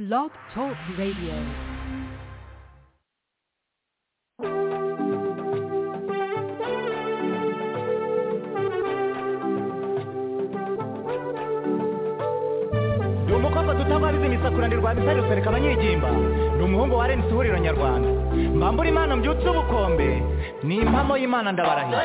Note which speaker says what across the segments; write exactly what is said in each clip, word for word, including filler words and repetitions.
Speaker 1: Blog Talk Radio.
Speaker 2: Umukobwa tutababize imisakuranirwa bisari rusereka abanyigimba ni umuhungu wa Renzi ihuriro nyarwanda mbambura imana mbyutse ubukombe ni impamo y'Imana ndabarahiye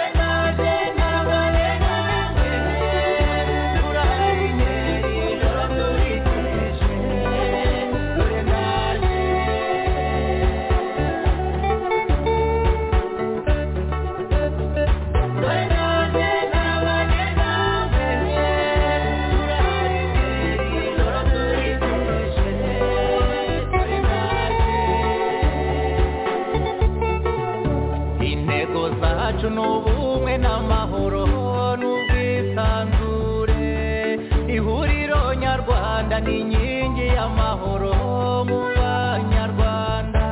Speaker 2: n'ubumwe n'amahoro n'ubwisanzure ihuriro nyarwanda ni inkingi y'amahoro mu banyarwanda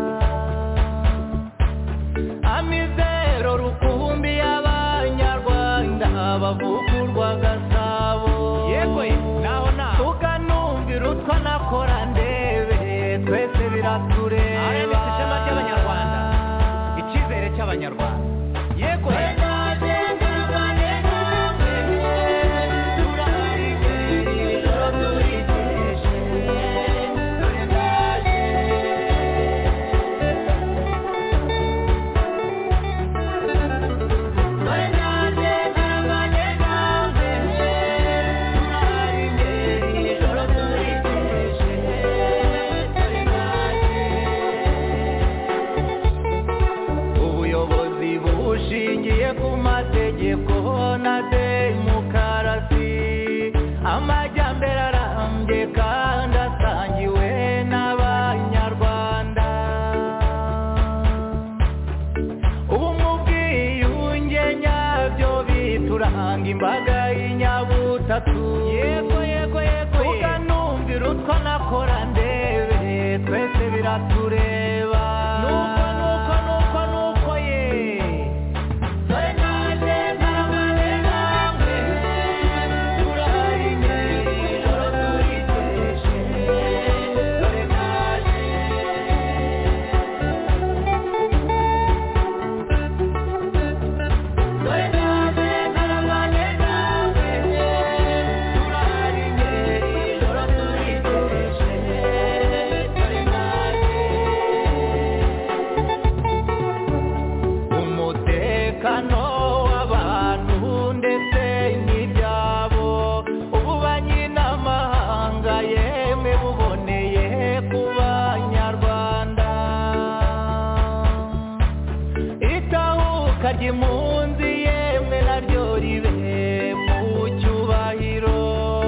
Speaker 2: amizero rukumbi y'abanyarwanda bavugurwa gasabo yego naho naho tukanumvira utwo nakora ndebe twese biratureba ari ishema ry'abanyarwanda icyizere cy'abanyarwanda yego na demokarasi amajyambere arambye kandi asangiwe n'abanyarwanda ubumwe ubwiyunge nyabyo bituranga imbaga y'inyabutatu yego yego yego tukanumvira utwo nakora ndebe twese biratureba nuko nuko nuko nuko ye impunzi yemwe naryo ribe mu cyubahiro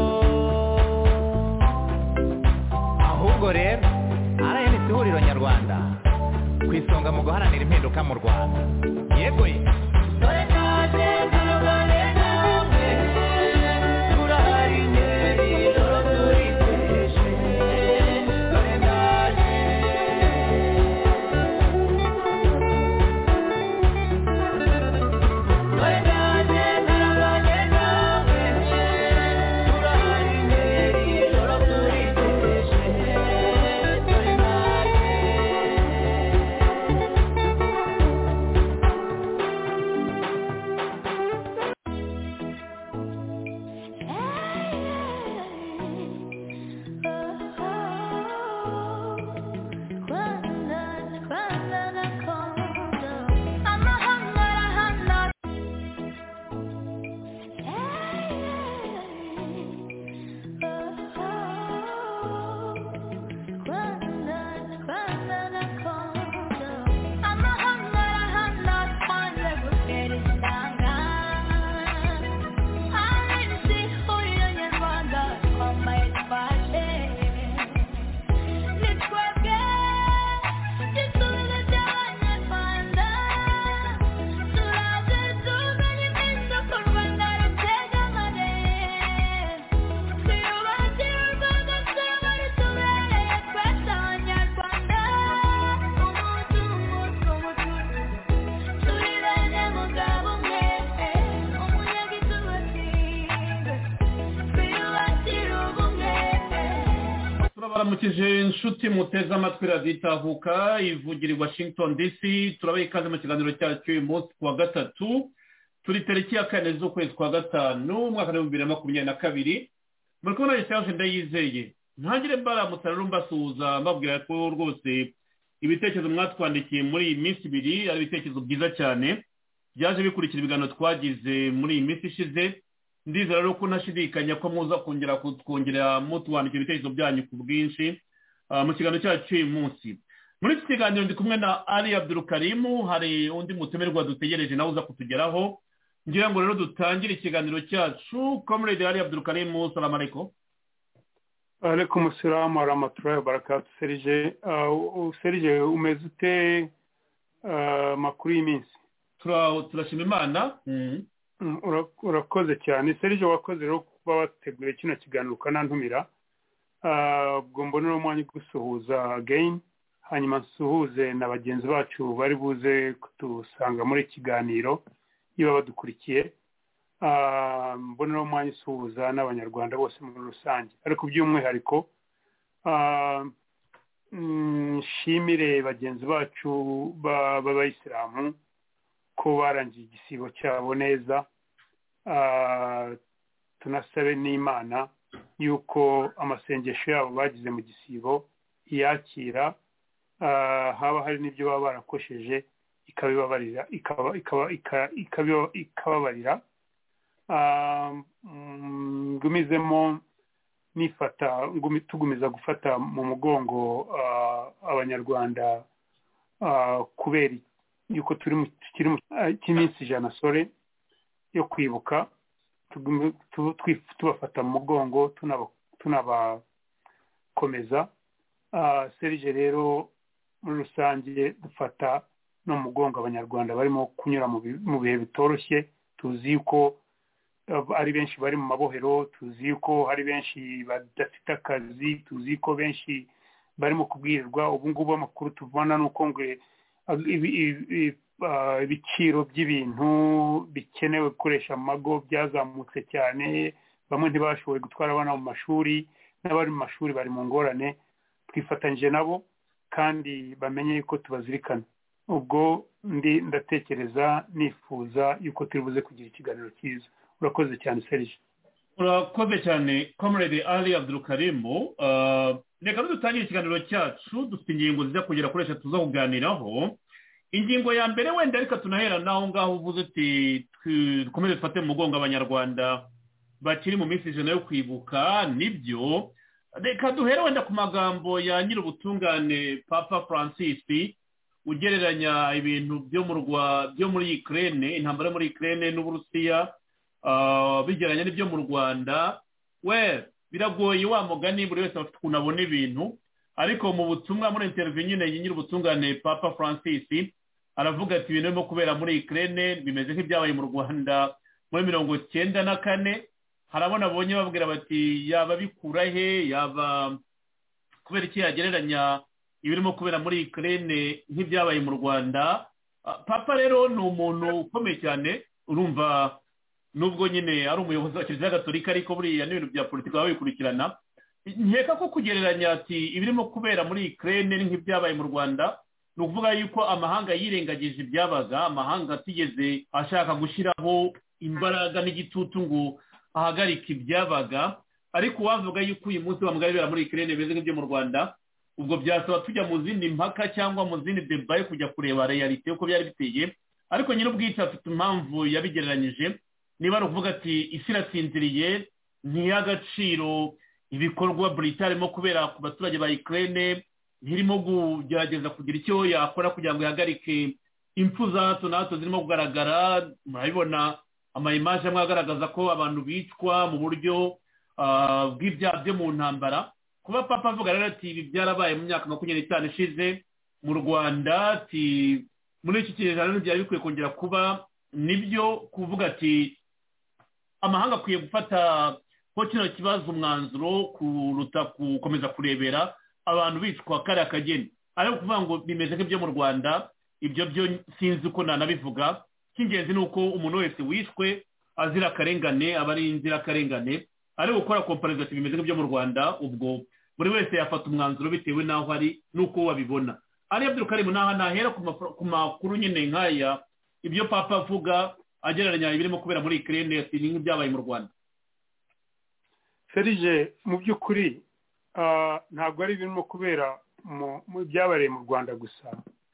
Speaker 2: ahubwo rero arayenise ihuriro nyarwanda ku isonga mu guharanira impinduka mu Rwanda yego ye
Speaker 1: ndabaramukije inshuti muteze amatwi radiyo itahuka ivugira i Washington D C. turabaha ikaze mu kiganiro cyacu uyu munsi ku wa gatatu turi tariki ya kane z'ukwezi kwa gatanu umwaka w'ibihumbi bibiri na makumyabiri na kabiri. muri kubona Serge Ndayizeye ntangire mbaramutsa rero mbasuhuza mbabwira ko rwose ibitekerezo mwatwandikiye muri iyi minsi ibiri ari ibitekerezo byiza cyane byaje bikurikira ibiganiro twagize muri iyi minsi ishize. Ndizera rero ko ntashidikanya ko muza kongera kutwongera mutwandikira ibitekerezo byanyu ku bwinshi mu kiganiro cyacu uyu munsi. Muri iki kiganiro ndi kumwe na Ali Abdulkarim, hari undi mutumirwa dutegereje nawe uza kutugeraho. Ngira ngo rero dutangire ikiganiro cyacu. Comrade Ali Abdulkarim, salamu alaikum.
Speaker 3: Alaikum assalam wa rahmatullahi wa barakatuh. Serge, uh, Serge umeze ute uh, makuru y'iminsi?
Speaker 1: Turashima Imana.
Speaker 3: Mm. Urakoze cyane Serge, wakoze rero kuba wateguye kino kiganiro ukanantumira. ubwo mbonera umwanya gusuhuza again, hanyuma nsuhuze na bagenzi bacu bari buze kutusanga muri kiganiro niba badukurikiye. mbonera umwanya usuhuza n'abanyarwanda bose muri rusange, ariko by'umwihariko nshimire bagenzi bacu b'abayisilamu ko barangiye igisibo cyabo neza. tunasabe n'Imana yuko amasengesho yabo bagize mu gisibo iyakira, haba hari n'ibyo baba barakosheje ikabibabarira ikababarira. ngumizemo nifata tugumiza gufata mu mugongo abanyarwanda kubera yuko turi mu cy'iminsi ijana sore yo kwibuka, tubafata mu mugongo tunabakomeza. Serge rero muri rusange dufata no mu mugongo abanyarwanda barimo kunyura mu bihe bitoroshye. tuzi yuko ari benshi bari mu mabohero, tuzi yuko hari benshi badafite akazi, tuzi ko benshi barimo kubwirirwa. ubu ngubu amakuru tubona nuko ngo ibiciro by'ibintu bikenewe gukoresha mu mago byazamutse cyane. bamwe ntibashoboye gutwara abana mu mashuri, n'abari mu mashuri bari mu ngorane. twifatanyije nabo kandi bamenye yuko tubazirikana. ubwo ndi ndatekereza nifuza yuko turi buze kugira ikiganiro cyiza. urakoze cyane Serge.
Speaker 1: urakoze cyane Comrade Ali Abdulkarim. reka dutangire ikiganiro cyacu, dufite ingingo zijya kugera kuri eshatu tuza kuganiraho. ingingo ya mbere wenda reka tunahera naho ngaho uvuze uti dukomeze dufate mu mugongo abanyarwanda bakiri mu minsi ijana yo kwibuka. nibyo, reka duhere wenda ku magambo ya nyir'ubutungane Papa Francis ugereranya ibintu byo mu rwa byo muri Ukraine, intambara yo muri Ukraine n'Uburusiya, bigereranya n'ibyo mu Rwanda. we biragoye wa mugani buri wese afite ukuntu abona ibintu, ariko mu butumwa muri interview nyine nyir'ubutungane Papa Francis aravuga ati ibintu birimo kubera muri Ukraine bimeze nk'ibyabaye mu Rwanda muri mirongo cyenda na kane. harabona abonye babwira bati yaba bikura he, yaba kubera iki yagereranya ibirimo kubera muri Ukraine nk'ibyabaye mu Rwanda. Papa rero ni umuntu ukomeye cyane, urumva nubwo nyine ari umuyobozi wa Kiliziya Gatolika ariko buriya n'ibintu bya politiki baba bikurikirana. nkeka ko kugereranya ati ibirimo kubera muri Ukraine nk'ibyabaye mu Rwanda ni ukuvuga yuko amahanga yirengagije ibyabaga, amahanga atigeze ashaka gushyiraho imbaraga n'igitutu ngo ahagarika ibyabaga. ariko wavuga yuko uyu munsi bamugaribera muri Ukraine bimeze nk'ibyo mu Rwanda, ubwo byasaba tujya mu zindi mpaka cyangwa mu zindi debaye kujya kureba realite uko byari biteye. ariko nyir'ubwite afite impamvu yabigereranyije. niba ari ukuvuga ati isi irasinziriye, ntiha agaciro ibikorwa Britain irimo kubera ku baturage ba Ukraine, ntirimo kugerageza kugira icyo yakora kugira ngo ihagarike impfu za hato na hato zirimo kugaragara. murabibona amayimaje amwe agaragaza ko abantu bicwa mu buryo bw'ibyaha byo mu ntambara. kuba Papa avuga rero ati ibi byarabaye mu myaka makumyabiri n'itanu ishize mu Rwanda, ati muri iki kinyejana byari bikwiye kongera kuba, nibyo kuvuga ati amahanga akwiye gufata ko kino kibazo umwanzuro kuruta gukomeza kurebera abantu bicwa kariya kageni. ariko kuvuga ngo bimeze nk'ibyo mu Rwanda, ibyo byo sinzi uko nanabivuga. cy'ingenzi ni uko umuntu wese wishwe azira akarengane aba ari inzirakarengane. ariko gukora komparezasiyo bimeze nk'ibyo mu Rwanda, ubwo buri wese yafata umwanzuro bitewe n'aho ari n'uko wabibona. Ali Abdulkarim naha nahera ku makuru nyine nk'aya ibyo papa avuga agereranya ibirimo kubera muri Ukraine ati ni nk'ibyabaye mu Rwanda.
Speaker 3: Serije mu by'ukuri ntabwo ari ibirimo kubera mu byabaye mu Rwanda gusa.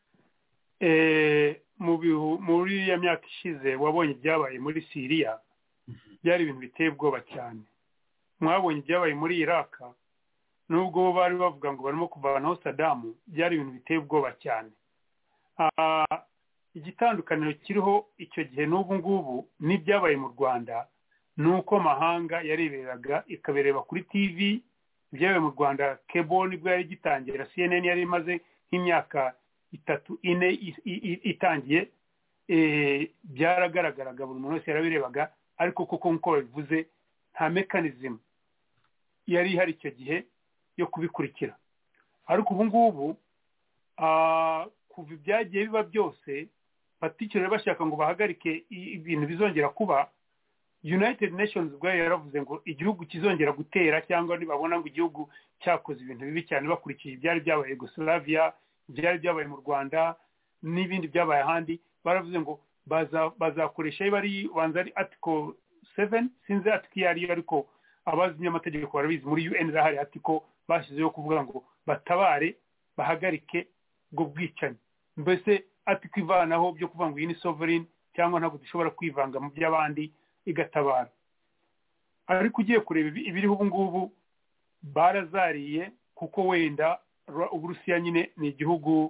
Speaker 3: Muri ya myaka ishize wabonye ibyabaye muri Syria byari ibintu biteye ubwoba cyane. Mwabonye ibyabaye muri Iraq nubwo bari bavuga ngo barimo kuvanaho Saddam byari ibintu biteye ubwoba cyane. Igitandukaniro kiriho icyo gihe n'ubu ngubu n'ibyabaye mu Rwanda nuko mahanga yareberaga ikabereba kuri T V. Ibyabaye mu Rwanda cable nibwo yari gitangira, C N N yari imaze nk'imyaka itatu ine itangiye, byaragaragaraga buri muntu wese yarabirebaga, ariko koko nkuko babivuze nta mechanism yari ihari icyo gihe yo kubikurikira. Ariko ubu ngubu kuva ibyagiye biba byose particularly bashaka ngo bahagarike ibintu bizongera kuba, United Nations ubwayo yaravuze ngo igihugu kizongera gutera cyangwa nibabona ngo igihugu cyakoze ibintu bibi cyane bakurikiye ibyari byabaye Yugoslavia, ibyari byabaye mu Rwanda n'ibindi byabaye ahandi, baravuze ngo bazakoresha bari banza ari article seven sinzi article yari ariko abazi amategeko barabizi muri U N zahari article bashyizeho kuvuga ngo batabare bahagarike ubwo bwicanyi. Mbese article ivanaho byo kuvuga ngo iyi ni sovereign cyangwa ntabwo dushobora kwivanga mu by'abandi igatabara. Ariko ugiye kureba ibiriho ubu ngubu barazariye, kuko wenda Uburusiya nyine ni igihugu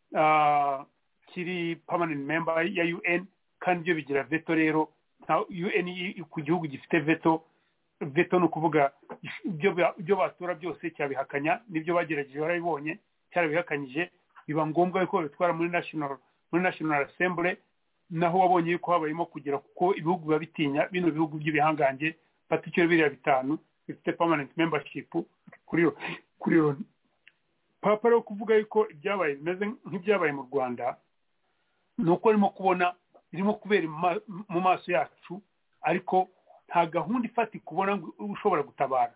Speaker 3: kiri permanent member ya U N kandi byo bigira veto. Rero U N ku gihugu gifite veto, veto no kuvuga ibyo batora byose cyabihakanya, nibyo bagerageje barabibonye cyarabihakanyije, biba ngombwa ko bitwara muri national muri national assembly, naho wabonye yuko habayemo kugira kuko ibihugu biba bitinya bino bihugu by'ibihangange particularly biriya bitanu bifite permanent membership kuri kuri papa rero kuvuga yuko ibyabaye bimeze nk'ibyabaye mu Rwanda nuko arimo kubona birimo kubera mu maso yacu, ariko nta gahunda ifati kubona ngo ushobora gutabara.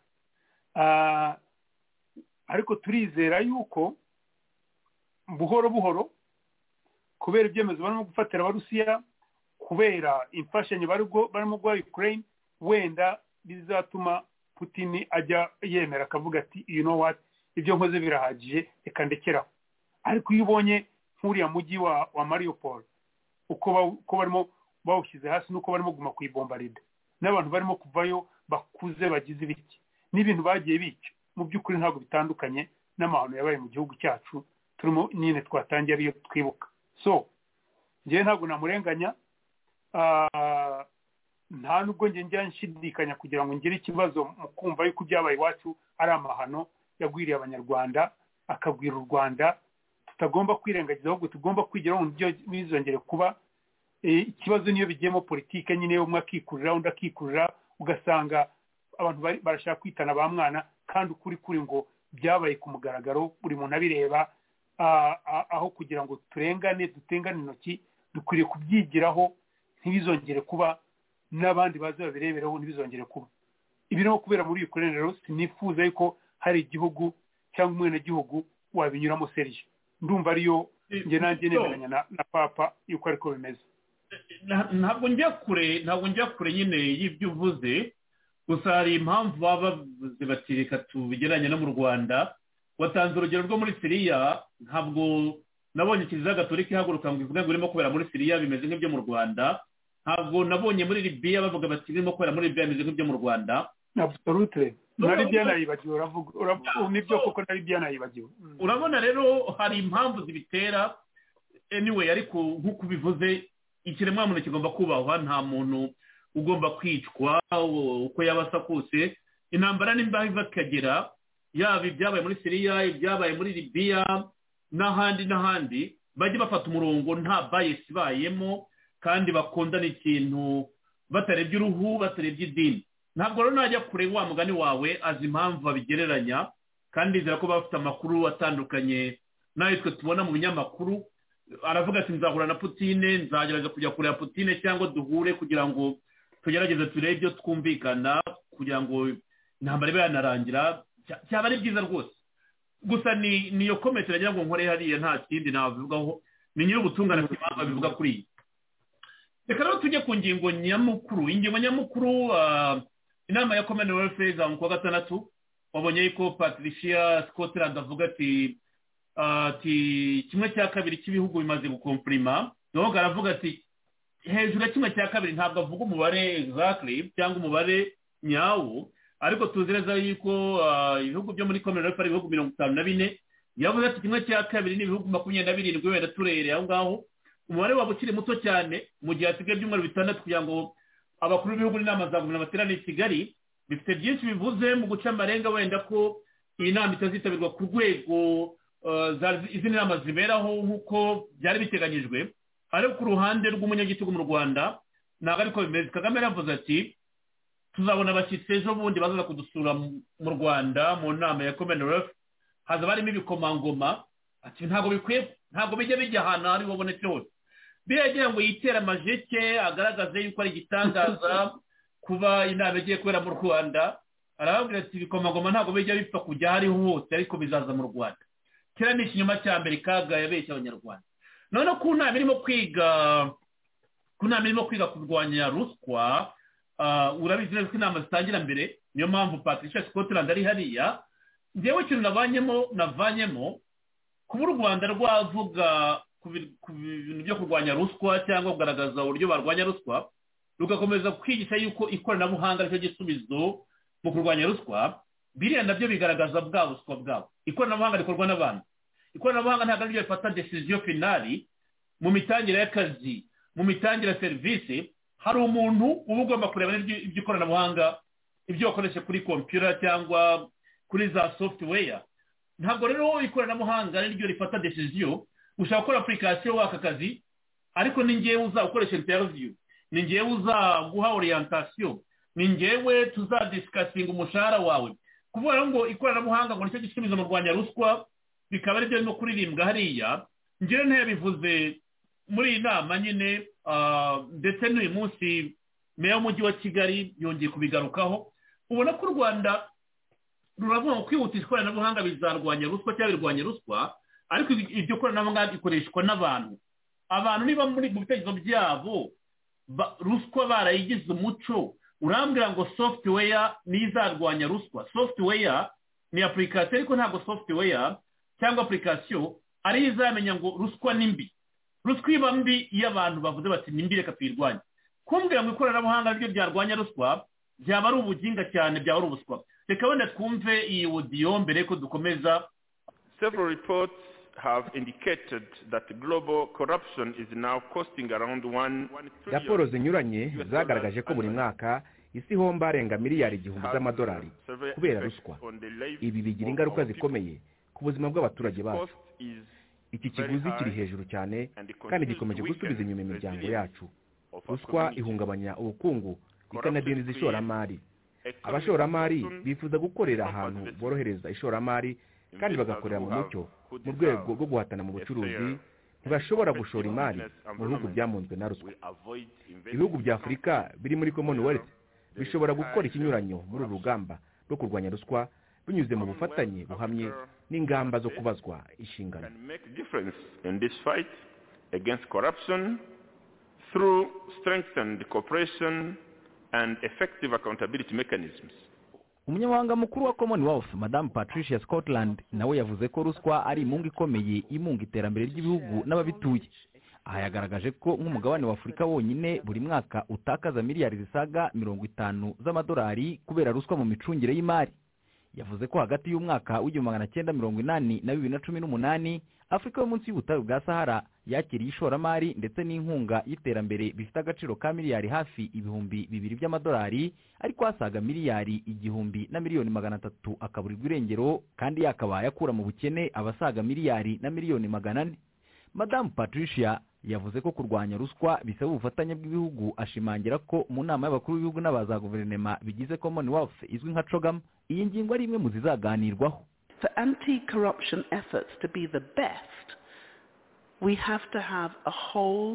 Speaker 3: Ariko turizera yuko buhoro buhoro kubera ibyemezo barimo gufatira Abarusiya, kubera imfashanyo barimo guha Ukraine, wenda bizatuma Putin ajya yemera akavuga ati you know what, ibyo nkoze birahagije reka ndekeraho. Ariko iyo ubonye nk'uriya mujyi wa, wa Mariupol uko uko barimo bawushyize hasi nuko barimo guma kwibombarida, n'abantu barimo kuvayo bakuze bagize ibiki n'ibintu bagiye bica, mu by'ukuri ntabwo bitandukanye n'amahano yabaye mu gihugu cyacu turimo nyine twatangiye ariyo twibuka. So ngiye ntabwo namurenganya, nta nubwo nge njya nshidikanya kugira ngo ngire ikibazo mu kumva yuko byabaye iwacu ari amahano yagwiriye Abanyarwanda akagwira u Rwanda. Tutagomba kwirengagiza, ahubwo tugomba kwigiraho uburyo bizongere kuba. Ikibazo niyo bigiyemo politike nyine umwe akikurira undi akikurira, ugasanga abantu barashaka kwitana ba mwana, kandi ukuri kuri ngo byabaye ku mugaragaro buri muntu abireba. Aho kugira ngo turengane dutengane intoki, dukwiriye kubyigiraho ntibizongere kuba, n'abandi baza babireberaho ntibizongere kuba. Ibirimo kubera muri Ukraine rero sinifuza yuko hari igihugu cyangwa umwene gihugu wabinyuramo Serge. Ndumva ariyo nge nanjye nemeranya na, na papa yuko ariko bimeze.
Speaker 1: Ntabwo njya kure ntabwo njya kure nyine y'ibyo uvuze, gusa hari impamvu baba bavuze bati reka tubigeranye no mu Rwanda. Watanze urugero rwo muri Syria, ntabwo nabonye Kiliziya Gatolika ihaguruka ngo ivuge ngo irimo kubera muri Syria bimeze nk'ibyo mu Rwanda. Ntabwo nabonye muri Libya bavuga bati irimo kubera muri Libya bimeze nk'ibyo mu Rwanda.
Speaker 3: Absolutely. Na Libya nayibagiwe uravuga nibyo koko na Libya nayibagiwe.
Speaker 1: Urabona rero hari impamvu zibitera. Anyway, ariko nk'uko bivuze ikiremwa muntu kigomba kubahwa, nta muntu ugomba kwicwa uko yabasa kose. Intambara nimba iva kagera, yaba ibyabaye muri Syria, ibyabaye muri Libya n'ahandi n'ahandi, bajye bafata umurongo nta bias bayemo, kandi bakondana ikintu batarebye uruhu batarebye idini. Ntabwo rero najya kure wa mugani wawe azi impamvu babigereranya, kandi zira ko bafite amakuru atandukanye nayo twe tubona mu binyamakuru. Aravuga ati nzahura na Putin, nzagerageza kujya kure ya Putin cyangwa duhure kugira ngo tugerageze turebe ibyo twumvikana kugira ngo intambara ibe yanarangira cyaba ari byiza rwose gusa ni niyo comment nagira ngo nkore hariya nta kindi navugaho ni nyiri ubutungane kimanga bivuga kuri iyi reka rero tujye ku ngingo nyamukuru ingingo nyamukuru inama ya Commonwealth za mu kwa gatandatu wabonye ko Patricia Scotland avuga ati ati kimwe cya kabiri cy'ibihugu bimaze gukomprima no garavuga ati hejuru kimwe cya kabiri ntabwo avuga umubare exactly cyangwa umubare nyawo ariko tuzireza yuko ibihugu byo muri Commonwealth ari ibihugu mirongo itanu na bine yavuze ati kimwe cya kabiri ni ibihugu makumyabiri na birindwi wenda turere aho ngaho umubare wabo ukiri muto cyane mu gihe hasigaye ibyumweru bitandatu kugira ngo abakuru b'ibihugu n'inama za guverinoma baterane i Kigali bifite byinshi bivuze mu guca amarenga wenda ko iyi nama itazitabirwa ku rwego izi nama ziberaho nk'uko byari biteganyijwe ariko ku ruhande rw'umunyagitugu mu Rwanda ntabwo ariko bimeze Kagame yaravuze ati tuzabona abashyitsi ejo bundi bazaza kudusura mu Rwanda mu nama ya Commonwealth haza barimo ibikomangoma ati ntabwo bikwiye ntabwo bijya bijya ahantu ari bubonetse hose biragira ngo yitere amajeke agaragaze yuko ari igitangaza kuba inama igiye kubera mu Rwanda arababwira ati ibikomangoma ntabwo bijya bipfa kujya hariho hose ariko bizaza mu Rwanda kera ni ikinyoma cya Amerika yabeshya abanyarwanda none ku nama irimo kwiga ku nama irimo kwiga kurwanya ruswa urabizi neza ko inama zitangira mbere niyo mpamvu Patricia Scotland ari hariya njyewe ikintu navanyemo navanyemo kuba u Rwanda rwavuga ku bintu byo kurwanya ruswa cyangwa kugaragaza uburyo barwanya ruswa rugakomeza kwigisha yuko ikoranabuhanga aricyo gisubizo mu kurwanya ruswa biriya nabyo bigaragaza bwa buswa bwabo ikoranabuhanga rikorwa n'abantu ikoranabuhanga ntabwo ariryo rifata decision finali mu mitangire y'akazi mu mitangire ya serivisi hari umuntu uba ugomba kureba iby'ikoranabuhanga ibyo wakoresha kuri computer cyangwa kuri za software ntabwo rero ikoranabuhanga ariryo rifata decision ushaka gukora application waka kazi ariko ni ngewe uzakoresha interview ni ngewe uzaguha orientation ni ngewe tuzadiscussing umushahara wawe kuvuga ngo ikoranabuhanga ngo nicyo gisubizo mu Rwanda ruswa bikaba ari byo no kuririmbwa hariya ngewe ntayabivuze muri iyi nama nyine ndetse n'uyu munsi meya w'umujyi wa Kigali yongeye kubigarukaho ubona ko u Rwanda ruravuga ngo kwihutisha ikoranabuhanga bizarwanya ruswa cyangwa birwanya ruswa ariko iryo koranabuhanga rikoreshwa n'abantu abantu niba muri mu bitekerezo byabo ruswa barayigize umuco urambwira ngo software nizarwanya ruswa software ni application ariko ntabwo software cyangwa application ari izamenya ngo ruswa nimbi ruswa iba mbi iyo abantu bavuze bati nimbi reka tuyirwanye kumbwira ngo ikoranabuhanga ryo ryarwanya ruswa byaba ari ubuginga cyane byaba ari ubuswa reka wenda twumve iyi audio mbere ko dukomeza.
Speaker 4: Several reports have indicated that global corruption is now costing around one
Speaker 5: raporo zinyuranye zagaragaje ko buri mwaka isi homba arenga miliyari igihumbi z'amadolari kubera ruswa ibi bigira ingaruka zikomeye ku buzima bw'abaturage bacu iki kiguzi kiri hejuru cyane kandi gikomeje gusubiza inyuma imiryango yacu ruswa ihungabanya ubukungu ikanadindiza ishoramari abashoramari bifuza gukorera ahantu borohereza ishoramari kandi bagakorera mu mucyo mu rwego rwo guhatana mu bucuruzi ntibashobora gushora imari mu bihugu byamunzwe na ruswa ibihugu bya Afurika biri muri Commonwealth bishobora gukora ikinyuranyo muri uru rugamba rwo kurwanya ruswa binyuze mu bufatanye buhamye n'ingamba zo kubazwa inshingano
Speaker 4: through strengthened cooperation and effective accountability mechanisms.
Speaker 6: Umunyamabanga mukuru wa Commonwealth Madame Patricia Scotland nawe yavuze ko ruswa ari imunga ikomeye imunga iterambere ry'ibihugu n'ababituye. Aha yagaragaje ko nk'umugabane wa Afurika wonyine buri mwaka utakaza miliyari zisaga mirongo itanu z'amadolari kubera ruswa mu micungire y'imari. Yavuze ko hagati y'umwaka w'igihumbi magana cyenda mirongo inani na bibiri na cumi n'umunani Afrika yo munsi y'ubutayu bwa Sahara yakiriye ishoramari ndetse n'inkunga y'iterambere bifite agaciro ka miliyari hafi ibihumbi bibiri by'amadolari ariko hasaga miliyari igihumbi na miliyoni magana atatu akaburirwa irengero kandi yakabaye akura mu bukene abasaga miliyari na miliyoni magana ane. Madame Patricia yavuze ko kurwanya ruswa bisaba ubufatanye bw'ibihugu ashimangira ko mu nama y'abakuru b'ibihugu n'abaza guverinoma bigize Commonwealth izwi nka CHOGM iyi ngingo ari imwe mu zizaganirwaho.
Speaker 7: For anti-corruption efforts to be the best, we have to have a whole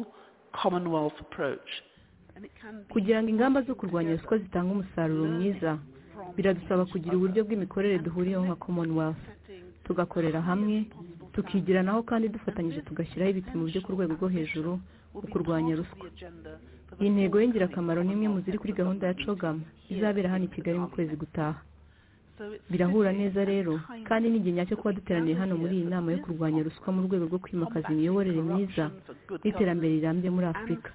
Speaker 7: Commonwealth approach.
Speaker 8: Kugira ngo ingamba zo kurwanya ruswa zitanga umusaruro mwiza biradusaba kugira uburyo bw'imikorere duhuriyeho nka Commonwealth tugakorera hamwe tukigiranaho kandi dufatanyije tugashyiraho ibipimo byo ku rwego rwo hejuru mu kurwanya ruswa. Iyi ntego y'ingirakamaro ni imwe mu ziri kuri gahunda ya CHOGM izabera hano i Kigali mu kwezi gutaha. Birahura neza rero kandi ni igihe nyacyo kuba duteraniye hano muri iyi nama yo kurwanya ruswa mu rwego rwo kwimakaza imiyoborere myiza n'iterambere rirambye muri Afurika.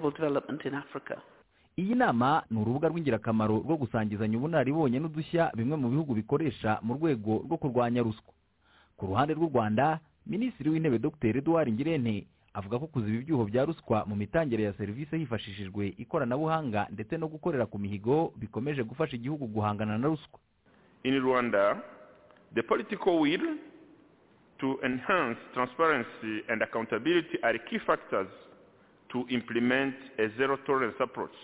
Speaker 6: Iyi nama ni urubuga rw'ingirakamaro rwo gusangizanya ubunararibonye n'udushya bimwe mu bihugu bikoresha mu rwego rwo kurwanya ruswa. Ku ruhande rw'u Rwanda, Minisitiri w'Intebe Dr Edouard Ngirente avuga ko kuziba ibyuho bya ruswa mu mitangire ya serivisi hifashishijwe ikoranabuhanga ndetse no gukorera ku mihigo bikomeje gufasha igihugu guhangana na ruswa.
Speaker 4: In Rwanda, the political will to enhance transparency and accountability are key factors to implement a zero-tolerance approach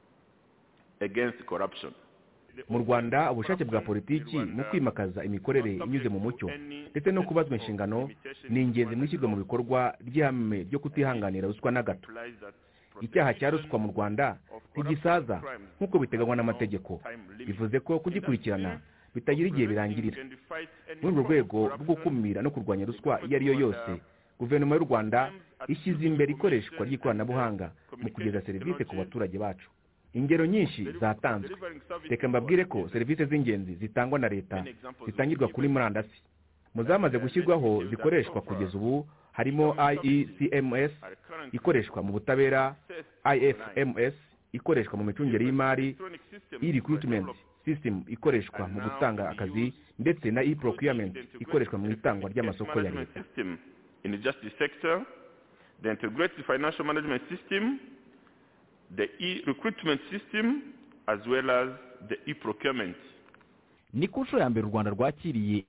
Speaker 4: against corruption.
Speaker 5: Mu Rwanda, ubushake bwa politiki mu kwimakaza imikorere inyuze mu mucyo ndetse no kubazwa inshingano ni ingenzi mu ishyirwa mu bikorwa ry'ihame ryo kutihanganira ruswa na gato. Icyaha cya ruswa mu Rwanda ntigisaza nk'uko biteganywa n'amategeko, bivuze ko kugikurikirana bitagira igihe birangirira. Muri urwo rwego rwo gukumira no kurwanya ruswa iyo ari yo yose, guverinoma y'u Rwanda ishyize imbere ikoreshwa ry'ikoranabuhanga mu kugeza serivisi ku baturage bacu. Ingero nyinshi zatanzwe. Reka mbabwire ko serivisi z'ingenzi zitangwa na leta zitangirwa kuri murandasi. Mu zamaze gushyirwaho zikoreshwa kugeza ubu harimo I E C M S ikoreshwa mu butabera, I F M S ikoreshwa mu micungire y'imari, e-recruitment system ikoreshwa mu gutanga akazi ndetse na e-procurement ikoreshwa mu itangwa ry'amasoko ya leta.
Speaker 4: In the justice sector, the integrated financial management system, the e-recruitment system as well as the e-procurement.
Speaker 6: Ni ku nshuro ya mbere u Rwanda rwakiriye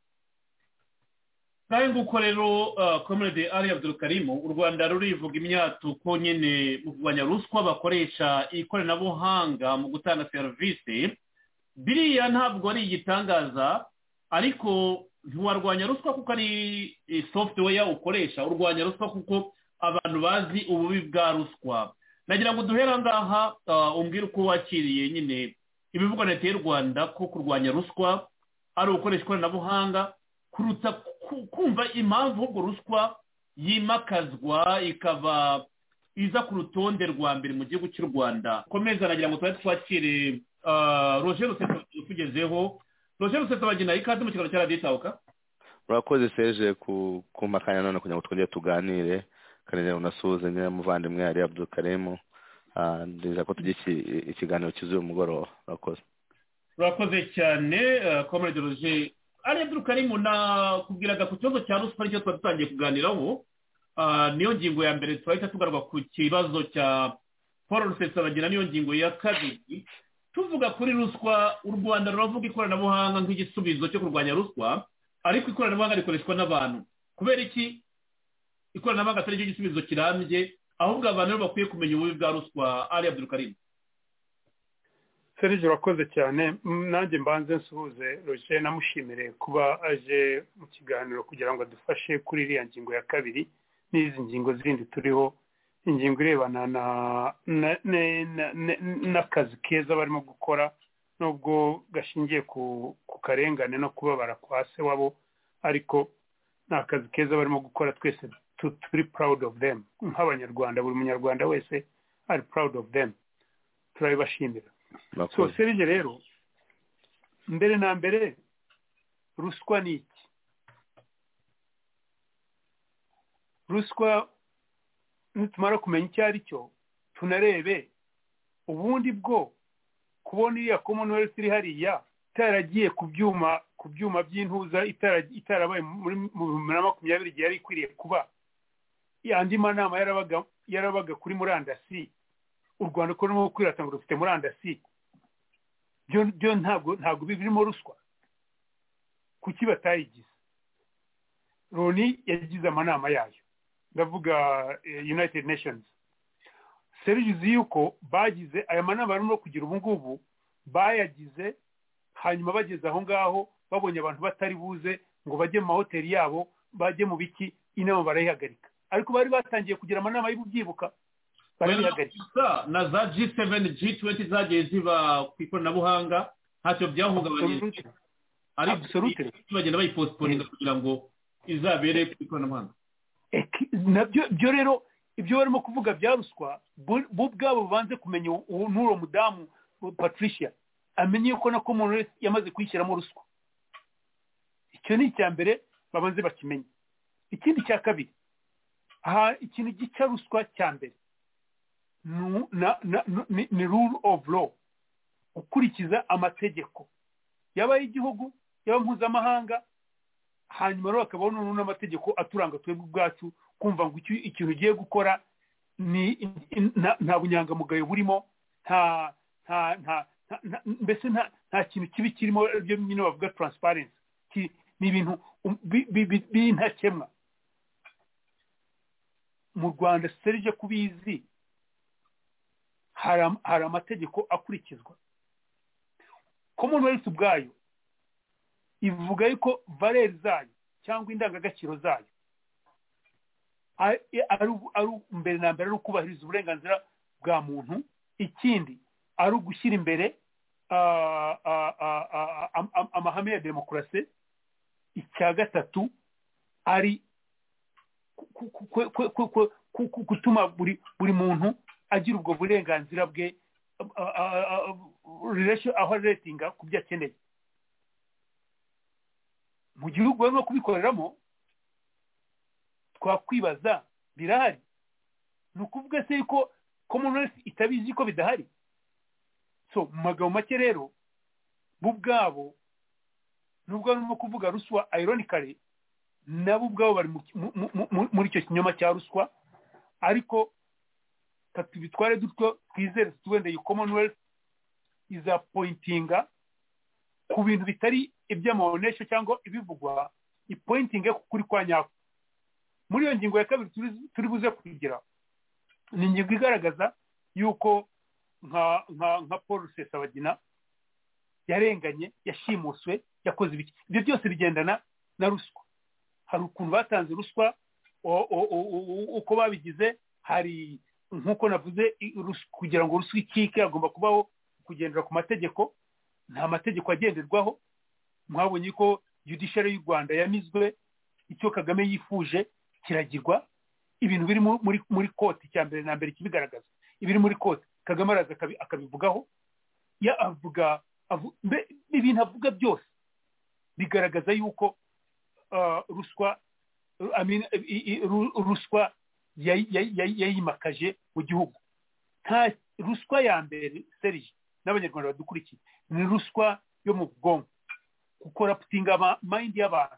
Speaker 1: nawe nguko rero Comrade Ali Abdul Karim u Rwanda rurivuga imyato ko nyine mu kurwanya ruswa bakoresha ikoranabuhanga mu gutanga serivisi. Biriya ntabwo ari igitangaza, ariko ntiwarwanya ruswa kuko ari software ukoresha, urwanya ruswa kuko abantu bazi ububi bwa ruswa. Nagira ngo duhera ngaha umbwire uko wakiriye nyine ibivugwa na leta y'u Rwanda ko kurwanya ruswa ari ukoresha ikoranabuhanga kuruta kumva impamvu ubwo ruswa yimakazwa ikava iza ku rutonde rwa mbere mu gihugu cy'u Rwanda. Komeza nagira ngo tuba twakire Roger Ruseto tugezeho. Roger Ruseto bagina ikaze mu kiganiro cya Radio Itahuka.
Speaker 9: Urakoze Serge ku kumakanya none kugira ngo twongere tuganire kandi unasuze nyine muvandimwe Ali Abdul Karim. Ah ndiza ko tugiki ikiganiro kizuye umugoroba. Urakoze.
Speaker 1: Urakoze cyane Comrade Roger. Ali Abdul Karim na kubwiraga ku kibazo cya ruswa nicyo twatangiye kuganiraho. Ah niyo ngingo ya mbere twahita tugaruka ku kibazo cya Paul Rusesabagina, niyo ngingo ya kabiri. Tuvuga kuri ruswa, u Rwanda ruravuga ikoranabuhanga nk'igisubizo cyo kurwanya ruswa, ariko ikoranabuhanga rikoreshwa n'abantu. Kubera iki ikoranabuhanga atari cyo gisubizo kirambye, ahubwo abantu bakwiye kumenya ububi bwa ruswa? Ali Abdul Karim.
Speaker 3: Serge urakoze cyane. Nanjye mbanze nsuhuze Roger namushimire kuba aje mu kiganiro kugira ngo adufashe kuri iriya ngingo ya kabiri n'izi ngingo zindi turiho, ingingo irebana na n'akazi keza barimo gukora nubwo gashingiye ku karengane no kubabara kwa se wabo, ariko ni akazi keza barimo gukora. Twese turi proud of them nk'abanyarwanda, buri munyarwanda wese ari proud of them, turabibashimira. So Serge rero, mbere na mbere ruswa ni iki? Ruswa nitumara kumenya icyo ari cyo tunarebe ubundi bwo kubona iriya Commonwealth iri hariya itaragiye ku byuma ku byuma by'intuza itarabaye muri bibiri na makumyabiri igihe yari ikwiriye kuba. Yandi manama yarabaga yarabaga kuri murandasi. U Rwanda ko rurimo kwirata ngo rufite murandasi, byo ntabwo ntabwo birimo ruswa. Kuki batayigize? Loni yagize amanama yayo, ndavuga United Nations. Serge uzi yuko bagize aya manama barimo kugira ubu ngubu, bayagize hanyuma bageze aho ngaho babonye abantu batari buze ngo bajye mu mahoteli yabo, bajye mu biki, inama barayihagarika. Ariko bari batangiye kugira amanama y'ubyibuka
Speaker 1: na za G seven G twenty zagiye ziba ku ikoranabuhanga, ntacyo byahungabanyije ariko bagenda bayiposiponinga kugira ngo izabere ku ikoranabuhanga
Speaker 3: nabyo byo rero ibyo barimo kuvuga bya ruswa bo ubwabo banze kumenya n'uwo mudamu Patricia amenye yuko na Commonwealth yamaze kwishyiramo ruswa. Icyo ni icya mbere babanze bakimenye. Ikindi cya kabiri aha ikintu gica ruswa cya mbere ni rule of law, ukurikiza amategeko yaba y'igihugu yaba mpuzamahanga, hanyuma rero bakabona n'amategeko aturanga twebwe ubwacu kumva ngo ikintu ugiye gukora ni nta bunyangamugayo burimo, nta nta nta mbese nta kintu kibi kirimo, ibyo nyine bavuga transparency, ni ibintu b'intakemwa. Mu Rwanda serije kubizi hari amategeko akurikizwa. Commonwealth ubwayo ivuga yuko valeri zayo cyangwa indangagaciro zayo ari mbere na mbere ari ukubahiriza uburenganzira bwa muntu, ikindi ari ugushyira imbere amahame ya demokarasi, icya gatatu ari gutuma buri muntu agira ubwo burenganzira bwe aho aretinga ku byo akeneye. Mu gihugu barimo kubikoreramo twakwibaza birahari, ni ukuvuga se yuko Commonwealth itabizi ko bidahari? So mu magambo make rero bo ubwabo nubwo barimo kuvuga ruswa ironically nabo ubwabo bari muri icyo kinyoma cya ruswa, ariko katubitware dutyo twizere tuwende yu Commonwealth iza pointinga ku bintu bitari iby'amaonesho cyangwa ibivugwa, ipointinge kuri kwa nyako. Muri iyo ngingo ya kabiri turi buze kugira ni ingingo igaragaza yuko nka nka nka Paul Rusesabagina yarenganye, yashimuswe, yakoze ibiki. Ibyo byose bigendana na ruswa. Hari ukuntu batanze ruswa uko babigize, hari nkuko navuze kugira ngo ruswa ikike agomba kubaho kugendera ku mategeko. Nta mategeko agenderwaho. Mwabonye ko judiciary y'u Rwanda yamizwe, icyo Kagame yifuje kiragirwa. Ibintu biri muri muri court cya mbere na mbere kibigaragaza, ibiri muri court Kagame araza akabivugaho, ya avuga ibintu avuga byose bigaragaza yuko ruswa I mean ruswa yayimakaje mu gihugu. Nta ruswa ya mbere serije n'abanyarwanda badukurikiye ni ruswa yo mu bwonko, gukora putinga mind y'abantu,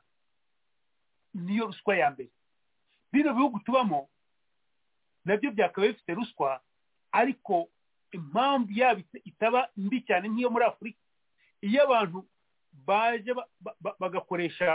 Speaker 3: niyo ruswa ya mbere. Bino bihugu tubamo nabyo byakabaye bifite ruswa, ariko impamvu yabo itaba mbi cyane nk'iyo muri Afurika. Iyo abantu baje bagakoresha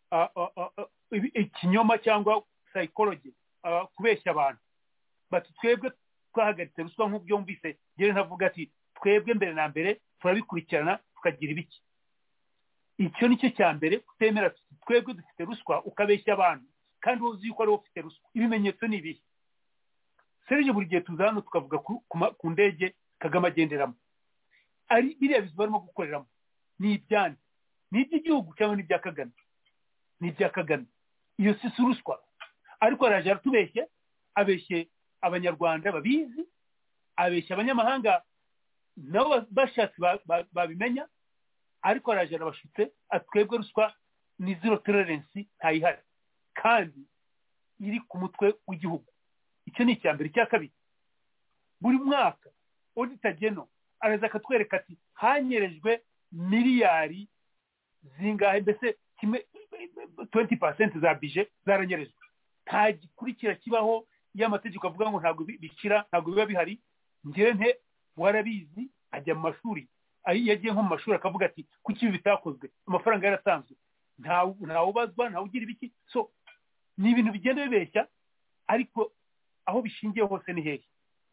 Speaker 3: ikinyoma cyangwa psychology kubeshya abantu bati twebwe twahagaritse ruswa, nk'ubyo mvise ngere ntavuga ati twebwe mbere na mbere turabikurikirana tukagira ibiki. Icyo nicyo cya mbere, kutemera twebwe dufite ruswa ukabeshya abantu kandi uzi yuko ari wowe ufite ruswa. Ibimenyetso ni ibihe? Serije buri gihe tuza hano tukavuga ku ndege Kagame agenderamo, ari biriya bizu barimo gukoreramo ni ibyandi, ni iby'igihugu cyangwa ni ibya Kagame? Ni ibya Kagame. Iyo si ruswa. Ariko araje aratubeshye, abeshye abanyarwanda babizi, abeshye abanyamahanga nabo bashatse babimenya, ariko araje arabashutse atwebwe ruswa ni zero tolerance ntayihari kandi iri ku mutwe w'igihugu. Icyo ni icya mbere. Icya kabiri, buri mwaka Auditor General araza akatwereka ati hanyerejwe miliyari zingahe, mbese kimwe twenty percent za bije zaranyerejwe. Nta gikurikira kibaho iyo amategeko avuga ngo ntabwo bikira, ntabwo biba bihari. Ngire nte warabizi, ajya mu mashuri, yagiye nko mu mashuri akavuga ati kuki ibi bitakozwe, amafaranga yaratanzwe, ntawe ubazwa, ntawe ugira ibiki. So ni ibintu bigenda bibeshya, ariko aho bishingiye hose ni hehe?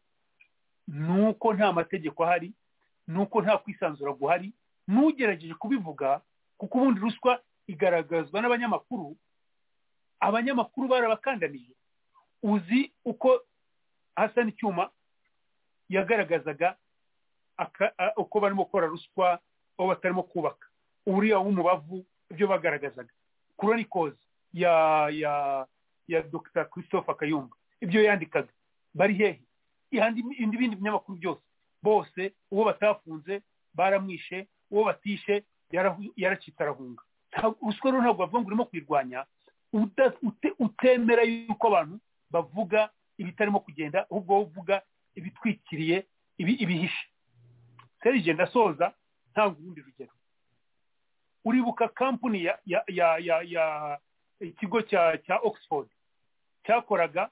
Speaker 3: Nuko nta mategeko ahari, nuko nta kwisanzura guhari. N'ugerageje kubivuga, kuko ubundi ruswa igaragazwa n'abanyamakuru, abanyamakuru barabakandamije. Uzi uko Hassan Cyuma yagaragazaga uko barimo gukora ruswa aho batarimo kubaka uriya w'umubavu ibyo bagaragazaga chronicles ya ya ya Dr Christopher Kayumba ibyo yandikaga bari hehe indi bindi binyamakuru byose bose uwo batafunze baramwishe uwo batishe yaracitse arahunga ruswa rero ntabwo bavuga ngo urimo kwirwanya utemera yuko abantu bavuga ibitarimo kugenda ahubwo uvuga ibitwikiriye ibihishe serije ndasoza ntabwo ubundi rugero uribuka kampani ya ya ya ya ya ikigo cya cya Oxford cyakoraga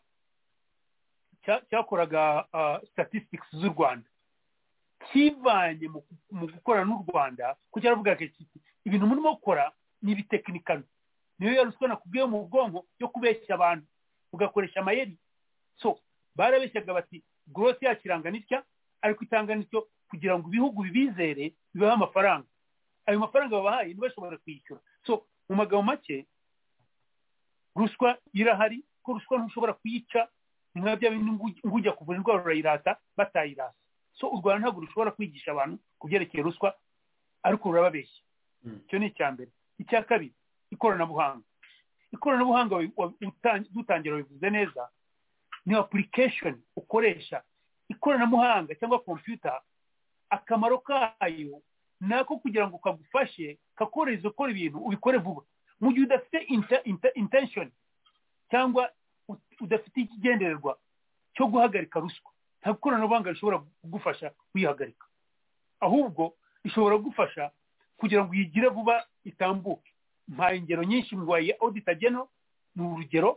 Speaker 3: cyakoraga statistics z'u Rwanda kivanye mu gukorana n'u Rwanda kuko cyaravuga kiti ibintu murimo gukora ni ibitekinikano niyo yaruswa nakubwiye mu bwonko yo kubeshya abantu ugakoresha amayeri so barabeshyaga bati growth yakiranga nitya ariko itanga nityo kugira ngo ibihugu bibizere bibaha amafaranga ayo mafaranga babahaye ntibashobora kwishyura so mu magambo make ruswa irahari ko ruswa ntushobora kuyica ni nka bya bintu ngujya kuvura indwara urayirata batayirasa so u Rwanda ntabwo rushobora kwigisha abantu ku byerekeye ruswa ariko rurababeshya icyo ni icya mbere icya kabiri ikoranabuhanga ikoranabuhanga dutangira bivuze neza ni application ukoresha ikoranabuhanga cyangwa computer akamaro kayo nako kugira ngo kagufashe kakoreze ukora ibintu ubikore vuba mu gihe udafite intention cyangwa udafite ikigendererwa cyo guhagarika ruswa nta ikoranabuhanga rishobora kugufasha kuyihagarika ahubwo ishobora kugufasha kugira ngo uyigire vuba itambuke nta ingero nyinshi ngo ya auditor general ni urugero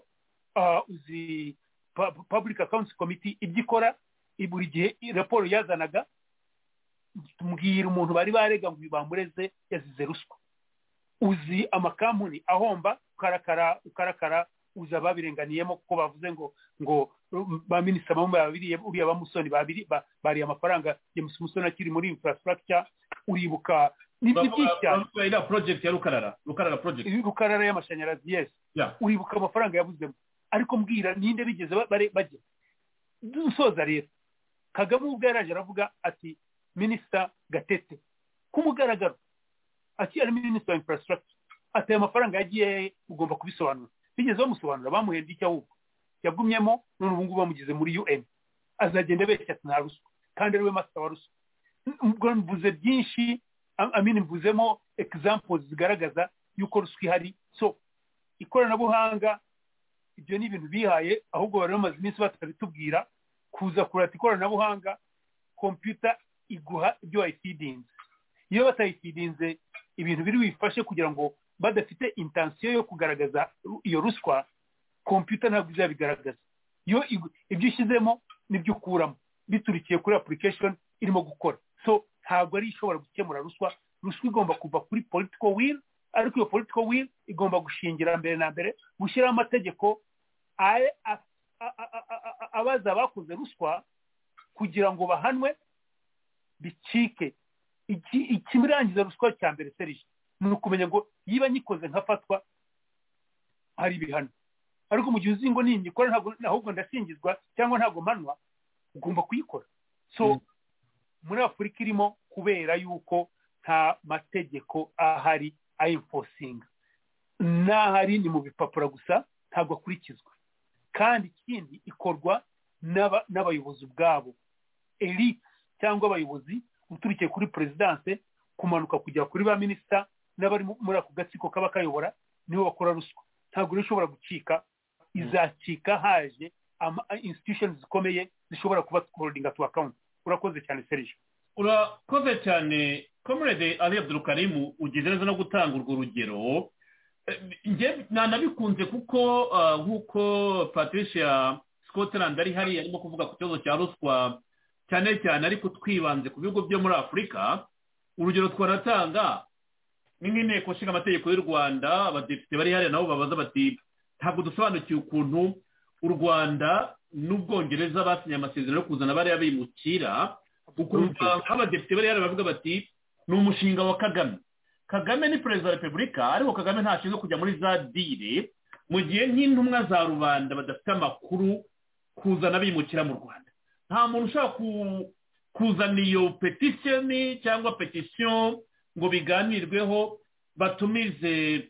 Speaker 3: uzi public accounts committee ibyo ikora buri gihe raporo yazanaga tumbwira umuntu bari barega ngo bamureze yazize ruswa uzi amakampuni ahomba ukarakara ukarakara uza babirenganiyemo kuko bavuze ngo ngo ba minisita bamwe babiri uriya bamusoni babiri bari amafaranga ya musoni akiri muri infrastructure uribuka nibyo cyane
Speaker 1: ira project ya rukarara rukarara project
Speaker 3: rukarara y'amashanyarazi yes uribuka amafaranga yabuzemo ariko mbwira ninde bigeze bajye dusoza rero Kagame ubwo yaraje aravuga ati Minister Gatete kumugaragaro ati ari Minister wa Infrastructure ati amafaranga yagiye ugomba kubisobanura bigeze bamusobanura bamuhenda icyo ahubwo yagumyemo none ubu ngubu bamugize muri U N azagenda beshya nta ruswa kandi ariwe master wa ruswa ubwo mvuze byinshi amini mvuzemo examples zigaragaza yuko ruswa ihari so ikoranabuhanga ibyo ni ibintu bihaye ahubwo bari bamaze iminsi batabitubwira kuza kurata ikoranabuhanga computer iguha ibyo wayifidinze iyo batayifidinze ibintu biri wifashe kugira ngo badafite intention yo kugaragaza iyo ruswa computer ntabwo izabigaragaza iyo ibyo ushyizemo nibyo ukuramo biturikiye kuri application irimo gukora so ntabwo ari ishobora gukemura ruswa ruswa igomba kuva kuri political will ariko iyo political will igomba gushingira mbere na mbere gushyiraho amategeko abaza abakoze ruswa kugira ngo bahanwe bicike ikimurangiza ruswa cya mbere serije ni ukumenya ngo yiba nyikoze nkafatwa hari ibihano ariko mu gihe uzi ngo ningikora ntabwo ahubwo ndasingizwa cyangwa ntabwo manwa ugomba kuyikora so muri Afurika irimo kubera yuko nta mategeko ahari ayimfosinga n'ahari ni mu bipapuro gusa ntabwo akurikizwa kandi ikindi ikorwa n'abayobozi ubwabo elite cyangwa abayobozi uturikiye kuri presidence kumanuka kujya kuri ba minisita n'abari muri ako gatsiko kaba kayobora nibo bakora ruswa ntabwo rishobora gucika izacika haje institutions zikomeye zishobora kuba holding to account urakoze cyane Serge
Speaker 1: urakoze cyane comrade Ali Abdul Karim ugize neza no gutanga urwo rugero nge nanabikunze kuko nkuko Patricia Scotland ari hari arimo kuvuga ku kibazo cya ruswa cyane cyane ariko twibanze ku bigo byo muri Afurika urugero twaratanga n'inteko nshinga amategeko y'u Rwanda abadepite bari hari nabo babaza bati ntabwo dusobanukiye ukuntu u Rwanda n'Ubwongereza basinye amasezerano yo kuzana bari abimukira ukumva nk'abadepite bari hari bavuga bati ni umushinga wa Kagame Kagame ni perezida wa Repubulika ariko Kagame ntashinzwe kujya muri za dire mu gihe nk'intumwa za rubanda badafite amakuru kuzana abimukira mu Rwanda nta muntu ushaka kuzana iyo petition cyangwa petition ngo biganirweho batumize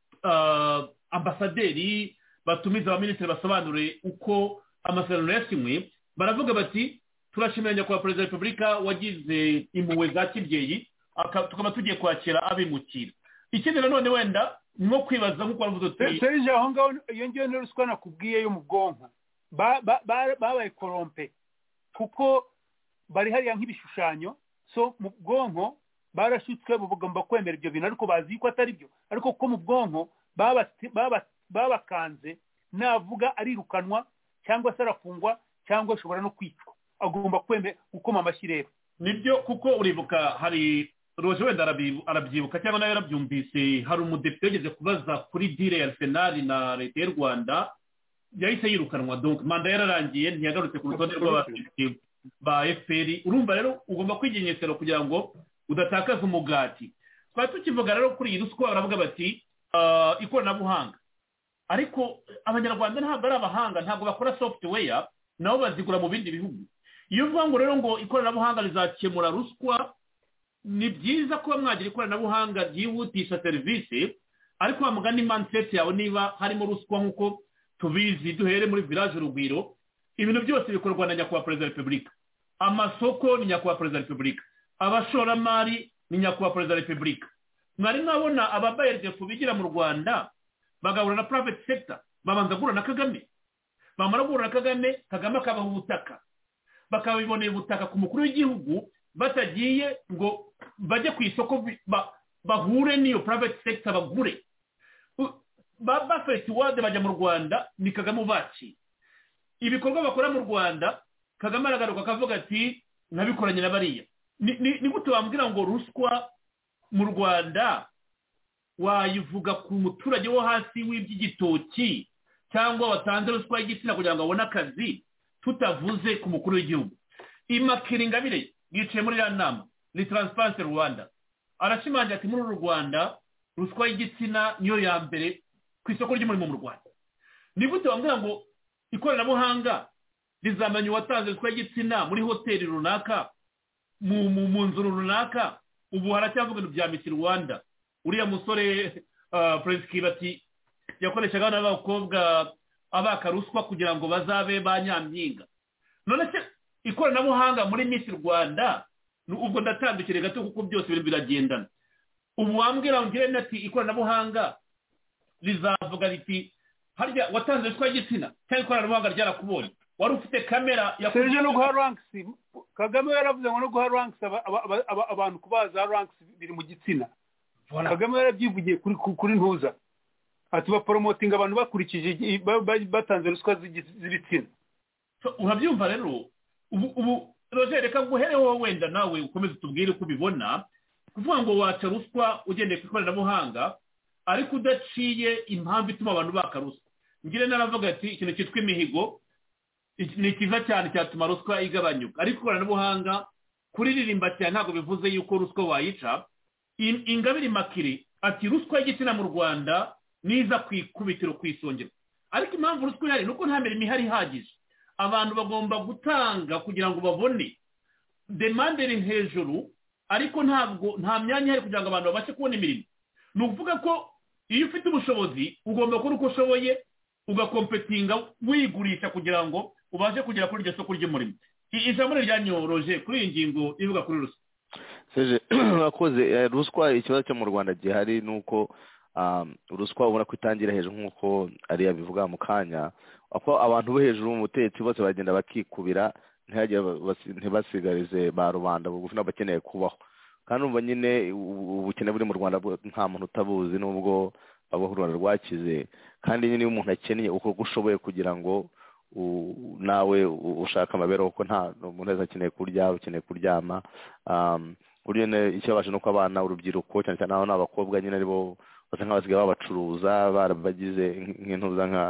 Speaker 1: ambasaderi batumize abaminisitiri basobanure uko amasezerano yasinywe baravuga bati turashimira nyakubahwa perezida wa repubulika wagize impuhwe za kibyeyi tukaba tugiye kwakira abimukira ikindi nanone wenda nko kwibaza nk'uko waravuze uti
Speaker 3: serije aho ngaho iyo ngiyo ni ruswa nakubwiye yo mu bwonko babaye korompe kuko bari hariya nk'ibishushanyo so mu bwonko barashutswe bagomba kwemera ibyo bintu ariko bazi ko atari byo ariko ko mu bwonko babakanze navuga arirukanwa cyangwa se arafungwa cyangwa ashobora no kwicwa agomba kwemera gukoma amashyi rero
Speaker 1: nibyo kuko uribuka hari roje wenda arabyibuka cyangwa nawe yarabyumvise hari umudepite wigeze kubaza kuri dire ya arsenal na leta y'u rwanda yahise yirukanwa donc manda yararangiye ntiyagarutse ku rutonde rw'abadepite ba F P R urumva rero ugomba kwigengesera kugira ngo udatakaza umugati twari tukivuga rero kuri iyi ruswa baravuga bati ikoranabuhanga ariko abanyarwanda ntabwo ari abahanga ntabwo bakora software nabo bazigura mu bindi bihugu iyo uvuga ngo rero ngo ikoranabuhanga rizakemura ruswa ni byiza kuba mwagira ikoranabuhanga ryihutisha serivisi ariko wamugana mindset yawe niba harimo ruswa nk'uko tubizi duhere muri village urugwiro ibintu byose bikorwa na nyakubahwa perezida wa repubulika amasoko ni nyakubahwa perezida wa repubulika abashoramari ni nyakubahwa perezida wa repubulika mwari mwabona ababayeridefu bigira mu rwanda bagahura na private sector babanza guhura na kagame bamara guhura na kagame kagame akabaha ubutaka bakabibonera ubutaka ku mukuru w'igihugu batagiye ngo bajye ku isoko bahure n'iyo private sector bagure bafite wade bajya mu rwanda ni kagame ubakiye ibikorwa bakora mu rwanda kagame aragaruka akavuga ati nabikoranye na bariya ni gute wambwira ngo ruswa mu rwanda wayivuga ku muturage wo hasi w'iby'igitoki cyangwa watanze ruswa y'igitsina kugira ngo abone akazi tutavuze ku mukuru w'igihugu Immaculee Ingabire yicaye muri ya nama ni Transparency Rwanda arashimangira ati muri uru Rwanda ruswa y'igitsina niyo ya mbere ku isoko ry'umurimo mu Rwanda ni gute wambwira ngo ikoranabuhanga rizamenya uwatanze ruswa y'igitsina muri hoteli runaka mu nzu runaka ubu haracyavuga ibintu bya Miss Rwanda uriya musore Prince Kibati yakoreshaga n'abakobwa abaka ruswa kugira ngo bazabe ba nyampinga none se ikoranabuhanga muri Miss Rwanda ubwo ndatandukire gato kuko byose biri biragendana ubu wambwira ngire nati ikoranabuhanga rizavuga riti harya watanze ruswa y'igitsina cyangwa ikoranabuhanga ryarakubonye wari ufite kamera
Speaker 3: yakoze no guha ranks Kagame yaravuze ngo no guha ranks abantu kubaza ranks biri mu gitsina Kagame yarabyivugiye kuri kuri ntuza ati ba promoting abantu bakurikije batanze ruswa z'ibitsina
Speaker 1: urabyumva rero ubu ubu Roger reka guhereho wenda nawe ukomeze tubwire uko ubibona kuvuga ngo waca ruswa ugendeye ku ikoranabuhanga ariko udaciye impamvu ituma abantu baka ruswa ngire naravuga ati ikintu cyitwa imihigo ni kiza cyane cyatuma ruswa igabanyuka ariko ikoranabuhanga kuririmba cyane ntabwo bivuze yuko ruswa wayica Ingabire Immaculee ati ruswa y'igitsina mu Rwanda niza kwikubitiro kwisongera ariko impamvu ruswa ihari nuko nta mirimo ihari ihagije abantu bagomba gutanga kugira ngo babone demande iri hejuru ariko ntabwo nta myanya ihari kugira ngo abantu babashe kubona imirimo ni ukuvuga ko iyo ufite ubushobozi ugomba gukora uko ushoboye ugakompetinga wigurisha kugira ngo ubashe kugera kuri iryo soko ry'umurimo ijambo ryanyoroje kuri iyi ngingo ivuga kuri ruswa
Speaker 9: seje urakoze ruswa ikibazo cyo mu Rwanda gihari nuko ruswa ubona ko itangira hejuru nk'uko ari yabivuga mu kanya ako abantu bo hejuru mu butegetsi bose bagenda bakikubira ntibasigarize ba rubanda bugufi n'abakeneye kubaho kandi umva nyine ubukene buri mu Rwanda nta muntu utabuzi nubwo abaho u Rwanda rwakize kandi nyine iyo umuntu akeneye uko gushoboye kugira ngo nawe ushaka amabereho kuko nta umuntu wese akeneye kurya ukeneye kuryama buryo ikibabaje nuko abana urubyiruko cyane cyane n'abana b'abakobwa nyine aribo basa nk'abasigaye babacuruza barabagize nk'intuza nka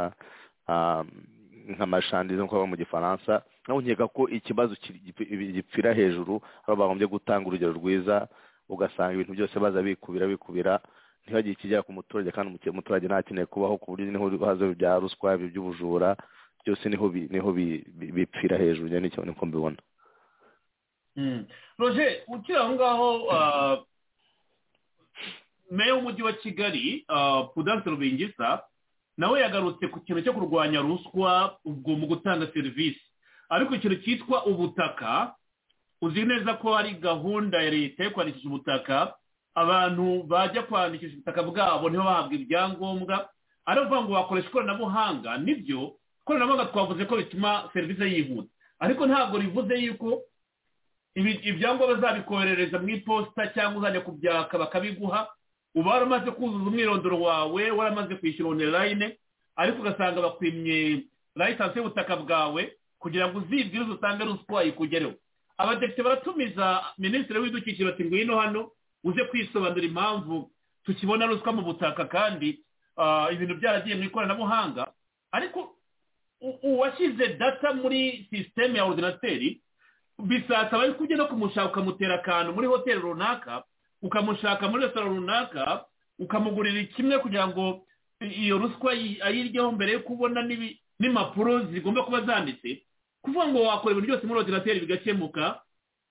Speaker 9: nk'amashandizi nk'uko baba mu gifaransa naho nkeka ko ikibazo gipfira hejuru aho bagombye gutanga urugero rwiza ugasanga ibintu byose baza bikubira bikubira ntibagire ikigera ku muturage kandi umuturage ntakeneye kubaho ku buryo niho haza bya ruswa by'ubujura byose niho niho bipfira hejuru njye nicyo niko mbibona
Speaker 1: Roger ukiri aho ngaho meya w'umujyi wa kigali Prudence Rubingisa nawe yagarutse ku kintu cyo kurwanya ruswa ubwo mu gutanga serivisi ariko ikintu cyitwa ubutaka uzi neza ko hari gahunda ya leta yo kwandikisha ubutaka abantu bajya kwandikisha ubutaka bwabo niho bahabwa ibyangombwa aravuga ngo bakoresha ikoranabuhanga nibyo ikoranabuhanga twavuze ko bituma serivisi yihuta ariko ntabwo rivuze yuko ibyangombwa bazabikoherereza mu iposita cyangwa uzajya kubyaka bakabiguha uba waramaze kuzuza umwirondoro wawe waramaze kwishyura online ariko ugasanga bakwimye license y'ubutaka bwawe kugira ngo uzibwirize usange ruswa ikugereho abadepite baratumiza minisitiri w'ibidukikije bati ngwino hano uze kwisobanura impamvu tukibona ruswa mu butaka kandi ibintu byaragiye mu ikoranabuhanga ariko uwashyize data muri sisiteme ya ordinateri bisataba yuko ujya no kumushaka ukamutera akantu muri hoteli runaka ukamushaka muri resitora runaka ukamugurira kimwe kugira ngo iyo ruswa ayiryeho mbere yo kubona n'impapuro zigomba kuba zanditse kuvuga ngo wakora ibintu byose muri ordinateri bigakemuka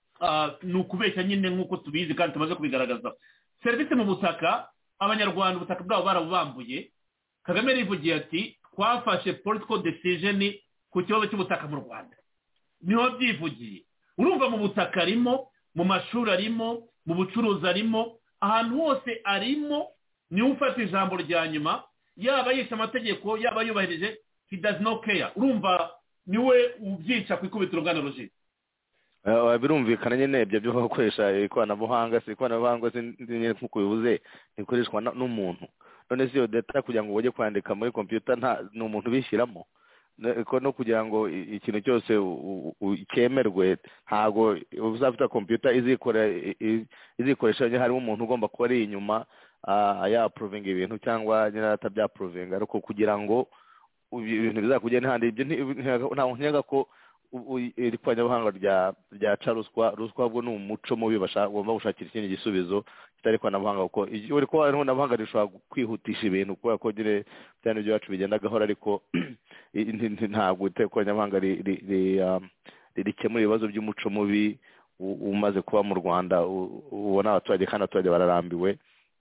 Speaker 1: ni ukubeshya nyine nk'uko tubizi kandi tumaze kubigaragaza serivisi mu butaka abanyarwanda ubutaka bwabo barabubambuye kagame rivugiye ati twafashe political decision ku kibazo cy'ubutaka mu rwanda niho byivugiye urumva mu butaka arimo mu mashuri arimo mu bucuruzi arimo ahantu hose arimo niwe ufata ijambo rya nyuma yaba yishe amategeko yaba yubahirije he does not care urumva niwe ubyica ku ikubitiro bwa Roger
Speaker 9: birumvikana nyine ibyo byo gukoresha ikoranabuhanga si ikoranabuhanga nyine nk'uko bivuze rikoreshwa n'umuntu none si iyo data kugira ngo ujye kwandika muri computer nta ni umuntu ubishyiramo no kugira ngo ikintu cyose cyemerwe ntabwo uzafite computer izikoresha harimo umuntu ugomba kuba ari inyuma yapuruvinga ibintu cyangwa nyine atabyapuruvinga ariko kugira ngo ibintu bizakugenda handi ntabwo nkeka ko iri koranabuhanga ryaca ruswa ruswa ahubwo ni umuco mubi bagomba gushakira ikindi gisubizo kitari ikoranabuhanga kuko uri kuba ikoranabuhanga rishobora kwihutisha ibintu kubera ko nyine cyane ibyo iwacu bigenda gahora ariko ntabwo ikoranabuhanga rikemura ibibazo by'umuco mubi umaze kuba mu rwanda ubona abaturage kandi abaturage bararambiwe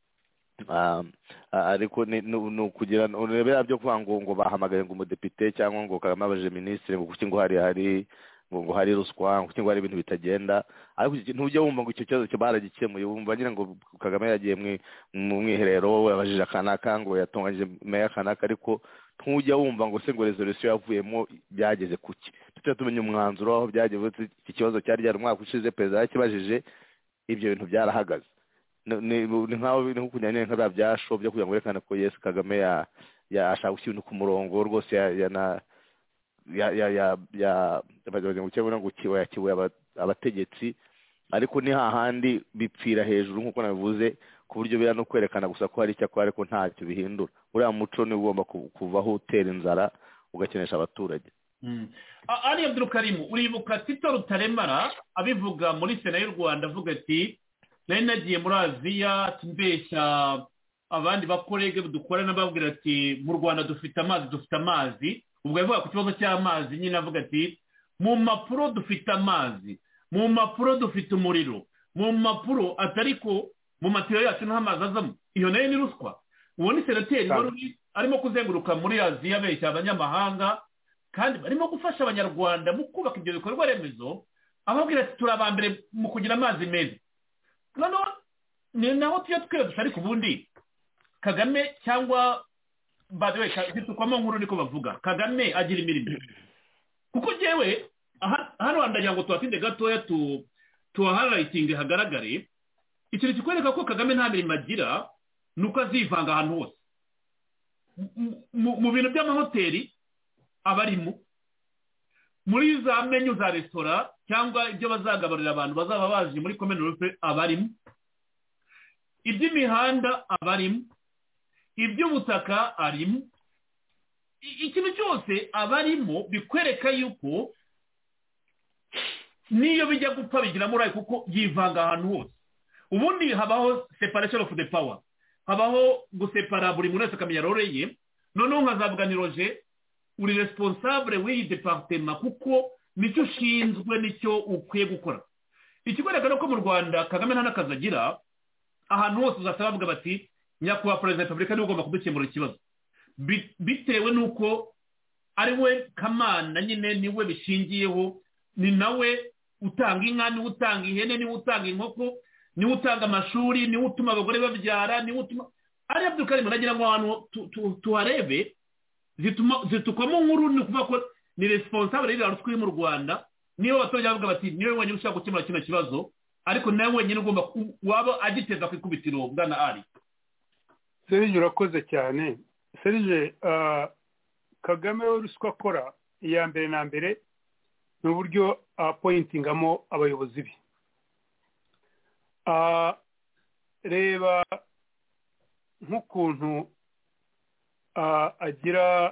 Speaker 9: ariko ni ukugira urebera byo kuvuga ngo ngo bahamagaye ngo umudepite cyangwa ngo Kagame abaje minisitiri ngo kuki ngo hari hari ngo hari ruswa kuki ngo hari ibintu bitagenda ariko ntujya wumva ngo icyo kibazo cyo baragikemuye wumva nyine ngo Kagame yagiye mu mwiherero yabajije akanaka ngo yatunganyije meya akanaka ariko ntujya wumva ngo se ngo resolution yavuyemo byageze kuki tutyo tumenye umwanzuro aho byageze iki kibazo cyari cyari umwaka ushize perezida yakibajije ibyo bintu byarahagaze ni nkaho bintu kunyanya nka byasho byo kugira ngo yerekane ko Yes Kagame ya yashaka gushyira ibintu ku murongo rwose ya ya ya ya ya baje ngo cyabona ngo kiwe yakiwe abategetsi ariko ni hahandi bipfira hejuru nkuko nabivuze ku buryo bira no kwerekana gusa ko hari icyo ariko ntacyo bihindura uriya muco ni ugomba kuvaho utera inzara ugakenesha abaturage
Speaker 1: Ali Abdul Karim uribuka Tito Rutaremara abivuga muri Sena y'u Rwanda avuga ati nari nagiye muri Aziya mbeshya abandi bakorege dukorana babwira ati mu Rwanda dufite amazi dufite amazi ubwo yavuga ku kibazo cy'amazi nyine avuga ati mu mapuro dufite amazi mu mapuro dufite umuriro mu mapuro atariko mu matiro yacu nta mazi azamo iyo nayo ni ruswa uwo ni senateri wari arimo kuzenguruka muri Aziya abeshya abanyamahanga kandi barimo gufasha abanyarwanda mu kubaka ibyo bikorwa remezo ababwira ati turabambere mu kugira amazi meza nano ni naho tuya twese ariko ubundi Kagame cyangwa badwe kitukwamo nkuru niko bavuga Kagame agira imirimo kuko jewe hano wandagira ngo tuwatinde gatoya tu tu highlighting hagaragare ikintu kikwereka ko Kagame nta mirimo agira nuko azivanga ahantu hose mu bintu by'amahoteli abarimo muri za menu za restaurant cyangwa ibyo bazagaburira abantu bazaba baje muri community abarimo iby'imihanda abarimo iby'ubutaka arimo ikintu cyose abarimo bikwereka yuko niyo bijya gupfa bigira muri kuko yivanga ahantu hose ubundi habaho separation of the power habaho gusepara buri muntu wese akamenya role ye noneho nkazavuga ni Roger uri responsable w'iyi departement kuko nicyo ushinzwe nicyo ukwiye gukora ikikwereka ko mu Rwanda Kagame nta nakazi agira ahantu hose uzasaba bavuga bati nyakubahwa perezida wa repubulika niwe ugomba kudukemurira ikibazo bitewe n'uko ari we kamana nyine niwe bishingiyeho ni nawe utanga inka niwe utanga ihene niwe utanga inkoko niwe utanga amashuri niwe utuma abagore babyara niwe utuma ari Abdulkarim nagira ngo ahantu tuharebe zitukwamo nkuru ni ukuvuga ko ni responsable y'ibiraro turi mu Rwanda niyo batojya bavuga bati niwe wenyine ushaka gukemura kino kibazo ariko nawe wenyine ugomba waba agiteza ku ikubitiro bwana ari
Speaker 3: Serge urakoze cyane Serge Kagame we ruswa akora iya mbere na mbere ni uburyo apointingamo abayobozi be reba nk'ukuntu agira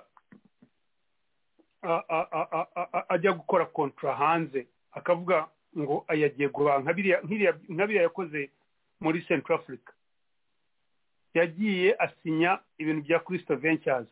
Speaker 3: ajya gukora kontra hanze akavuga ngo ayagiye guha nka biriya yakoze muri Central Africa yagiye asinya ibintu bya Crystal Ventures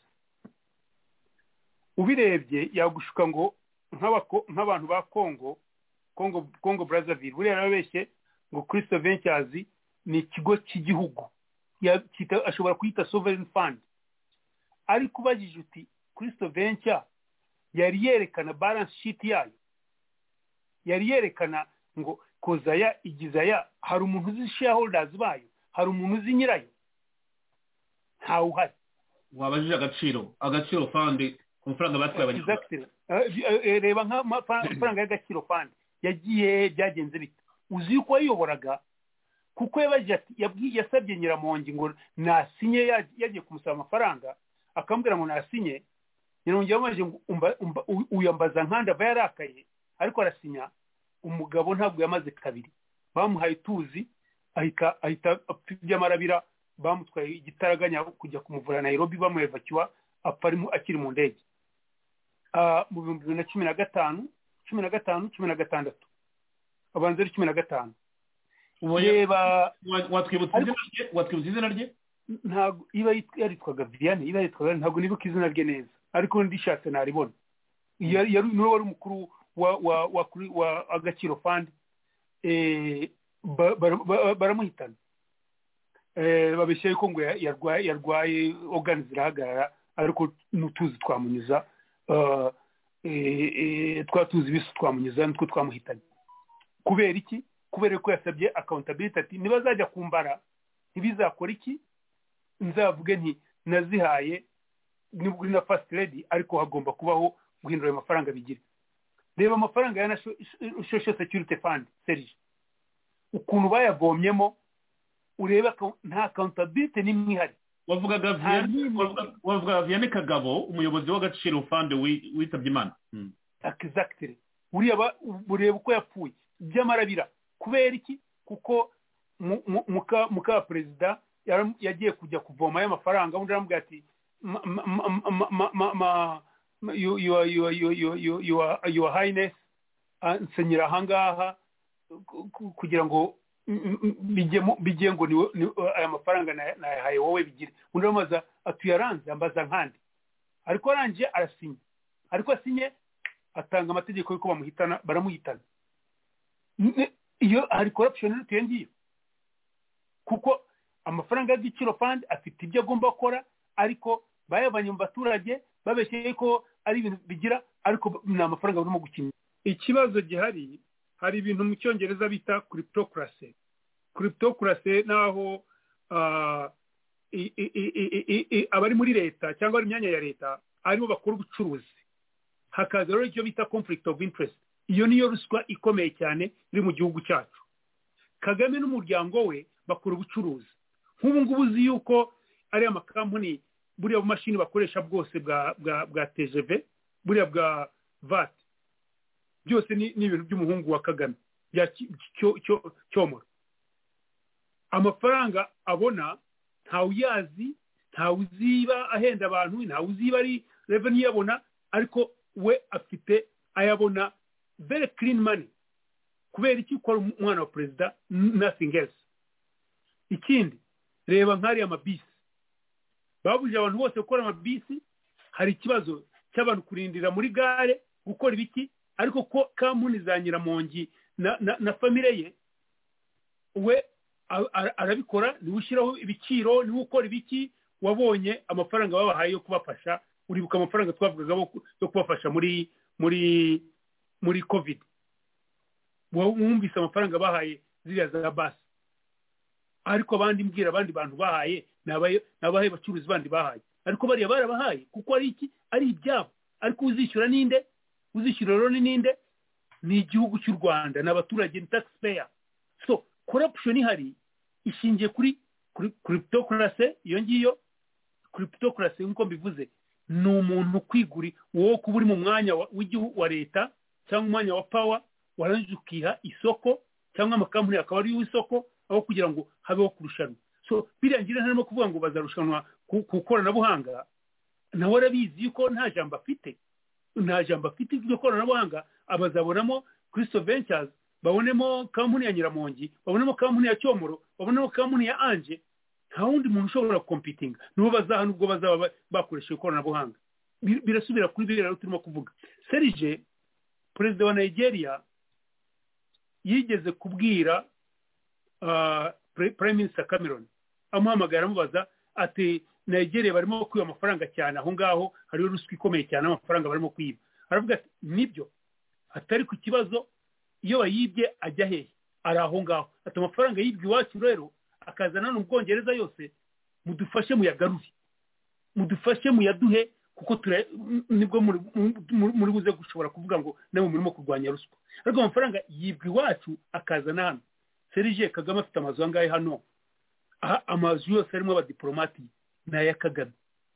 Speaker 3: ubirebye yagushuka ngo nk'abantu ba Congo Congo Congo Brazzaville buriya yarabeshye ngo Crystal Ventures ni ikigo cy'igihugu ashobora kuyita sovereign fund ariko ubajije uti Crystal Venture yari yerekana balance sheet yayo yari yerekana ngo kozaya igizaya hari umuntu uzi shareholders bayo hari umuntu uzi nyirayo ntawe uhari
Speaker 1: wabajije agaciro agaciro fund ku mafaranga batwaye
Speaker 3: abanyarwanda reba nk'amafaranga y'agaciro fund yagiye byagenze bite uzi yuko yayoboraga kuko yabaje yasabye Nyiramongi ngo nasinye yagiye kumusaba amafaranga akambwira ngo nasinye Nyiramongi yamaje uyambaza nkanda ba yarakaye ariko arasinya umugabo ntabwo yamaze kabiri bamuhaye tuzi ahita ahita by'amarabira bamutwaye igitaraganya kujya kumuvura Nairobi bamuevacuwa aparimo akiri mu ndege mu bihumbi na cumi na gatanu cumi na gatanu cumi na gatandatu abanza ari cumi na gatanu
Speaker 1: reba watwibutse izina rye
Speaker 3: ntabwo iba yaritwaga Vianney iba yaritwaga ntabwo nibuka izina rye neza ariko ndishatse naribona yari niwe wari umukuru wa wa wa agaciro fund eh baramuhitana eh babeshye ko ngo yarwaye yarwaye organs zirahagarara ariko nutuzi twamunyuza eh twatuzi bisu twamunyuza nitwo twamuhitanye kubera iki kubera ko yasabye accountability ati niba zajya kumbara ntibizakora iki nzavuge nti nazihaye nibwo na first lady ariko hagomba kubaho guhindura ayo mafaranga bigira reba amafaranga ya social security fund Serge ukuntu bayavomyemo ureba nta accountability nimwe ihari
Speaker 1: wavugaga wavugaga Vianney Kagabo umuyobozi w'agaciro fund witabye Imana
Speaker 3: exactly uriya ureba uko yapfuye by'amarabira kubera iki kuko muka muka president yagiye kujya kuvoma ayo mafaranga undi aramubwira ati your highness nsenyera ahangaha kugira ngo bijye ngo aya mafaranga nayahaye wowe bigire undi amaza atuyaranze ambaza nkandi ariko arangije arasinya ariko asinye atanga amategeko yuko bamuhitana baramuhitana iyo hari corruption rutuye ngiyo kuko amafaranga y'igiciro fund afite ibyo agomba gukora ariko bayabanye mu baturage babeshye ko ari ibintu bigira ariko ni amafaranga barimo gukina ikibazo gihari hari ibintu mu cyongereza bita cryptocracy cryptocracy naho abari muri leta cyangwa ari imyanya ya leta aribo bakora ubucuruzi hakaza rero icyo bita conflict of interest iyo niyo ruswa ikomeye cyane iri mu gihugu cyacu Kagame n'umuryango we bakora ubucuruzi nk'ubu ngubu uzi yuko ari amakampani buriya bumashini bakoresha bwose bwa bwa bwa T G V buriya bwa V A T byose ni ibintu by'umuhungu wa Kagame ya cyomoro amafaranga abona ntawe uyazi ntawe uziba ahenda abantu ntawe uziba ari revenue yabona ariko we afite ayabona very clean money kubera iki ukora umwana wa perezida nothing else ikindi reba nk'ari amabisi babuje abantu bose gukora amabisi hari ikibazo cy'abantu kurindira muri gare gukora ibiki ariko ko kampuni za Nyiramongi na na, na family ye we arabikora niwe ushyiraho ibiciro niwe ukora ibiki wabonye amafaranga babahaye yo kubafasha uribuka amafaranga twavugaga yo kubafasha muri muri muri covid wumvise amafaranga bahaye ziriya za basi ariko abandi mbwira abandi bantu bahaye nabahaye bacuruzi bandi bahaye ariko bariya barabahaye kuko ari iki ari ibyabo ariko uzishyura ninde uzishyura rero ni ninde ni igihugu cy'u Rwanda n'abaturage ni taxpayer so corruption ihari ishingiye kuri cryptocurrency iyo ngiyo cryptocurrency nk'uko mbivuze ni umuntu kwiguri wowe kuba uri mu mwanya w'igihugu wa leta cyangwa umwanya wa power warangiza ukiha isoko cyangwa amakampani akaba ari y'isoko aho kugira ngo habeho kurushanwa so birangira ntarimo kuvuga ngo bazarushanwa ku koranabuhanga nawe arabizi yuko nta jambo afite nta jambo afite iryo koranabuhanga abazabonamo Crystal Ventures babonemo kampani ya Nyiramongi babonemo kampani ya Cyomoro babonemo kampani ya Anje nta wundi muntu ushobora competing nibo bazaha nubwo bazaba bakoresha ikoranabuhanga birasubira kuri biriya rero turimo kuvuga Serge perezida wa Nigeria yigeze kubwira uh, Prime Minister Cameron amuhamagara amubaza ati Nigeria barimo kwiba amafaranga cyane aho ngaho hariyo ruswa ikomeye cyane amafaranga barimo kwiba aravuga ati nibyo atari ku kibazo iyo bayibye ajya hehe ari aho ngaho ati amafaranga yibwe iwacu rero akazana no mu Bwongereza yose mudufashe muyagarure mudufashe muyaduhe kuko nibwo muri buze gushobora kuvuga ngo namwe murimo kurwanya ruswa ariko amafaranga yibwe iwacu akazana hano Serge Kagame afite amazu angahe hano amazu yose arimo abadiplomati n'aya Kagame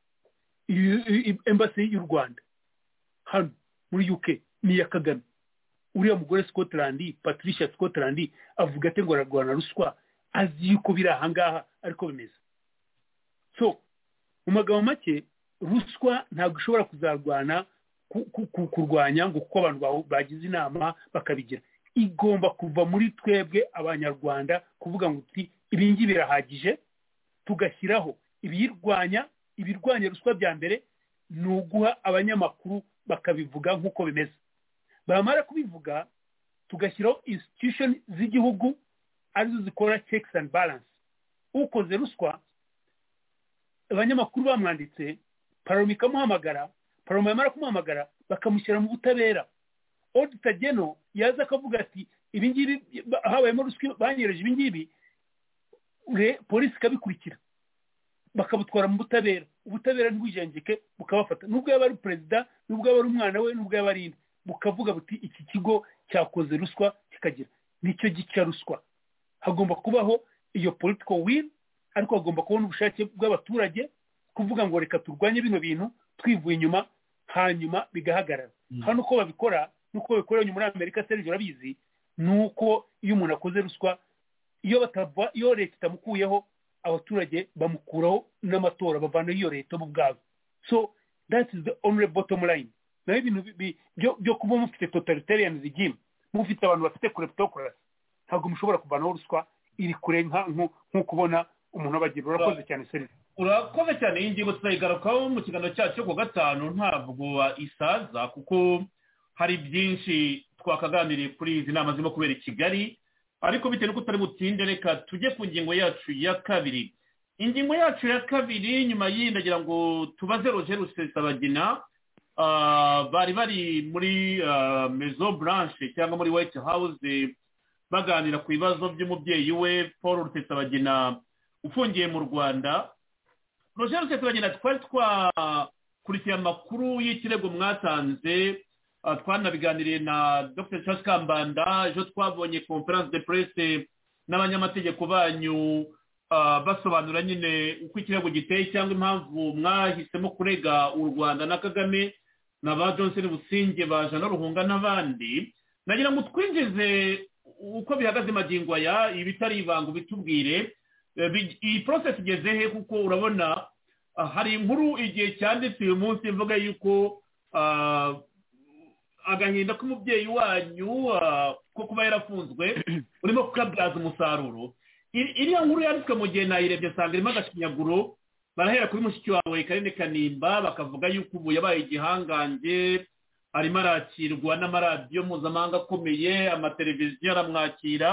Speaker 3: embassy y'u Rwanda hano muri U K ni ya Kagame uriya mugore Scotland Patricia Scotland avuga ate ngo ararwana ruswa azi yuko biri ahangaha ariko bimeze so mu magambo make ruswa ntabwo ishobora kuzarwana kurwanya ngo kuko abantu bagize inama bakabigira igomba kuva muri twebwe abanyarwanda kuvuga ngo uti ibingi birahagije tugashyiraho ibirwanya ibirwanya ruswa bya mbere ni uguha abanyamakuru bakabivuga nk'uko bimeze bamara kubivuga tugashyiraho institution z'igihugu arizo zikora checks and balance ukoze ruswa abanyamakuru bamwanditse paroma ikamuhamagara paroma yamara kumuhamagara bakamushyira mu butabera auditor general yaza akavuga ati ibingibi habayemo ruswa banyereje ibingibi polisi ikabikurikira bakabutwara mu butabera ubutabera ntibwijengeke bukabafata nubwo yaba ari perezida nubwo yaba ari umwana we nubwo yaba ari indi bukavuga buti iki kigo cyakoze ruswa kikagira nicyo gica ruswa hagomba kubaho iyo political will ariko hagomba kubona ubushake bw'abaturage kuvuga ngo reka turwanye bino bintu twivuye inyuma hanyuma bigahagarara mm. hano uko babikora nuko babikora muri Amerika Serge urabizi nuko iyo umuntu akoze ruswa iyo batava iyo leta itamukuyeho abaturage bamukuraho n'amatora bavana iyo leta bo bwabo so that is the only bottom line naho ibintu byo kuba mufite totalitarian regime mufite abantu bafite kleptocracy ntabwo mushobora kuvanaho ruswa iri kure nko kubona umuntu abagira urakoze cyane Serge
Speaker 1: urakoze cyane iyi ngingo tuzayigarukaho mu kiganiro cyacu cyo gatanu ntabwo isaza kuko hari byinshi twakaganiriye kuri izi nama zirimo kubera i Kigali ariko bitewe n'uko tutari butinde reka tujye ku ngingo yacu ya kabiri ingingo yacu ya kabiri nyuma y'iyi ndagira ngo tubaze Roger Rusesabagina bari bari muri Maison Blanche cyangwa muri White House baganira ku bibazo by'umubyeyi we Paul Rusesabagina ufungiye mu Rwanda Roger Rusesabagina twari twakurikiye amakuru y'ikirego mwatanze twanabiganiriye na Doctor Charles Kambanda ejo twabonye conference de presse n'abanyamategeko banyu basobanura nyine uko ikirego giteye cyangwa impamvu mwahisemo kurega u Rwanda na Kagame na ba Johnson Businge ba Jean Ruhunga n'abandi nagira ngo twinjize uko bihagaze magingo aya ibitari ibango bitubwire iyi process igeze he kuko urabona hari inkuru igihe cyanditse uyu munsi mvuga yuko agahinda k'umubyeyi wanyu ko kuba yarafunzwe urimo kukabyaza umusaruro iriya nkuru yanditswe mu gihe nayirebye nsanga irimo agashinyaguro barahera kuri mushiki wawe Karine Kanimba bakavuga yuko ubu yabaye igihangange arimo arakirwa n'amaradiyo mpuzamahanga akomeye amateleviziyo aramwakira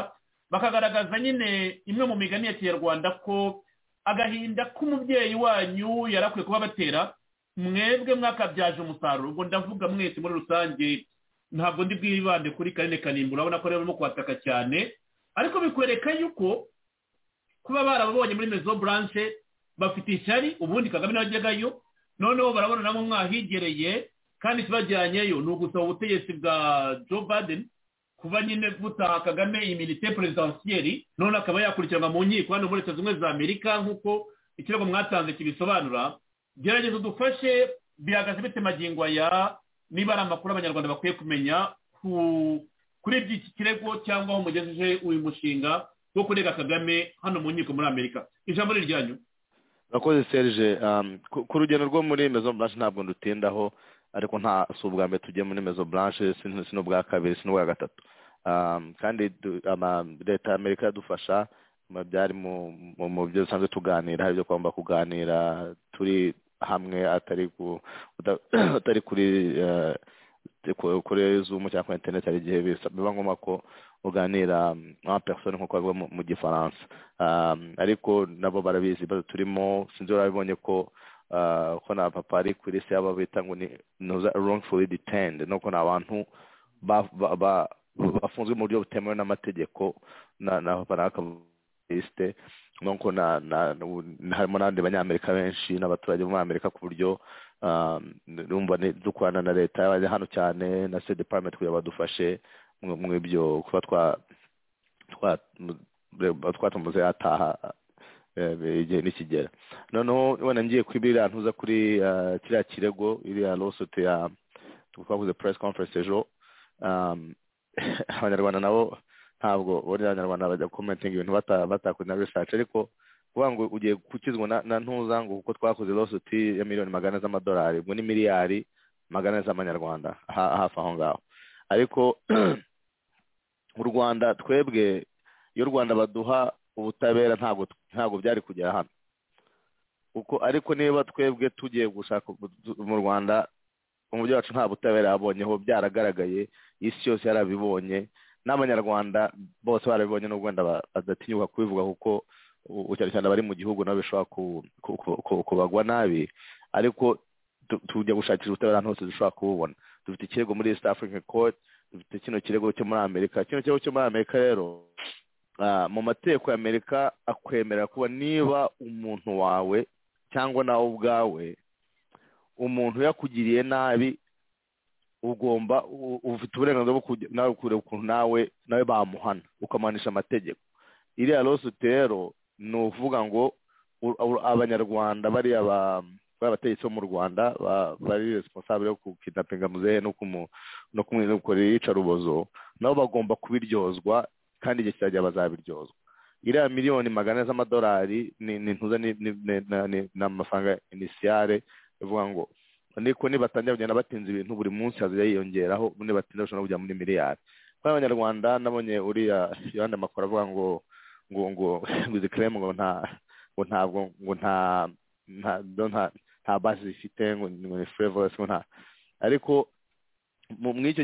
Speaker 1: bakagaragaza nyine imwe mu migani ya kinyarwanda ko agahinda k'umubyeyi wanyu yarakwiye kuba batera mwebwe mwakabyaje umusaruro. ubwo ndavuga mwese muri rusange, ntabwo ndi bwibande kuri Karine Kanimba, urabona ko rero barimo kwataka cyane, ariko bikwereka yuko kuba barababonye muri mezo branche bafite ishyari. ubundi Kagame n'abajyagayo, noneho barabona nabo mwahigereye, kandi kibajyanyeyo ni ugusaba ubutegetsi bwa Joe Biden kuba nyine butaha Kagame iminite presidentielle, none akaba yakurikiranwa mu nkiko hano muri Leta Zunze Ubumwe za Amerika nk'uko ikirego mwatanze kibisobanura. gerageza udufashe, bihagaze bite magingo aya, niba ari amakuru abanyarwanda bakwiye kumenya kuri iki kirego cyangwa aho mugejeje uyu mushinga wo kurega Kagame hano mu nkiko muri Amerika. ijambo ni ryanyu.
Speaker 9: Urakoze Serge. Ku rugendo rwo muri Maison Blanche ntabwo ndutindaho, ariko nta si ubwa mbere tugiye muri Maison Blanche, si n'ubwa kabiri, si n'ubwa gatatu. kandi leta ya Amerika yadufasha byari mu byo dusanzwe tuganira, hari ibyo kwamba kuganira turi hamwe, atari atari kuri kuri Zoom cyangwa internet. hari igihe biba ngombwa ko uganira en personne nk'uko bavuga mu gifaransa, ariko nabo barabizi turimo. sinzi urabibonye ko ko na papa ari kuri se aba bita ngo ni wrongfully detained, nuko ni abantu bafunzwe mu buryo butemewe n'amategeko na na liste. nuko na harimo n'abandi banyamerika benshi n'abaturage bo muri Amerika, ku buryo numva dukorana na leta y'abajya hano cyane na State Department kugira badufashe mu ibyo kuba twa twa twatumuze ataha igihe nikigera. noneho wenda ngiye kwibira ntuza kuri kiriya kirego, iriya lawsuit ya twavuze press conference ejo. abanyarwanda nabo ntabwo buri abanyarwanda bajya commenting ibintu batakoze na research, ariko kuvuga ngo ugiye gukizwa na ntuza ngo kuko twakoze lawsuit ya miliyoni magana z'amadolari, ubwo ni miliyari magana z'amanyarwanda hafi aho ngaho. ariko mu Rwanda twebwe, iyo u Rwanda baduha ubutabera ntabwo ntabwo byari kugera hano uko. ariko niba twebwe tugiye gushaka mu Rwanda, umujyi wacu nta butabera yabonyeho, byaragaragaye, isi yose yarabibonye, n'abanyarwanda bose barabibonye, n'ubwo wenda badatinyuka kubivuga kuko cyane cyane bari mu gihugu nabo bishobora kubagwa nabi. ariko tujya gushakira ubutabera ahantu hose dushobora kububona. dufite ikirego muri East African Court, dufite kino kirego cyo muri Amerika. kino kirego cyo muri Amerika rero, mu mategeko ya Amerika akwemerera kuba niba umuntu wawe cyangwa nawe ubwawe umuntu yakugiriye nabi, ugomba ufite uburenganzira bwo nawe kureba ukuntu nawe nawe bamuhana, ukamanisha amategeko. iriya lawsuit rero ni ukuvuga ngo abanyarwanda bariya abategetsi bo mu Rwanda bari responsable yo kukidnapinga muzehe no kumukorera iyicarubozo, nabo bagomba kubiryozwa, kandi igihe kirajya bazabiryozwa. iriya miliyoni magana z'amadolari ni ntuza n'amafaranga initiale, bivuga ngo niko nibatangira kugenda batinze ibintu buri munsi hazajya yiyongeraho, nibatinda bashobora kujya muri miliyari. kwa abanyarwanda nabonye uriya yandi makuru avuga ngo ngo ngo izi claim ngo nta ngo ntabwo ngo nta nta nta base zifite ngo ni frivolous ngo nta. ariko mu mwicyo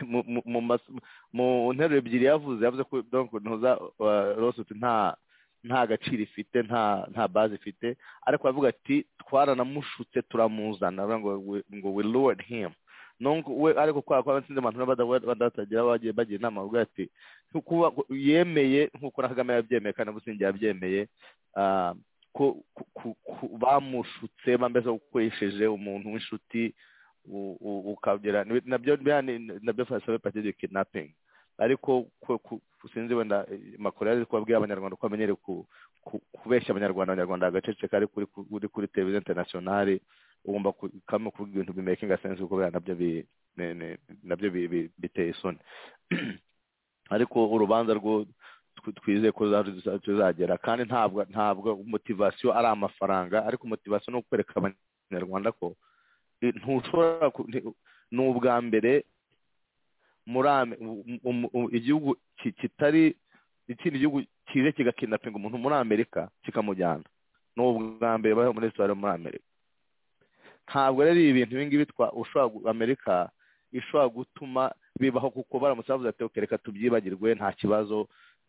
Speaker 9: mu nteruro ebyiri yavuze yavuze ko donc ntuza lawsuit nta nta gaciro ifite, nta nta base ifite, ariko avuga ati twaranamushutse turamuzana, ngo ngo we lured him. nongo we ariko kwa kwa batsinze abantu badatagira bagiye bagiye inama avuga ati kuba yemeye nkuko na Kagame yabyemeye kandi Businge yabyemeye, ko bamushutse bambeze gukoresheje umuntu w'inshuti ukabwira nabyo nabyo fasabe partie de kidnapping. ariko sinzi wenda makuru yari kubabwira abanyarwanda ko bamenyere kubeshya abanyarwanda abanyarwanda agacece kari kuri kuri kuri televiziyo internationale, ugomba kamo kuvuga ibintu bimaking sense kuko nabyo bi nabyo biteye isoni. ariko urubanza rwo twizeye ko tuzagera, kandi ntabwo ntabwo motivation ari amafaranga, ariko motivation no kwereka abanyarwanda ko ntushobora n'ubwa mbere muri igihugu kitari ikindi gihugu kije kigakidnapinga umuntu muri Amerika kikamujyana, n'ubwa mbere bari muri histoire muri Amerika. ntabwo rero ibintu ibingibi twa ushobora Amerika ishobora gutuma bibaho, kuko baramutse bavuze ati reka tubyibagirwe nta kibazo,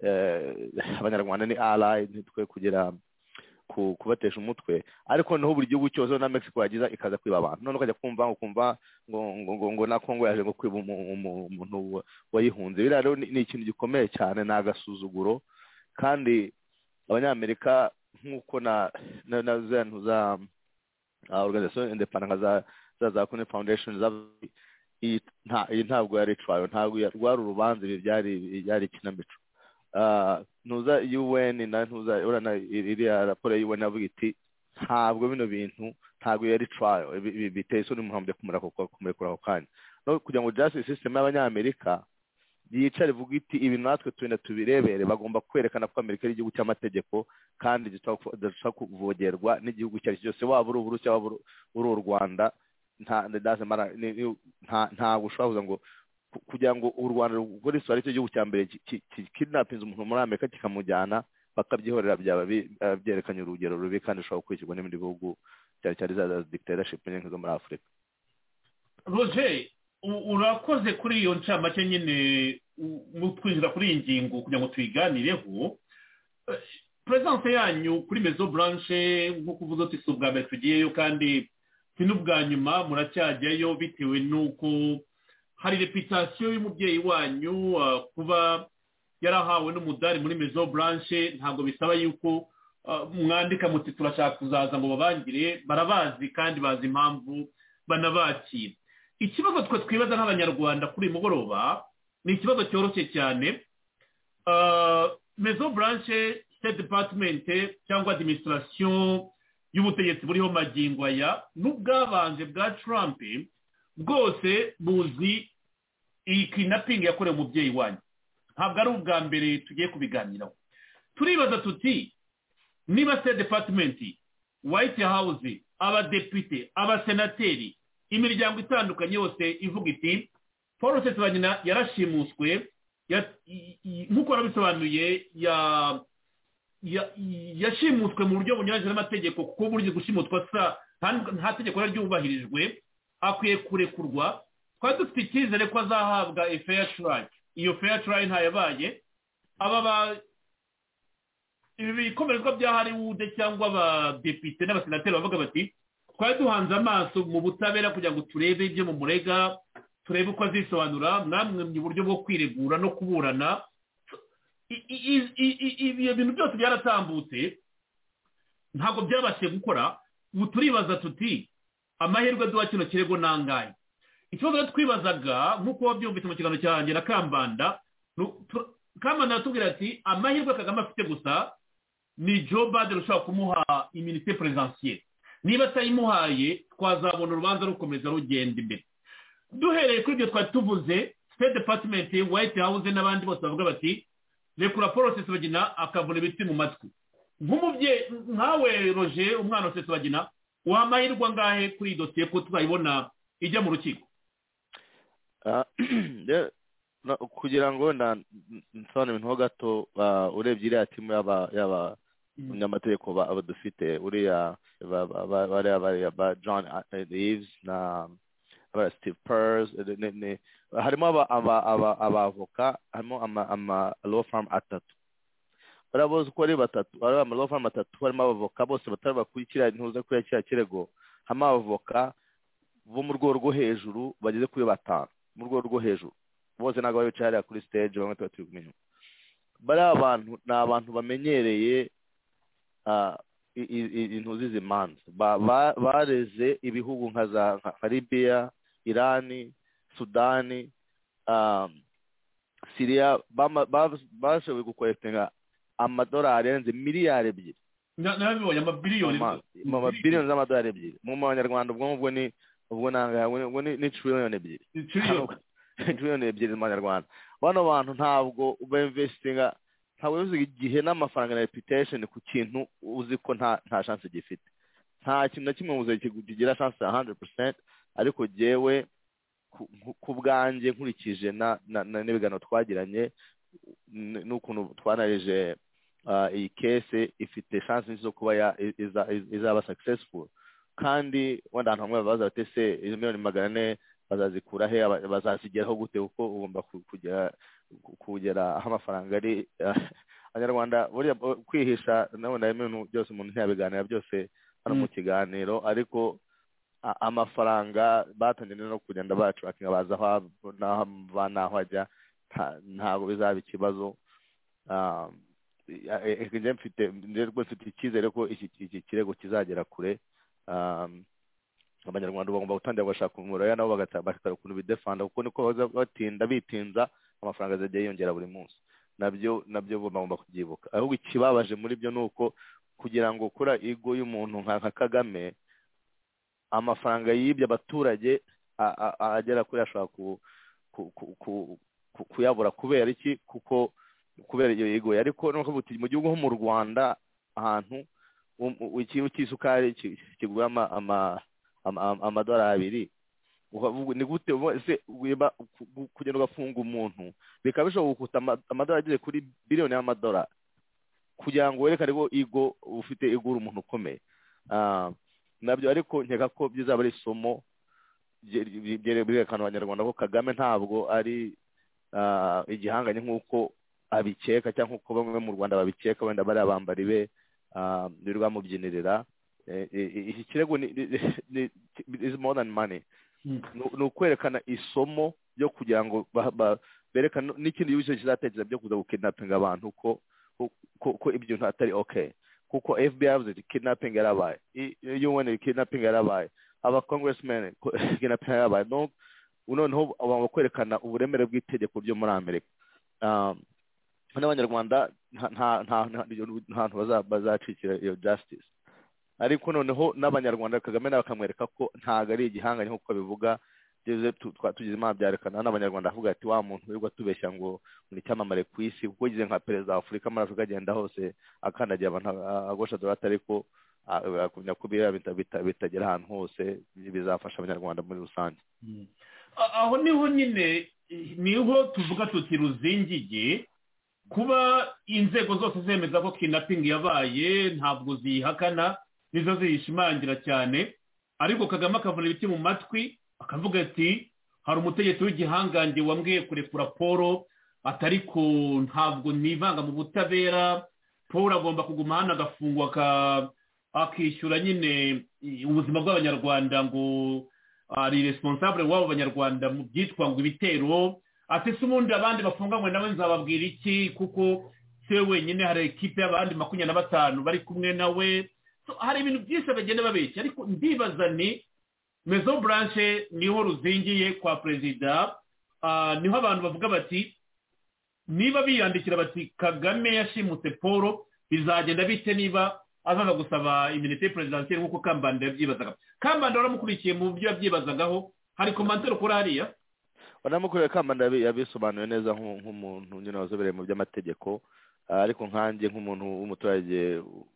Speaker 9: abanyarwanda ni ally ntitwe kugira kubatesha umutwe ariko naho buri gihugu cyose na Mexico yagiza ikaza kwiba abantu none ukajya kumva ngo kumva ngo ngo ngo na Congo yaje ngo kwiba umuntu wayihunze biriya rero ni ikintu gikomeye cyane ni agasuzuguro kandi abanyamerika nk'uko na na zentu za organization independent za za za Kone Foundation za iyi ntabwo yari trial ntabwo rwari urubanza ibi byari byari ikinamico ntuza U N na ntuza urana iriya raporo ya U N avuga iti ntabwo bino bintu ntabwo yari trial biteye so n'umuhambe kumurekura ako kanya no kugira ngo justice system y'abanyamerika yicara ivuga iti ibi natwe twenda tubirebere bagomba kwerekana ko Amerika ari igihugu cy'amategeko kandi gishobora kuvogerwa n'igihugu cyari cyose waba uri Uburusiya waba uri u Rwanda nta nta nta gushobora ngo kugira ngo u Rwanda rukore isura cyo gihugu cya mbere kidnapinze umuntu muri Amerika kikamujyana bakabyihorera byaba byerekanye urugero rubi kandi ushobora gukurikirwa n'ibindi bihugu cyari cyari za dictatorship nk'izo muri Afurika.
Speaker 1: Roger urakoze kuri iyo ncamake nyine twinjira kuri iyi ngingo kugira ngo tuyiganireho presence yanyu kuri Maison Blanche nk'uko uvuze uti si ubwa mbere tugiyeyo kandi si n'ubwa nyuma muracyajyayo bitewe n'uko hari reputation y'umubyeyi wanyu kuba yarahawe n'umudari muri Maison Blanche ntabwo bisaba yuko mwandika muti turashaka kuzaza ngo babangire barabazi kandi bazi impamvu banabakira ikibazo twe twibaza nk'abanyarwanda kuri uyu mugoroba ni ikibazo cyoroshye cyane Maison Blanche State Department cyangwa administration y'ubutegetsi buriho magingo aya n'ubwabanje bwa Trump bwose buzi iyi kidnapping yakorewe umubyeyi wanyu ntabwo ari ubwa mbere tugiye kubiganiraho turibaza tuti niba State Department White House abadepite abasenateri imiryango itandukanye yose ivuga iti Paul Rusesabagina yarashimuswe nk'uko nabisobanuye yashimuswe mu buryo bunyuranyije n'amategeko kuko buryo gushimutwa sa nta tegeko ryubahirijwe akwiye kurekurwa twari dufite icyizere ko azahabwa a fair trial iyo fair trial ntayabaye aba ibi bikomerezwa bya Hollywood cyangwa abadepite n'abasenateri bavuga bati twari duhanze amaso mu butabera kugira ngo turebe ibyo mu murega turebe uko azisobanura namwe mu buryo bwo kwiregura no kuburana ibyo bintu byose byaratambutse ntabwo byabashije gukora ubu turibaza tuti amahirwe duha kino kirego nangaye ikibazo twibazaga nk'uko wabyumvise mu kiganiro cyanjye na Kambanda Kambanda aratubwira ati amahirwe Kagame afite gusa ni Joe Biden ushobora kumuha immunité présidentielle niba atayimuhaye twazabona urubanza rukomeza rugenda imbere duhereye kuri ibyo twari tuvuze State Department White House n'abandi bose bavuga bati rekura Paul Rusesabagina akavuna ibiti mu matwi nk'umubyeyi nkawe Roger umwana wa Rusesabagina uha amahirwe angahe kuri iyi dosiye ko twayibona ijya mu rukiko
Speaker 9: kugira ngo nsobanure ibintu ho gato urebye iriya timu y'aba umunyamategeko dufite uriya ba John Eves na Steve Pearls harimo abavoka harimo ama law firm atatu baraboze uko ari batatu ari ama law firm atatu harimo abavoka bose batari bakurikira ntuze kuri kiriya kirego harimo abavoka bo mu rwego rwo hejuru bageze kuri batanu mu rwego rwo hejuru bose ntabwo bicaye hariya kuri stage bamwe tuba turi kumenya bari abantu ni abantu bamenyereye intuzi z'imanza bareze ibihugu nka za Libya Irani Sudani Syria bashoboye gukoresha amadolari arenze miliyari ebyiri
Speaker 1: nabibonye amabiliyoni
Speaker 9: amabiliyoni z'amadolari ebyiri mu Banyarwanda ubwo ubwo ni ubwo nanga ubwo ni trillion ebyiri trillion ebyiri mu Banyarwanda bano bantu ntabwo bainvestinga ntabwo uzi igihe n'amafaranga na reputation ku kintu uzi ko nta nta chance gifite nta kintu na kimwe uzi kigira chance one hundred percent ariko jewe ku bwanjye nkurikije na n'ibigano twagiranye n'ukuntu twanareje iyi case ifite chance zo kuba izaba successful kandi wenda abantu bamwe babaza bati se miliyoni magana ane bazazikura he bazazigeraho gute kuko ugomba kugera kugera aho amafaranga ari abanyarwanda buriya kwihisha nabona ibintu byose umuntu ntiyabiganira byose hano mu kiganiro ariko amafaranga batangiye no kugenda bacu baza aho naho ajya ntabwo bizaba ikibazo mfite mfite icyizere ko iki kirego kizagera kure abanyarwanda bagomba gutangira bashaka umuraya nabo bagatanga ukuntu bidefanda kuko niko batinda bitinza amafaranga azajya yiyongera buri munsi nabyo nabyo bagomba kubyibuka ahubwo ikibabaje muri byo nuko kugira ngo kura igo y'umuntu nka Kagame amafaranga yibye abaturage agera kuri ashaka kuyabura kubera iki kuko kubera iyo igo ariko nuko buti mu gihugu ho mu Rwanda ahantu ikintu cy'isukari kigura ama amadolari abiri ni gute se kugenda ugafunga umuntu bikaba bishobora gukuta amadolari ageze kuri biliyoni y'amadolari kugira ngo werekane ko igo ufite igura umuntu ukomeye nabyo ariko nkeka ko bizaba ari isomo byerekana abanyarwanda ko Kagame ntabwo ari igihanganye nk'uko abikeka cyangwa nk'uko bamwe mu Rwanda babikeka wenda bari abambari be birirwa mubyinirira iki kirego is more than money ni ukwerekana isomo ryo kugira ngo berekane n'ikindi gihugu kizatekereza byo kuza gukidnapinga abantu ko ko ibyo atari okay kuko F B I yavuze kidnapping yarabaye U N kidnapping yarabaye aba congressmen kidnapping yarabaye no noneho bagomba kwerekana uburemere bw'itegeko ryo muri Amerika n'abanyarwanda nta nta nta bazacikira iyo justice ariko noneho n'abanyarwanda Kagame nawe akamwereka ko ntago ari igihanganye nk'uko bivuga tugize imana byarekana n'abanyarwanda avuga ati wa muntu wirirwa tubeshya ngo ni icyamamare ku isi kuko ugize nka perezida wa Afurika muri Afurika agenda hose akandagira abantu agosha dorate ariko akumenya ko bitagera ahantu hose bizafasha abanyarwanda muri rusange
Speaker 1: aho niho nyine niho tuvuga tuti ruzingiye kuba inzego zose zemeza ko kidnapping yabaye ntabwo ziyihakana nizo ziyishimangira cyane ariko Kagame akavuna ibiti mu matwi akavuga ati hari umutegetsi w'igihangange wambwiye kurekura Paul atari ko ntabwo nivanga mu butabera Paul agomba kuguma hano agafungwa akishyura nyine ubuzima bw'abanyarwanda ngo ari responsable w'abo banyarwanda mu byitwa ngo ibitero ati se ubundi abandi bafunganywe nawe nzababwira iki kuko se wenyine hari ekipe y'abandi makumyabiri na batanu bari kumwe nawe hari ibintu byinshi bagenda babeshya ariko ndibaza ni Maison Blanche niho ruzingiye kwa perezida niho abantu bavuga bati niba biyandikira bati Kagame yashimutse Paul bizagenda bite niba azaza gusaba immunité presidentielle nk'uko Kambanda yabyibazaga Kambanda waramukurikiye mu byo yabyibazagaho hari commentaire kuri hariya
Speaker 9: wanamukuriye Kambanda yabisobanuye neza nk'umuntu nyine wazobereye mu by'amategeko ariko nkanjye nk'umuntu w'umuturage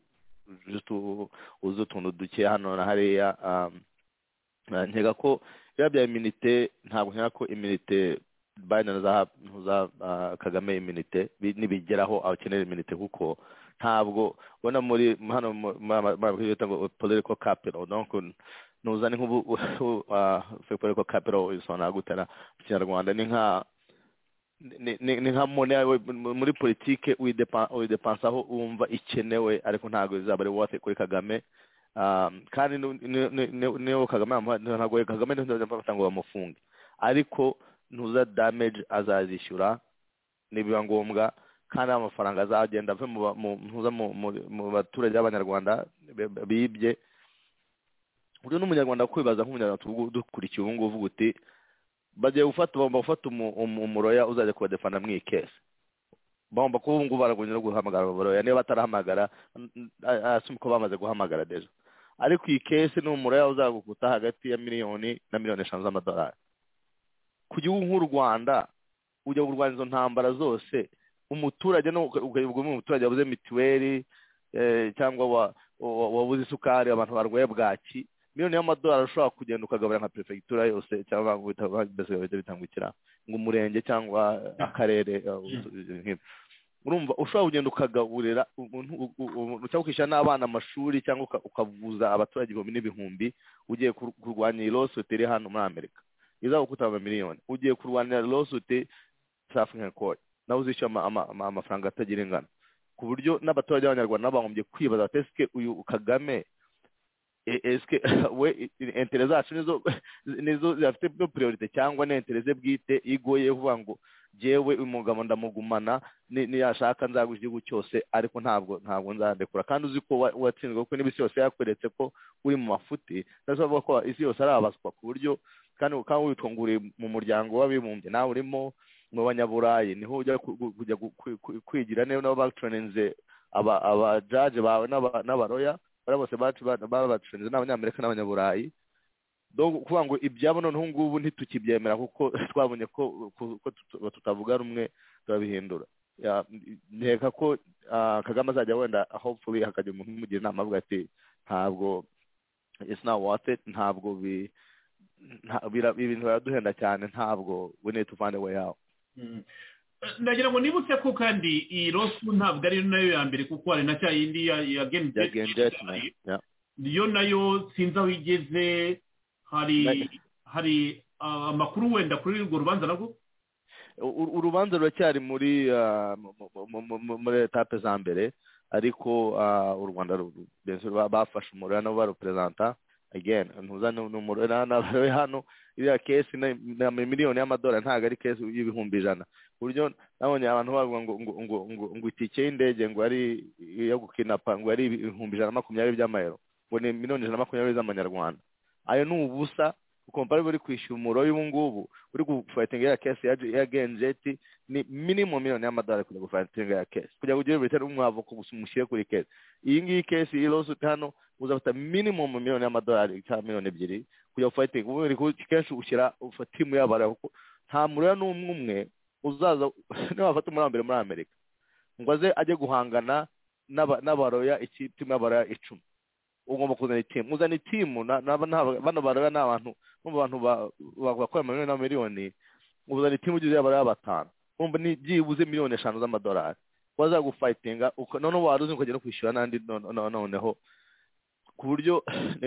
Speaker 9: uzi utuntu duke hano na hariya nkeka ko biba bya immunité ntabwo nkeka ko immunité Biden za Kagame immunité nibigeraho abakenera immunité kuko ntabwo ubona muri hano bita ngo political capital donc nuzane nk'ubu political capital isona gutera mu Kinyarwanda ni nka ni nka money muri politike uyidepansa aho wumva ikenewe ariko ntabwo izaba ari worth kuri Kagame kandi niyo Kagame ntabwo Kagame ntazafata ngo bamufunge ariko ntuza damage azazishyura nibiba ngombwa kandi amafaranga azagenda ave mu baturage b'abanyarwanda bibye uri n'umunyarwanda kwibaza nk'umunyarwanda dukurikiye ubu ngubu uvuga uti bagiye gufata bagomba gufata umuroya uzajya kubadefanda mu ikesi bagomba kuba ubu ngubu baragoye no guhamagara umuroya niba batarahamagara asuma ko bamaze guhamagara dejo ariko iyi kesi ni umuroya uzagukuta hagati ya miliyoni na miliyoni eshanu z'amadolari ku gihugu nk'u Rwanda ujya kurwanya izo ntambara zose umuturage no ukayivuga umuturage wabuze mituweli cyangwa wabuze isukari abantu barwaye bwaki miliyoni y'amadolari ushobora kugenda ukagabura nka prefectura yose cyangwa bitangukira ngo umurenge cyangwa akarere urumva ushobora kugenda ukagaburira umuntu cyangwa ukishyura n'abana amashuri cyangwa ukavuza abaturage ibihumbi n'ibihumbi ugiye kurwanya iyi lawsuit iri hano muri Amerika izagukuta amamiliyoni ugiye kurwanira lawsuit South African court nawe uzishyura amafaranga atagira ingano ku buryo n'abaturage b'abanyarwanda bagombye kwibaza bati eske uyu Kagame eske we intere zacu nizo nizo zafite priorite cyangwa ne intere ze bwite igoye kuvuga ngo jewe umugabo ndamugumana ni yashaka nzaguha igihugu cyose ariko ntabwo ntabwo nzandekura kandi uzi ko watsinzwe kuko n'ibisi yose yakweretse ko uri mu mafuti ndavuga ko isi yose ari abaswa ku buryo kandi kandi witonguriye mu muryango w'abibumbye nawe urimo mu banyaburayi niho ujya kujya kwigira neza nabo batraninze aba aba judge bawe n'abaroya bara bose bacu babatraninze n'abanyamerika n'abanyaburayi donc kuvuga ngo ibyabo noneho ngubu ntitukibyemera kuko twabonye ko tutavuga rumwe turabihindura nkeka ko Kagame azajya wenda hopefully hakajya umuntu umugira inama avuga ati ntabwo it's not worth it ntabwo bi ibintu biraduhenda cyane ntabwo we need to find a way out.
Speaker 1: ndagira ngo nibutse ko kandi iyi rosu ntabwo ari nayo ya mbere kuko hari na cya yindi ya game jet niyo nayo sinzi aho igeze hari hari amakuru wenda kuri urwo rubanza nabwo
Speaker 9: urubanza ruracyari muri muri etape za mbere ariko u Rwanda bafashe umuriro nabo barupresenta again ntuza n'umuriro n'abawe hano iriya kesi na miliyoni y'amadolari ntabwo ari kesi y'ibihumbi ijana buryo nabonye abantu bavuga ngo ngo ngo ngo ngo itike y'indege ngo ari yo gukinapa ngo ari ibihumbi ijana na makumyabiri by'amayero ngo ni miliyoni ijana na makumyabiri z'amanyarwanda ayo ni ubusa ukompare buri kwishyura umuro y'ubu ngubu uri gufatinga ya kesi ya genjeti ni minimum miliyoni y'amadolari kujya gufatinga ya kesi kugira ngo ugire bita n'umwavoka umushyire kuri kesi iyi ngiyi kesi iyi lawsuit hano uzafata minimum miliyoni y'amadolari cyangwa miliyoni ebyiri kujya gufatinga ubu kenshi ushyira ufata timu y'abara kuko nta muriro n'umwe umwe uzaza niba wafata umurambere muri Amerika ngo aze ajye guhangana n'abaroya timu y'abaroya icumi ugomba kuzana itimu uzana itimu bano baroya ni abantu mu bantu bakora miliyoni na miliyoni uzana itimu ugize y'abaroya batanu urumva ni byibuze miliyoni eshanu z'amadolari waza gufayitinga noneho waruzi ukajya no kwishyura n'andi noneho ku buryo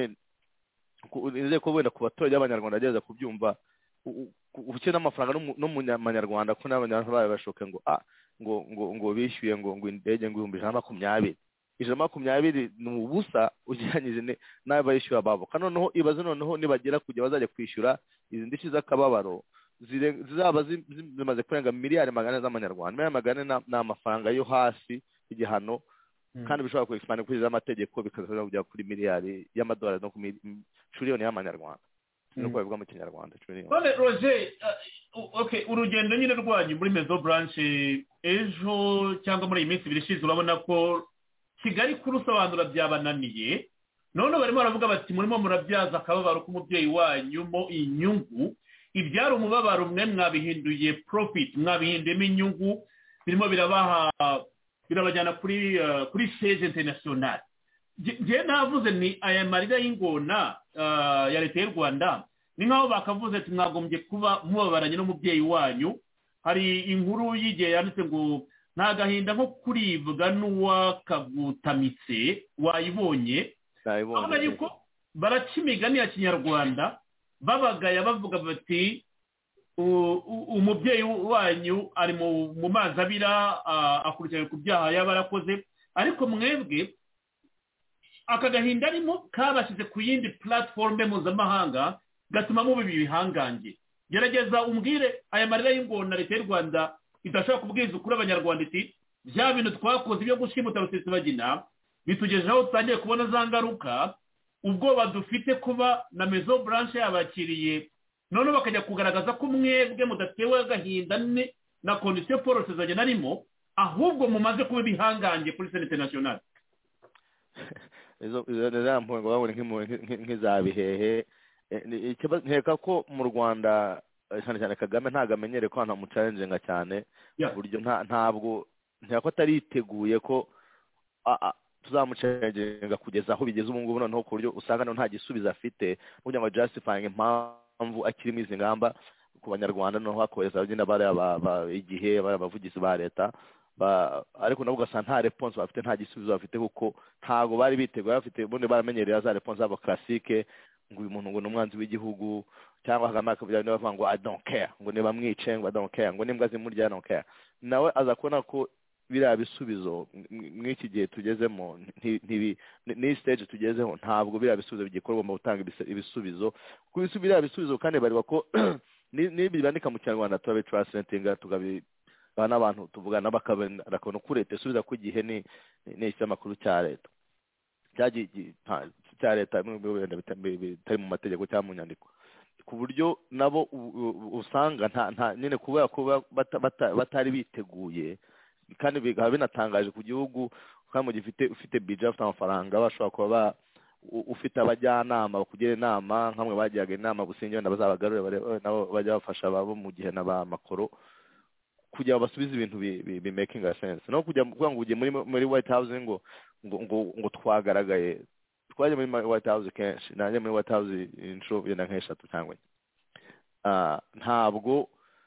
Speaker 9: nizeye ko wenda ku baturage b'abanyarwanda ageza kubyumva ubukene n'amafaranga n'umunyarwanda ko n'abanyarwanda bayo bashoke ngo ah ngo ngo ngo bishyuye ngo ngo indege ngo ibihumbi ijana na makumyabiri ijana na makumyabiri ni ubusa ugereranyije n'ayo bayishyura babo kandi noneho ibaze noneho nibagera kujya bazajya kwishyura izi ndishyi z'akababaro zizaba zimaze kurenga miliyari magana z'amanyarwanda miliyari magana ni amafaranga yo hasi igihano kandi bishobora ku expand kuri z'amategeko bikaza kujya kuri miliyari y'amadolari no ku trillion y'amanyarwanda no kuvuga mu kinyarwanda trillion.
Speaker 1: None Roger okay urugendo nyine rwanyu muri Mezo branch ejo cyangwa muri iyi minsi ibiri ishize urabona ko Kigali kurusobanura byabananiye none barimo baravuga bati murimo murabyaza akababaro k'umubyeyi wanyu mo inyungu ibyari umubabaro mwe mwabihinduye profit mwabihindemo inyungu birimo birabaha birabajyana kuri kuri stage international je navuze ni aya marira y'ingona ya leta y'u Rwanda ni nkaho bakavuze ati mwagombye kuba mubabaranye n'umubyeyi wanyu hari inkuru y'igihe yanditse ngo nta gahinda nko kuribwa n'uwakagutamitse wayibonye abona yuko baraca imigani ya kinyarwanda babagaya bavuga bati umubyeyi wanyu ari mu mazi abira akurikirana ku byaha yaba arakoze ariko mwebwe aka gahinda arimo kabashyize ku yindi platform mpuzamahanga gatuma mubi bihangange gerageza umbwire aya marira y'ingona leta y'u Rwanda idashobora kubwiza ukuri abanyarwanda iti bya bintu twakoze byo gushimuta Rusesabagina bitugejeho tutangiye kubona za ngaruka ubwoba dufite kuba na Mezo branch yabakiriye none bakajya kugaragaza ko mwebwe mudatewe agahinda na condition for Rusesabagina arimo ahubwo mumaze kuba bihangange kuri Senate National.
Speaker 9: izo izo mpungo babone nk'izabihehe nkeka ko mu Rwanda cyane cyane Kagame ntago amenyere ko abantu mucalenginga cyane buryo ntabwo ntako atariteguye ko tuzamucalenginga kugeza aho bigeze ubu ngubu noneho ku buryo usanga nta gisubizo afite kugira ngo justifying impamvu akirimo izi ngamba ku banyarwanda noneho hakohereza abagenda bari igihe bari abavugizi ba leta ariko nabo ugasanga nta response bafite nta gisubizo bafite kuko ntago bari biteguye bafite ubundi baramenyereye za response zabo classique ngo uyu muntu ngo ni umwanzi w'igihugu cyangwa Kagame akavuga bavuga ngo I don't care ngo niba mwice ngo I don't care ngo n'imbwa zimurya I don't care nawe aza kubona ko biriya bisubizo mw'iki gihe tugezemo ni stage tugezeho ntabwo biriya bisubizo bigikorwa mu gutanga ibisubizo ku biriya bisubizo kandi bareba ko n'ibi bandika mu Kinyarwanda turabe translatinga tugabi n'abantu tuvugana bakabona ko leta isubiza ku gihe ni ni ikinyamakuru cya leta cya leta bitari mu mategeko cyangwa mu nyandiko ku buryo nabo usanga nta nyine kubera kuba batari biteguye kandi bikaba binatangaje ku gihugu kandi mu gifite ufite budget ufite amafaranga bashobora kuba ufite abajyanama bakugira inama nkamwe bagiyaga inama gusinge wenda bazabagarure nabo bajya bafasha babo mu gihe n'aba makoro kugira basubize ibintu bi making a sense no kujya kuvuga ngo ugiye muri muri White House ngo ngo ngo twagaragaye twaje muri White House kenshi nanjye muri White House intro yenda nk'eshatu cyangwa ah ntabwo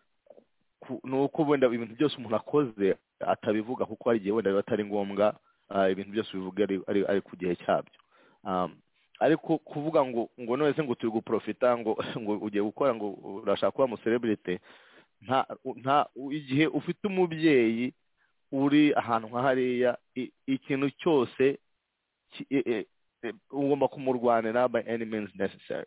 Speaker 9: nuko wenda ibintu byose umuntu akoze atabivuga kuko ari gihe wenda batari ngombwa ibintu byose bivuga ari ari ku gihe cyabyo ariko kuvuga ngo ngo none se ngo turi guprofita ngo ngo ugiye gukora ngo urashaka kuba mu celebrity nta nta igihe ufite umubyeyi uri ahantu nka hariya ikintu cyose ugomba kumurwanira by any means necessary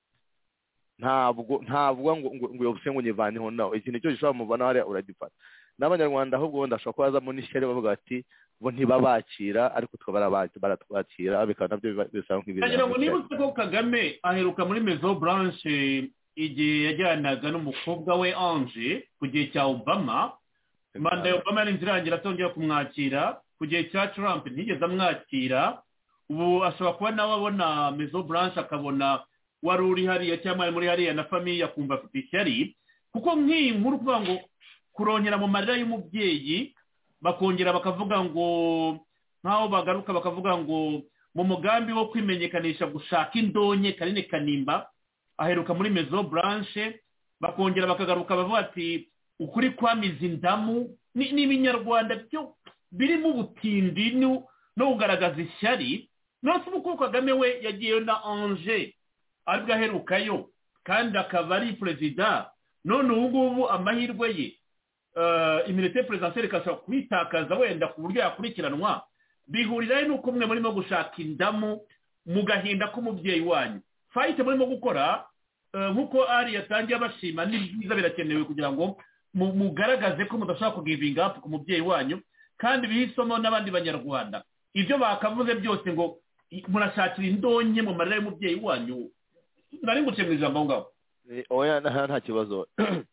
Speaker 9: ntabwo ntabwo ngo ngo yobuse ngo nyivaneho nawe ikintu cyo gishobora muvana hariya uragifata n'abanyarwanda ahubwo wenda ashobora kubazamo n'ishyari bavuga ati bo ntibabakira ariko twe baratwakira bikaba nabyo bisaba nk'ibintu
Speaker 1: kugira ngo nibutse ko Kagame aheruka muri Maison Blanche igihe yajyanaga n'umukobwa we Ange ku gihe cya Obama manda ya Obama yari irangira atongera kumwakira ku gihe cya Trump ntigeze amwakira ubu ashobora kuba nawe abona Maison Blanche akabona wari uri hariya cyangwa muri hariya na famiye akumva afite ishyari kuko nk'iyi nkuru kuvuga ngo kurongera mu marira y'umubyeyi bakongera bakavuga ngo nkaho bagaruka bakavuga ngo mu mugambi wo kwimenyekanisha gushaka indonye Karine Kanimba aheruka muri Maison Blanche bakongera bakagaruka bavuga ati ukuri kwamiza indamu n'ibinyarwanda byo birimo ubutindi no kugaragaza ishyari nose uko Kagame we yagiyeyo na Ange aribwo aherukayo kandi akaba ari perezida none ubu ngubu amahirwe ye iminite presidentielle ikashobora kwitakaza wenda ku buryo yakurikiranwa bihurirayo nuko mwe murimo gushaka indamu mu gahinda k'umubyeyi wanyu fight murimo gukora nk'uko ari yatangiye abashima n'ibyiza birakenewe kugira ngo mugaragaze ko mudashaka kugivinga up ku mubyeyi wanyu kandi bihisomo n'abandi banyarwanda ibyo bakavuze byose ngo murashakira indonye mu marira y'umubyeyi wanyu nari nguce mu ijambo ngaho
Speaker 9: oya nta kibazo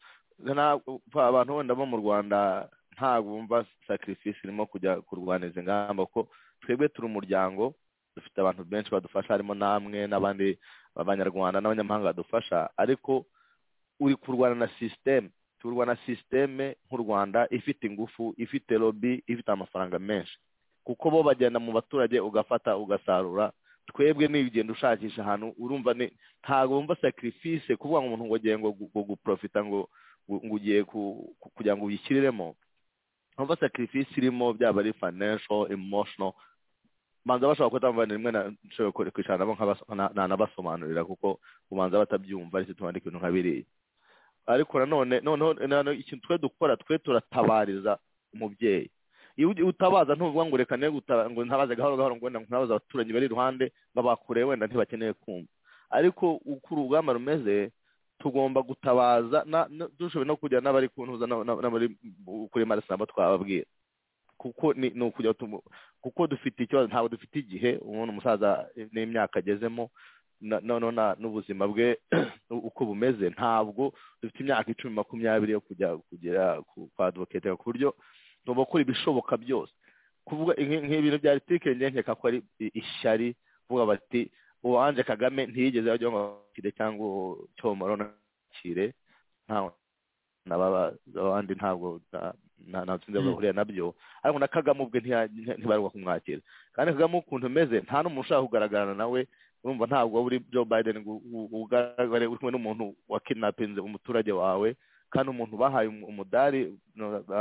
Speaker 9: abantu wenda bo mu Rwanda ntabwo bumva sacrifice irimo kujya kurwaniza ingamba ko twebwe turi umuryango dufite abantu benshi badufasha harimo namwe n'abandi b'abanyarwanda n'abanyamahanga badufasha ariko uri kurwana na system turwana na systeme nk'u Rwanda ifite ingufu ifite lobby ifite amafaranga menshi kuko bo bagenda mu baturage ugafata ugasarura twebwe n'ibigenda ushakisha ahantu urumva ntabwo bumva sacrifice kuvuga ngo umuntu ngo agiye ngo guprofita ngo ngo ugiye kugira ngo uyishyiriremo bumva sacrifice irimo byaba ari financial emotional manza bashobora kutamvana rimwe na nshobora kwicara nabo nk'anabasobanurira kuko ubanza batabyumva ariko tubandika ibintu nka biriya ariko nanone noneho ikintu twe dukora twe turatabariza umubyeyi iyo utabaza ntuvuga ngo reka ne ngo ntabaze gahoro gahoro ngo wenda ntabaza abaturanyi bari iruhande babakure wenda ntibakeneye kumva ariko uko urugamba rumeze tugomba gutabaza dushoboye no kujya n'abari kuntuza n'abari kuri marasamba twababwira kuko ni ukujya kuko dufite ikibazo ntabwo dufite igihe umuntu umusaza n'imyaka agezemo none n'ubuzima bwe uko bumeze ntabwo dufite imyaka icumi makumyabiri yo kujya kugera kwa advocate ku buryo tugomba gukora ibishoboka byose kuvuga nk'ibintu bya politike nkeka ko ari ishyari kuvuga bati uwanje Kagame ntiyigeze ajya ngo kide cyangwa cyomoro nakire ntawe nababa abandi ntabwo nta tsinda bahuriye nabyo ariko na Kagame ubwe ntibarwa kumwakira kandi Kagame ukuntu meze nta n'umuntu ushaka kugaragarana nawe urumva ntabwo uri Joe Biden ugaragare uri kumwe n'umuntu wa kidnappinze umuturage wawe kandi umuntu bahaye umudari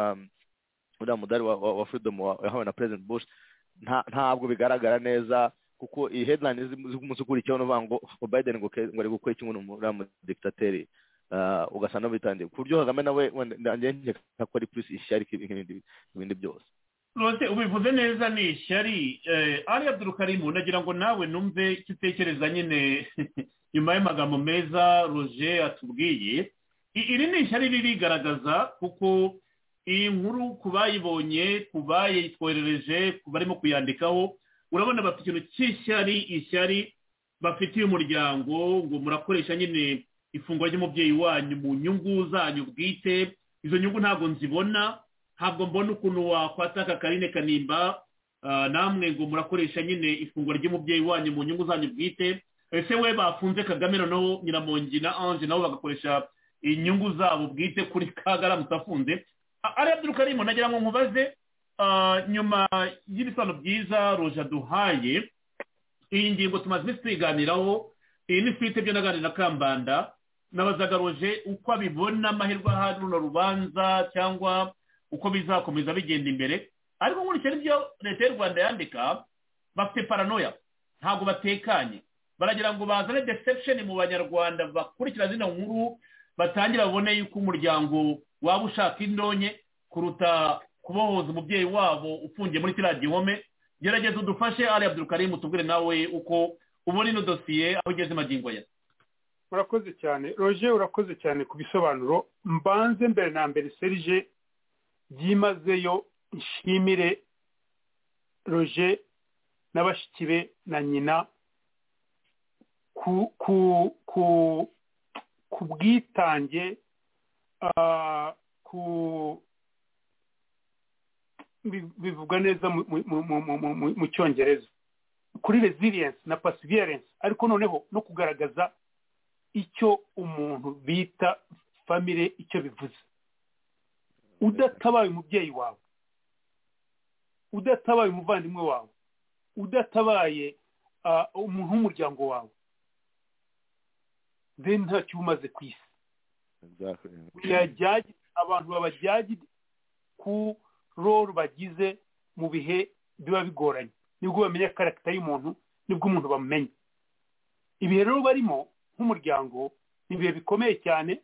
Speaker 9: uriya mudari wa freedom wahawe na President Bush ntabwo bigaragara neza kuko iyi headline z'umunsi ukurikiyeho n'uvuga ngo Biden ngo ari gukora ikintu muri mu dictateur ugasanga bitangiye ku buryo Kagame nawe nanjye nkeka ko ari plus ishyari ibindi byose.
Speaker 1: Rose ubivuze neza ni ishyari. Ali Abdul Karim nagira ngo nawe numve kitekereza nyine nyuma y'amagambo meza Roger atubwiye. Iri ni ishyari ririgaragaza kuko iyi nkuru kubayibonye kubayitwoherereje kubarimo kuyandikaho urabona bafite ikintu cy'ishyari ishyari bafitiye umuryango ngo murakoresha nyine ifungwa ry'umubyeyi wanyu mu nyungu zanyu bwite. Izo nyungu ntabwo nzibona, ntabwo mbona ukuntu wakwataka Karine Kanimba namwe ngo murakoresha nyine ifungwa ry'umubyeyi wanyu mu nyungu zanyu bwite. Ese we bafunze Kagame noneho Nyiramongi na Ange nabo bagakoresha inyungu zabo bwite kuri Kagara mutafunze. Ali Abdul Karim nagira ngo nkubaze nyuma y'ibisobanuro byiza Roger duhaye iyi ngingo tumaze twiganiraho. Iyi ni twite byo naganira na Kambanda nabazaga Roger uko abibona amahirwe ahari runo rubanza cyangwa uko bizakomeza bigenda imbere. Ariko nkurikije ibyo leta y'u Rwanda yandika bafite paranoia, ntabwo batekanye, baragira ngo bazane deception mu banyarwanda bakurikira zino nkuru batangira babone yuko umuryango waba ushaka indonye kuruta kubohoza umubyeyi wabo ufungiye muri kiriya gihome. Gerageza udufashe Ali Abdul Karim tubwire nawe uko ubona ino dosiye aho ugeze magingo ya.
Speaker 3: Urakoze cyane Roger, urakoze cyane ku bisobanuro. Mbanze mbere na mbere Serge byimazeyo nshimire Roger n'abashikibe na nyina ku ku ku ku bwitange ku bivuga neza mu cyongereza kuri resilience na perseverance, ariko noneho no kugaragaza icyo umuntu bita family icyo bivuze. Udatabaye umubyeyi wawe, udatabaye umuvandimwe wawe, udatabaye umuntu w'umuryango wawe, then ntacyo umaze ku isi. Abantu babajyagi ku role bagize mu bihe biba bigoranye, nibwo bamenya character y'umuntu, nibwo umuntu bamenya. Ibihe rero barimo nk'umuryango ni ibihe bikomeye cyane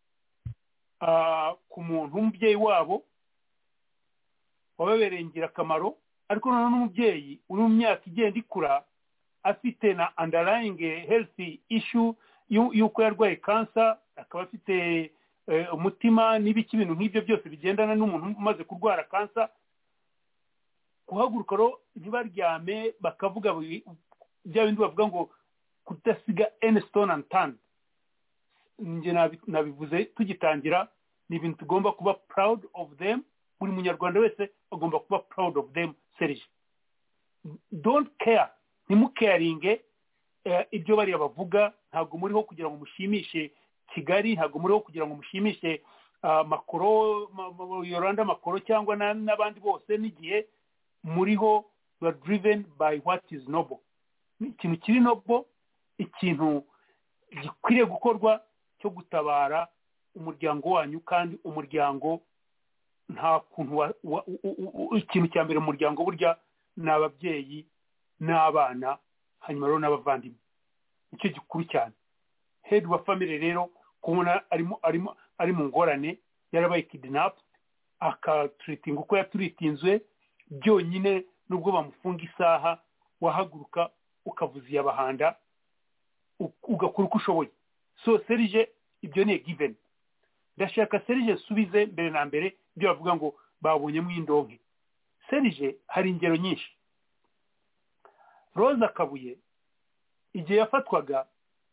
Speaker 3: ku muntu w'umubyeyi wabo wababereye ingirakamaro, ariko noneho n'umubyeyi uri mu myaka igenda ikura afite na underlying health issue y'uko yarwaye cancer, akaba afite umutima n'ibiki ibintu nk'ibyo byose bigendana n'umuntu umaze kurwara cancer. Guhaguruka rero ntibaryame bakavuga bya bindi bavuga ngo kudasiga any stone unturned. Nje nabivuze tugitangira, ni ibintu tugomba kuba proud of them. Buri munyarwanda wese agomba kuba proud of them. Serge, don't care, ntimucaringe ibyo bariya bavuga. Ntabwo muriho kugira ngo mushimishe Kigali, ntabwo muriho kugira ngo mushimishe Makoro, Yoranda Makoro cyangwa n'abandi bose. N'igihe muriho you are driven by what is noble. Ikintu kiri noble, ikintu gikwiriye gukorwa cyo gutabara umuryango wanyu, kandi umuryango nta kuntu ikintu cya mbere umuryango burya ni ababyeyi n'abana, hanyuma rero n'abavandimwe. Icyo gikuru cyane. Head wa family rero kubona arimo arimo ari mu ngorane, yarabaye kidnap, akatreating uko yaturitinzwe byonyine, nubwo bamufunga isaha wahaguruka ukavuza abahanda ugakora uko ushoboye. So Serge, ibyo ni given. Ndashaka Serge subize mbere na mbere ibyo bavuga ngo babonyemo indonke. Serge, hari ingero nyinshi. Roza Kabuye igihe yafatwaga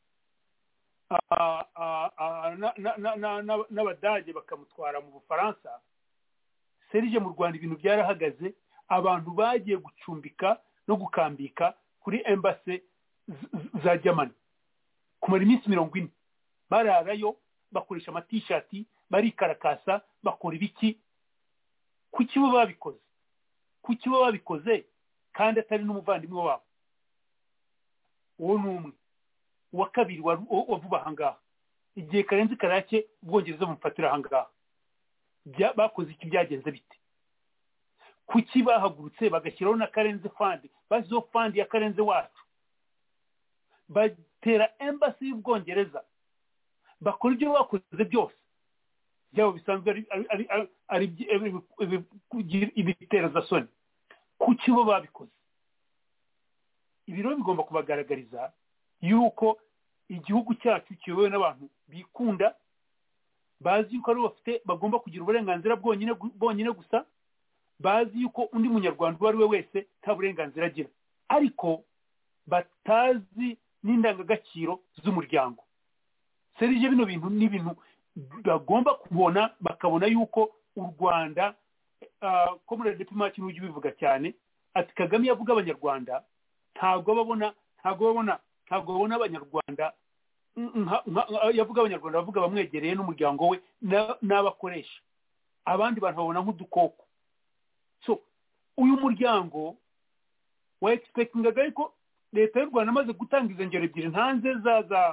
Speaker 3: n'Abadage bakamutwara mu Bufaransa, Serge mu Rwanda ibintu byarahagaze. Abantu bagiye gucumbika no gukambika kuri embassy za Germany kumara iminsi mirongo ine, bararayo bakoresha amatishati, barikarakasa, bakora ibiki. Kuki bo babikoze? Kuki bo babikoze kandi atari n'umuvandimwe wabo? Uwo n'umwe. Uwa kabiri wavuba ahangaha, igihe Karenzi Karake Ubwongereza bumufatira ahangaha, bakoze iki? Byagenze bite? kuki bahagurutse bagashyiraho na karenze fund bashyizeho fund ya karenze wacu batera embassy y'ubwongereza bakora ibyo bakoze byose byabo bisanzwe ari ibitera soni kuki bo babikoze ibiro bigomba kubagaragariza yuko igihugu cyacu kiyobowe n'abantu bikunda bazi yuko ari bafite bagomba kugira uburenganzira bwonyine bwonyine gusa bazi yuko undi munyarwanda uwo ari we wese nta burenganzira agira ariko batazi n'indangagaciro z'umuryango serije bino bintu ni ibintu bagomba kubona bakabona yuko u Rwanda ko muri diplomasi n'ujye bivuga cyane ati Kagame yavuga abanyarwanda ntabwo babona ntabwo babona ntabwo babona abanyarwanda yavuga abanyarwanda bavuga bamwegereye n'umuryango we n'abakoresha abandi bantu babona nk'udukoko so uyu muryango wa expectingaga ariko leta y'u Rwanda amaze gutanga izo ngero ebyiri ntanze za za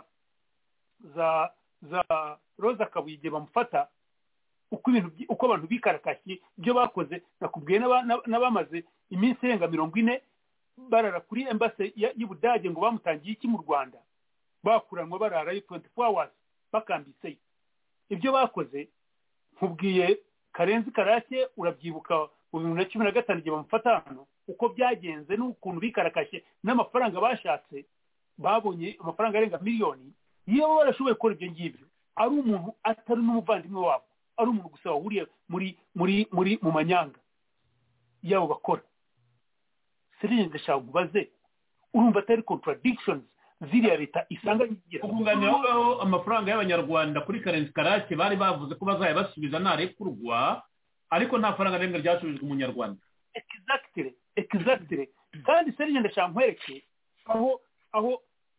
Speaker 3: za za Rosa Kabuye bamufata uko ibintu uko abantu bikarakashye ibyo bakoze nakubwiye n'abamaze iminsi irenga mirongo ine barara kuri embassy y'Ubudage ngo bamutangiye iki mu Rwanda bakuranwa barara twenty-four hours bakambitse ibyo bakoze nkubwiye Karenzi Karake urabyibuka mu bibiri na cumi na gatanu igihe bamufata hano uko byagenze n'ukuntu bikarakashye n'amafaranga bashatse babonye amafaranga arenga miliyoni iyo barashoboye gukora ibyo ngibyo ari umuntu atari n'umuvandimwe wabo ari umuntu gusa wahuriye muri muri muri mu manyanga yabo bakora serije ndashaka kubaze urumva atari contradictions ziriya leta isanga yigira
Speaker 1: kuganira aho amafaranga y'abanyarwanda kuri Karenzi Karake bari bavuze ko bazaya basubiza narekurwa ariko nta faranga rimwe ryasubijwe umunyarwanda
Speaker 3: exactly exactly kandi serije ndashaka nkwereke aho aho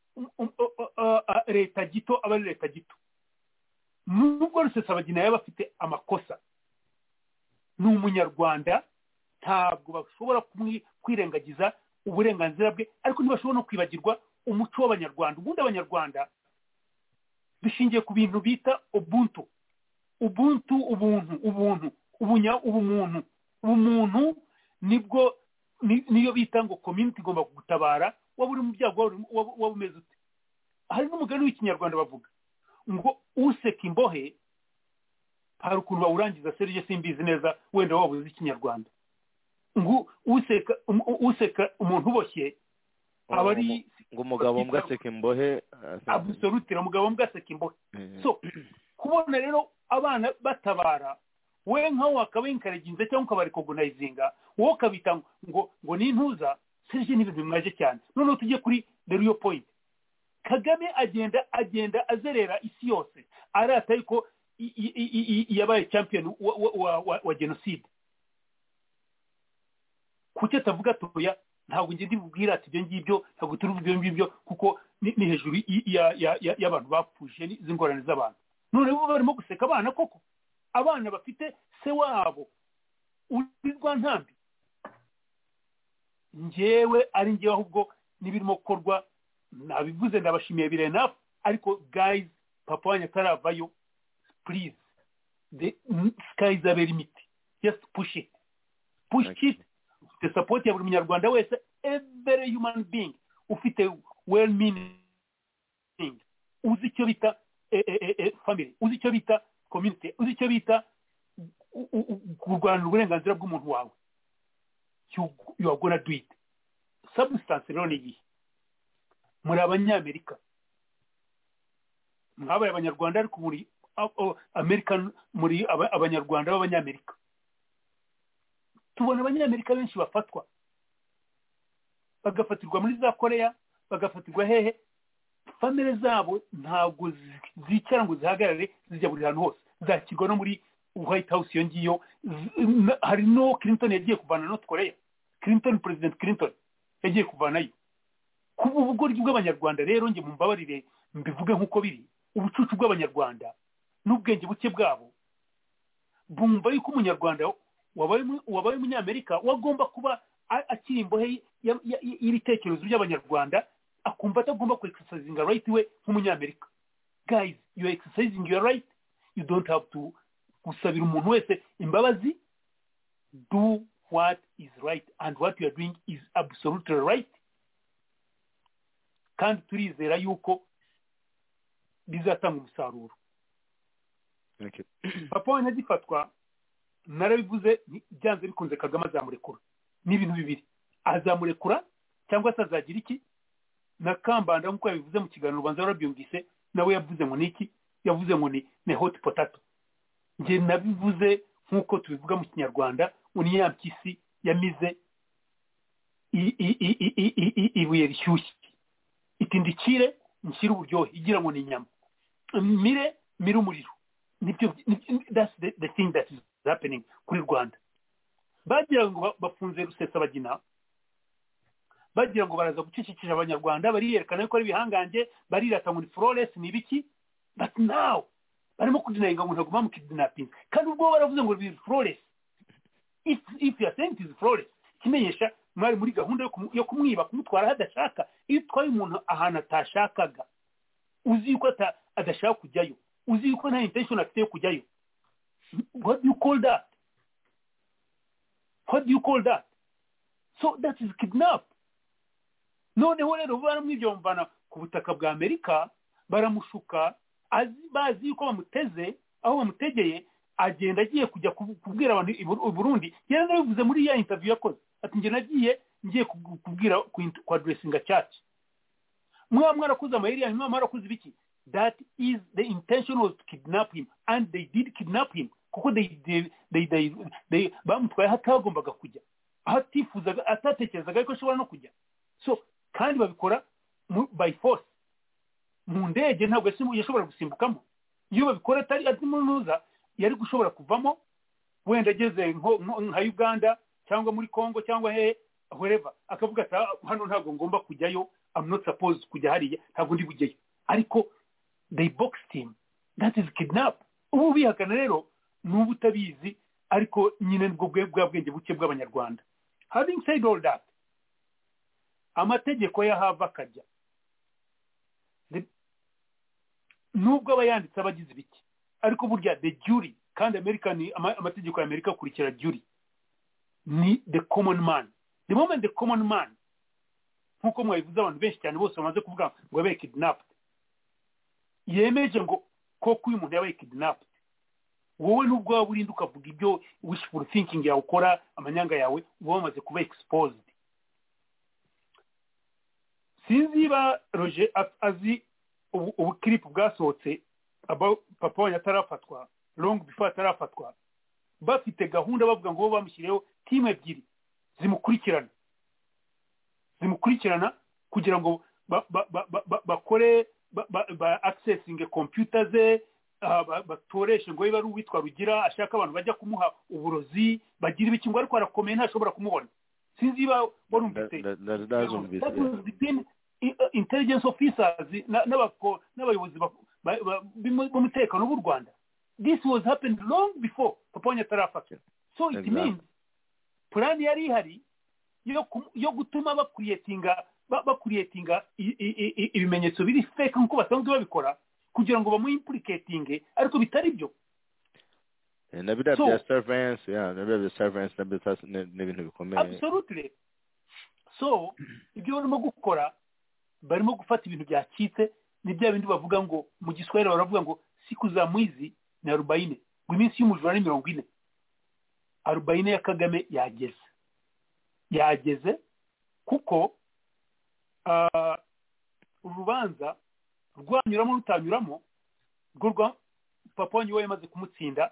Speaker 3: leta gito aba leta gito nubwo Rusesabagina yaba afite amakosa ni umunyarwanda ntabwo bashobora kwirengagiza uburenganzira bwe ariko ntibashobora no kwibagirwa umuco w'abanyarwanda ubundi abanyarwanda bishingiye ku bintu bita ubuntu ubuntu ubuntu ubuntu ubunya ubumuntu ubumuntu nibwo niyo bita ngo community igomba kugutabara waba uri mu byago waba umeze ute hari n'umugani w'ikinyarwanda bavuga ngo useka imbohe hari ukuntu bawurangiza serije simbizi neza wenda waba uzi ikinyarwanda ngo useka useka umuntu uboshye aba ari
Speaker 9: ngo umugabo mbwa aseka imbohe
Speaker 3: absolutely umugabo mbwa aseka imbohe so kubona rero abana batabara we nkaho wakaba inkaraginze cyangwa ukabarikogonayizinga wowe ukabita ngo ngo ni intuza serije n'ibintu bimwaje cyane noneho tujye kuri the real point Kagame agenda agenda azerera isi yose arata yuko yabaye champion wa genocide kuki atavuga toya ntabwo ngiye ndibubwira ati ibyo ngibyo ntabwo turi ibyo ngibyo kuko ni hejuru y'abantu bapfuje z'ingorane z'abantu none bo barimo guseka abana koko abana bafite se wabo urirwa ntambi njyewe ari njyewe ahubwo n'ibirimo gukorwa nabivuze ndabashimiye birenafu ariko guys papa wanyu ataravayo please the sky is a limit just push it push okay. it the support ya buri munyarwanda wese every human being ufite well meaning uzi icyo bita family uzi icyo bita community uzi icyo bita kurwanira uburenganzira bw'umuntu wawe you are gonna do it substance rero ni iyi muri abanyamerika mwabaye abanyarwanda ariko muri American muri abanyarwanda b'abanyamerika tubona abanyamerika benshi bafatwa bagafatirwa muri za Korea bagafatirwa hehe family zabo ntabwo zicara ngo zihagarare zijya buri hantu hose zakirwa no muri White House iyo ngiyo hari no Clinton yagiye kuvana North Korea Clinton President Clinton yagiye kuvanayo kuba ubugoryi bw'abanyarwanda rero nge mumbabarire mbivuge nk'uko biri ubucucu bw'abanyarwanda n'ubwenge buke bwabo bumva yuko umunyarwanda wabaye umunyamerika wagomba kuba akiri imbohe y'ibitekerezo by'abanyarwanda akumva atagomba ku exercising right we nk'umunyamerika guys you are exercising your right you don't have to gusabira umuntu wese imbabazi do what is right and what you are doing is absolutely right kandi turizera yuko bizatanga umusaruro. Papa wanjye agifatwa narabivuze byanze bikunze Kagame azamurekura n'ibintu bibiri, azamurekura cyangwa se azagira iki. Na Kambanda nk'uko yabivuze mu kiganiro ubanza warabyumvise nawe yavuze ngo niki, yavuze ngo ni ne hot potato. Nge nabivuze nk'uko tubivuga mu Kinyarwanda uni ya mpyisi yamize ibuye rishyushye itindikire nshyira uburyohe igira ngo ni inyama mire mire umuriro. Nibyo, that's the, the thing that is happening kuri Rwanda. Bagira ngo bafunze Rusesabagina, bagira ngo baraza gucicikisha abanyarwanda, bariyerekana yuko ari bihangange, barirata ngo ni flawless ni biki, but now barimo kudinayinga ngo ntaguma mu kidnapping kandi ubwo baravuze ngo ni flawless. If if you are saying it is flawless, kimenyesha mwari muri gahunda yo kumwiba kumutwara hadashaka. Iyo twaye umuntu ahantu atashakaga, uzi yuko adashaka kujyayo, uzi yuko nta intention afite yo kujyayo, what do you call that? What do you call that? So that is kidnap. Noneho rero baramwibyo mvana ku butaka bwa Amerika, baramushuka bazi yuko bamuteze aho bamutegeye, agenda agiye kujya kubwira abantu i Burundi. Yari nabivuze muri ya interview yakoze ati nge nagiye ngiye kubwira ku addressinga church. Mwa mwarakoze amayeri ya mwa mwarakoze biki. That is the intention was to kidnap him and they did kidnap him kuko they they they they, they bamutwaye hatagombaga kujya, hatifuzaga atatekerezaga ko ashobora no kujya. So kandi babikora by force mu ndege, ntabwo yashobora gusimbukamo. Iyo babikora atari ati munuza yari gushobora kuvamo wenda ageze nka Uganda cyangwa muri Congo cyangwa he wherever, akavuga ati hano ntabwo ngomba kujyayo, I'm not supposed kujya hariya, ntabwo ndi bujyeyo. Ariko they boxed him. That is kidnap. Ubu bihakana rero n'ubu utabizi, ariko nyine nibwo bwa bwenge buke bw'abanyarwanda. Having said all that, amategeko ya hava akajya nubwo abayanditse abagize biki, ariko burya the jury, kandi America ni amategeko ya Amerika kurikira jury ni the common man. The moment the common man, nkuko mwabivuze abantu benshi cyane bose bamaze kuvuga ngo yabaye kidnapped, yemeje ngo koko uyu muntu yabaye kidnapped, wowe nubwo waba urinda ukavuga ibyo wishful thinking yawe ukora, amanyanga yawe uba wamaze kuba exposed. Sinzi ba Roger azi ubu clip bwasohotse about papa wanjye atarafatwa, long before atarafatwa, bafite gahunda bavuga ngo bamushireho team ebyiri zimukurikirana zimukurikirana kugira ngo bakore ba accessing computer ze, batoreshe ngo biba ari uwitwa Rugira ashaka abantu bajya kumuha uburozi bagira ibiki ngo ariko arakomeye ntashobora kumubona. Sinzi ba barumvise intelligence officers n'abako n'abayobozi b'umutekano b'u Rwanda. This was happened long before papa wanjye atarafatwa. So it means plan yari hari yo gutuma bakuriyetinga bakuriyetinga ibimenyetso biri fake nkuko basanzwe babikora kugira ngo bamu implicating, ariko bitari byo.
Speaker 9: Nabida bya surveillance, yeah, nabida bya surveillance nabida n'ibintu bikomeye.
Speaker 3: Absolutely. So ibyo barimo gukora, barimo gufata ibintu byacitse, ni bya bindi bavuga ngo mu Giswahili baravuga ngo siku za mwizi ni arobaini, ngo iminsi y'umujura ni mirongo ine. arobaini ya Kagame yageze yageze kuko urubanza rwanyuramo rutanyuramo rwa papa wanjye yamaze kumutsinda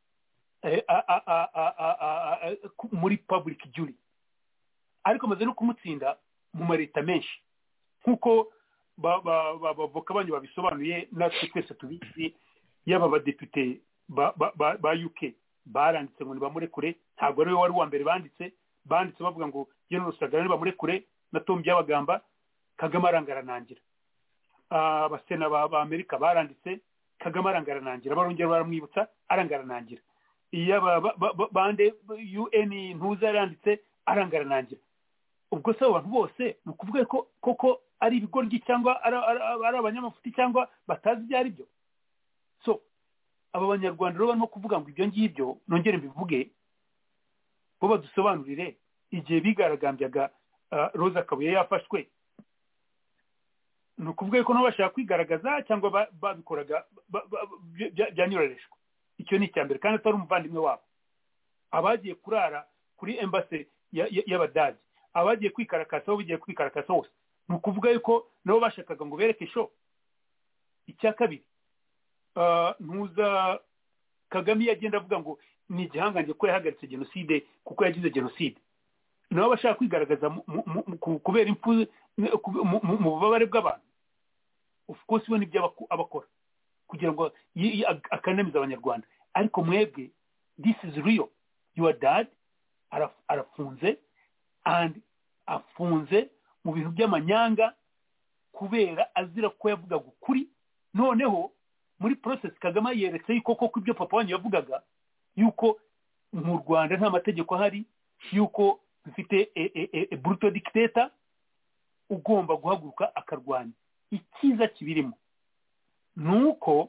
Speaker 3: muri public jury, ariko amaze no kumutsinda mu mareta menshi nkuko bavoka banyu babisobanuye, natwe twese tubizi. Yaba abadepite ba U K baranditse ngo nibamurekure, ntabwo ari we wari uwa mbere banditse banditse bavuga ngo General Rusagara nibamurekure na Tom Byabagamba, Kagame arangaranangira. Abasena ba Amerika baranditse, Kagame arangaranangira, barongera baramwibutsa arangaranangira. Iya bande U N ntuza yaranditse arangaranangira. Ubwo se abantu bose ni ukuvuga ko koko ari ibigoryi cyangwa ari abanyamafuti cyangwa batazi ibyo ari byo. So aba banyarwanda rero barimo kuvuga ngo ibyo ngibyo, nongere mbivuge, bo badusobanurire igihe bigaragambyaga Roza Kabuye yafashwe ni ukuvuga ko nabo bashaka kwigaragaza cyangwa babikoraga byanyurareshwa. Icyo ni icya mbere, kandi atari umuvandimwe wabo. Abagiye kurara kuri embassy y'Abadage, abagiye kwikarakasa aho bigiye kwikarakasa hose, ni ukuvuga yuko nabo bashakaga ngo bereke show. Icya kabiri, ntuza Kagame yagenda avuga ngo ni igihangange ko yahagaritse jenoside kuko yagize jenoside. Nabo bashaka kwigaragaza kubera impfu mu bubabare bw'abantu. Of course we nibyo abakora kugira ngo akanamiza abanyarwanda. Ariko mwebwe, this is real. Your dad arafunze and afunze mu bintu by'amanyanga kubera azira ko yavugaga ukuri. Noneho muri process Kagame yeretse yuko koko ibyo papa wanyu yavugaga yuko mu Rwanda nta mategeko ahari, yuko bifite a brutal dictator ugomba guhaguruka akarwanya. Ikiza kibirimo nuko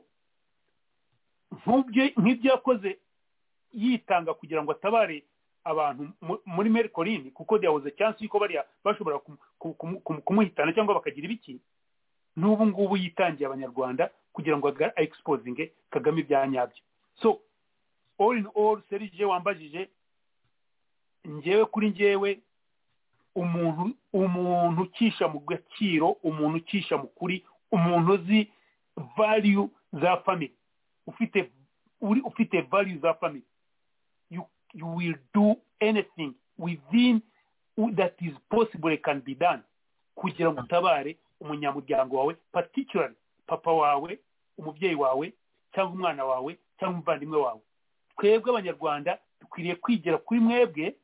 Speaker 3: nk'ibyo yakoze yitanga kugira ngo atabare abantu muri Mercoline, kuko there was a chance yuko bariya bashobora kumuhitana cyangwa bakagira ibiki. N'ubu ngubu yitangiye abanyarwanda kugira ngo exposing Kagame ibya nyabyo. So all in all, Serge wambajije, njyewe kuri njyewe umuntu umuntu ukisha mu gaciro, umuntu ukisha mu kuri, umuntu uzi value za family, ufite uri ufite value za family, you you will do anything within that is possible can be done kugira ngo utabare umunyamuryango wawe, particularly papa wawe, umubyeyi wawe cyangwa umwana wawe cyangwa umuvandimwe wawe. Twebwe abanyarwanda dukwiriye kwigira kuri mwebwe,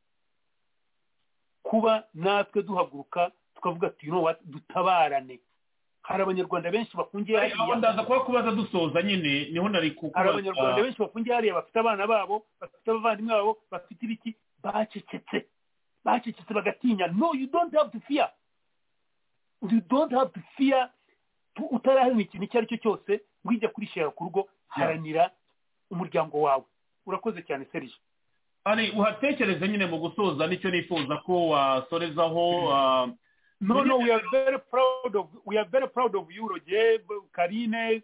Speaker 3: kuba natwe duhaguruka tukavuga ati you know what, dutabarane. Hari abanyarwanda benshi bafungiye hariya,
Speaker 1: ndaza kuba kubaza dusoza nyine niho nari kuko
Speaker 3: hari abanyarwanda benshi bafungiye hariya bafite abana babo, bafite abavandimwe babo, bafite ibiki, bacecetse bacecetse bagatinya. No, you don't have to fear, you don't have to fear. Utarahari ikintu icyo ari cyo cyose ngwijya kuri share ku rugo, haranira umuryango wawe. Urakoze cyane Serge.
Speaker 1: Ari uhatekereza nyine mu gusoza nicyo nifuza ko wasorezaho.
Speaker 3: No, no, we are very proud of we are very proud of you, Roger, Karine,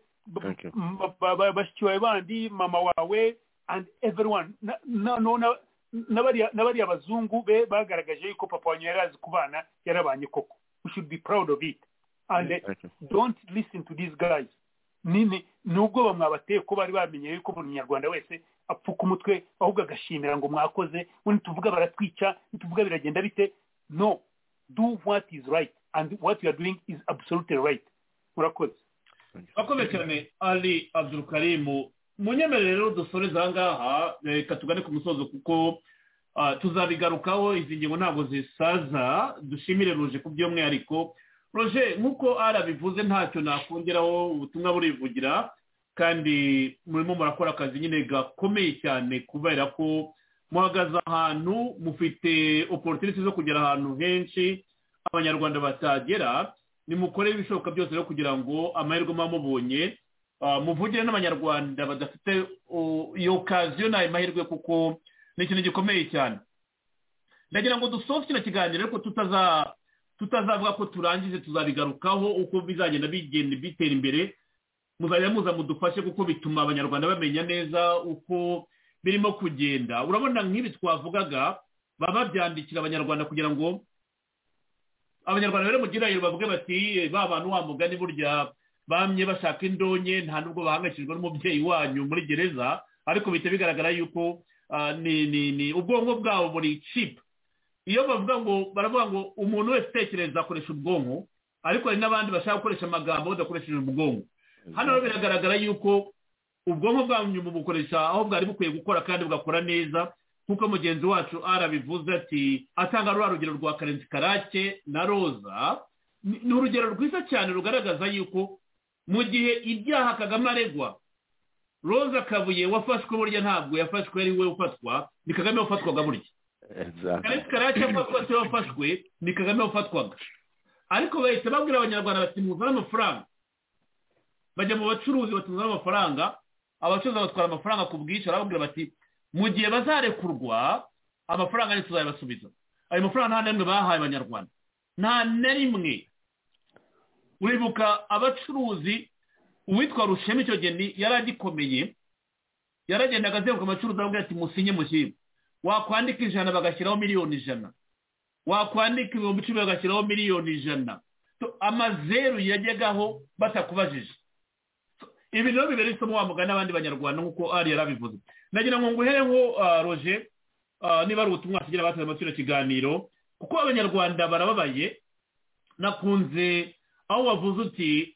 Speaker 3: bashiki wawe bandi, mama wawe and everyone. No, no, nabari nabari abazungu be bagaragaje yuko papa wanyu yarazi kubana, yarabanye koko. We should be proud of it. And uh, don't listen to these guys. Nini nubwo bamwabateye ko bari bamenye yuko buri Nyarwanda wese apfuka umutwe ahubwo agashimira ngo mwakoze, undi tuvuga baratwica, tuvuga biragenda bite. No, do what is right, and what you are doing is absolutely right. Urakoze.
Speaker 1: Urakoze cyane Ali Abdul Karim. Munyemerere rero dusoreza ahangaha, reka tugane ku musozo kuko tuzabigarukaho. Izi ngingo ntabwo zisaza. Dushimire Roger ku by'umwihariko. Roger, nk'uko arabivuze ntacyo nakongeraho, ubutumwa burivugira kandi murimo murakora akazi nyine gakomeye cyane kubera ko muhagaze ahantu, mufite opportunity zo kugera ahantu henshi abanyarwanda batagera. Nimukore ibishoboka byose rero kugira ngo amahirwe mamubonye muvugire n'abanyarwanda badafite iyo occasion n'ayo mahirwe, kuko ni ikintu gikomeye cyane. Ndagira ngo dusoze kino kiganiro ariko tutaza tutazavuga ko turangije, tuzabigarukaho uko bizagenda bigenda bitera imbere. Muzajya muza mudufashe kuko bituma abanyarwanda bamenya neza uko birimo kugenda. Urabona nk'ibi twavugaga baba byandikira abanyarwanda kugira ngo abanyarwanda bere mugirayo bavuge bati ba bantu wa mugani burya bamye bashaka indonye, nta nubwo bahangayikishijwe n'umubyeyi wanyu muri gereza, ariko bite bigaragara yuko ni ni ni ubwonko bwabo buri cheap. Iyo bavuga ngo baravuga ngo umuntu wese tekereza akoresha ubwonko, ariko hari n'abandi bashaka gukoresha amagambo badakoresheje ubwonko. Hano rero biragaragara yuko ubwonko bwanyu mubukoresha aho bwari bukwiye gukora kandi bugakora neza, nkuko mugenzi wacu arabivuze ati atanga rwa rugero rwa Karenzi Karake na Roza. Ni urugero rwiza cyane rugaragaza yuko mu gihe ibyaha Kagame aregwa, Roza Kabuye wafashwe burya ntabwo yafashwe ari we ufatwa, ni Kagame wafatwaga burya. Karenzi Karake afatwa se wafashwe, ni Kagame wafatwaga. Ariko bahise babwira abanyarwanda bati muzana amafaranga, bajya mu bacuruzi batuzana amafaranga, abacuruzi batwara amafaranga ku bwinshi, arababwira bati mu gihe bazarekurwa amafaranga ni tuzayabasubiza. Ayo mafaranga nta n'imwe bahaye abanyarwanda, nta na rimwe. Uribuka abacuruzi, uwitwa Rushema icyo gihe yari agikomeye, yaragendaga azenguruka amacuruzi avuga ati musinye mushyire, wakwandika ijana bagashyiraho miliyoni ijana, wakwandika ibihumbi icumi bagashyiraho miliyoni ijana. Amazeru yajyagaho batakubajije. Ibi rero bibera isomo wa mugana n'abandi banyarwanda nk'uko ari yarabivuze. Nagira ngo nguhereho Roger, niba ari ubutumwa tugira bateze amatwi kiganiro, kuko abanyarwanda barababaye. Nakunze aho wavuze uti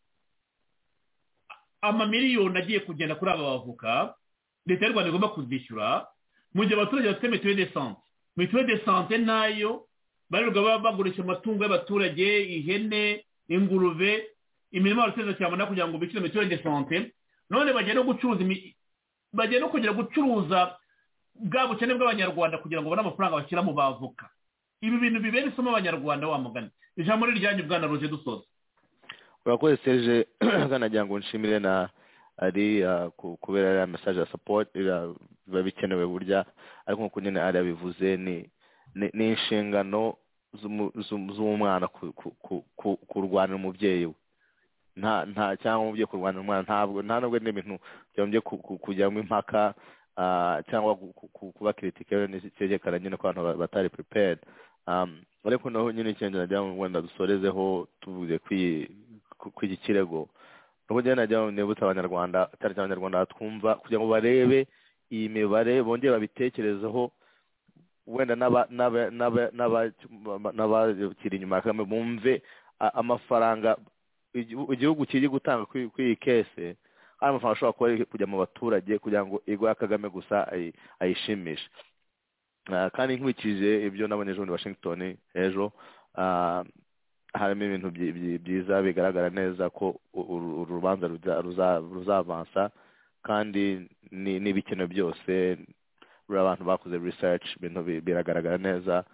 Speaker 1: amamiliyoni agiye kugenda kuri aba bavuka, leta y'u Rwanda igomba kuzishyura, mu gihe abaturage bafite mituweli de sante. Mituweli de sante nayo barirwa bagurisha amatungo y'abaturage, ihene, ingurube, imirimo y'abateza cyane kugira ngo bicire mituweli de sante. None bagiye no gucuruza, bagiye no kugira gucuruza bwa bukene bw'abanyarwanda kugira ngo babone amafaranga bashyira mu bavuka. Ibi bintu bibera isomo abanyarwanda wa mugani. Ijambo riryanyu bwana Roger dusoza.
Speaker 9: Urakoze Serge, kanagira ngo nshimire na ari kubera ya message ya support biba bikenewe burya, ariko nkuko nyine ari yabivuze ni ni inshingano z'umwana kurwanira umubyeyi we, nta nta cyangwa umubyeyi kurwanira umwana, ntabwo nta nubwo n'ibintu byombye kujyamo impaka cyangwa kuba critique n'icyerekana nyine ko abantu batari prepared. Ariko naho nyine ikintu najya wenda dusorezeho tuvuze kw'iki kirego, nuko njye najya nibutsa abanyarwanda, cyane cyane abanyarwanda twumva, kugira ngo barebe iyi mibare bongere babitekerezeho, wenda n'abakiri inyuma ya Kagame bumve amafaranga igihugu kiri gutanga kuri iyi kese, hari amafaranga ashobora kujya mu baturage kugira ngo igwa ya Kagame gusa ayishimishe. Kandi nkurikije ibyo nabonye ejo muri Washington ejo, harimo ibintu byiza bigaragara neza ko uru rubanza ruzavansa, kandi n'ibikenewe byose abantu bakoze research, ibintu biragaragara neza,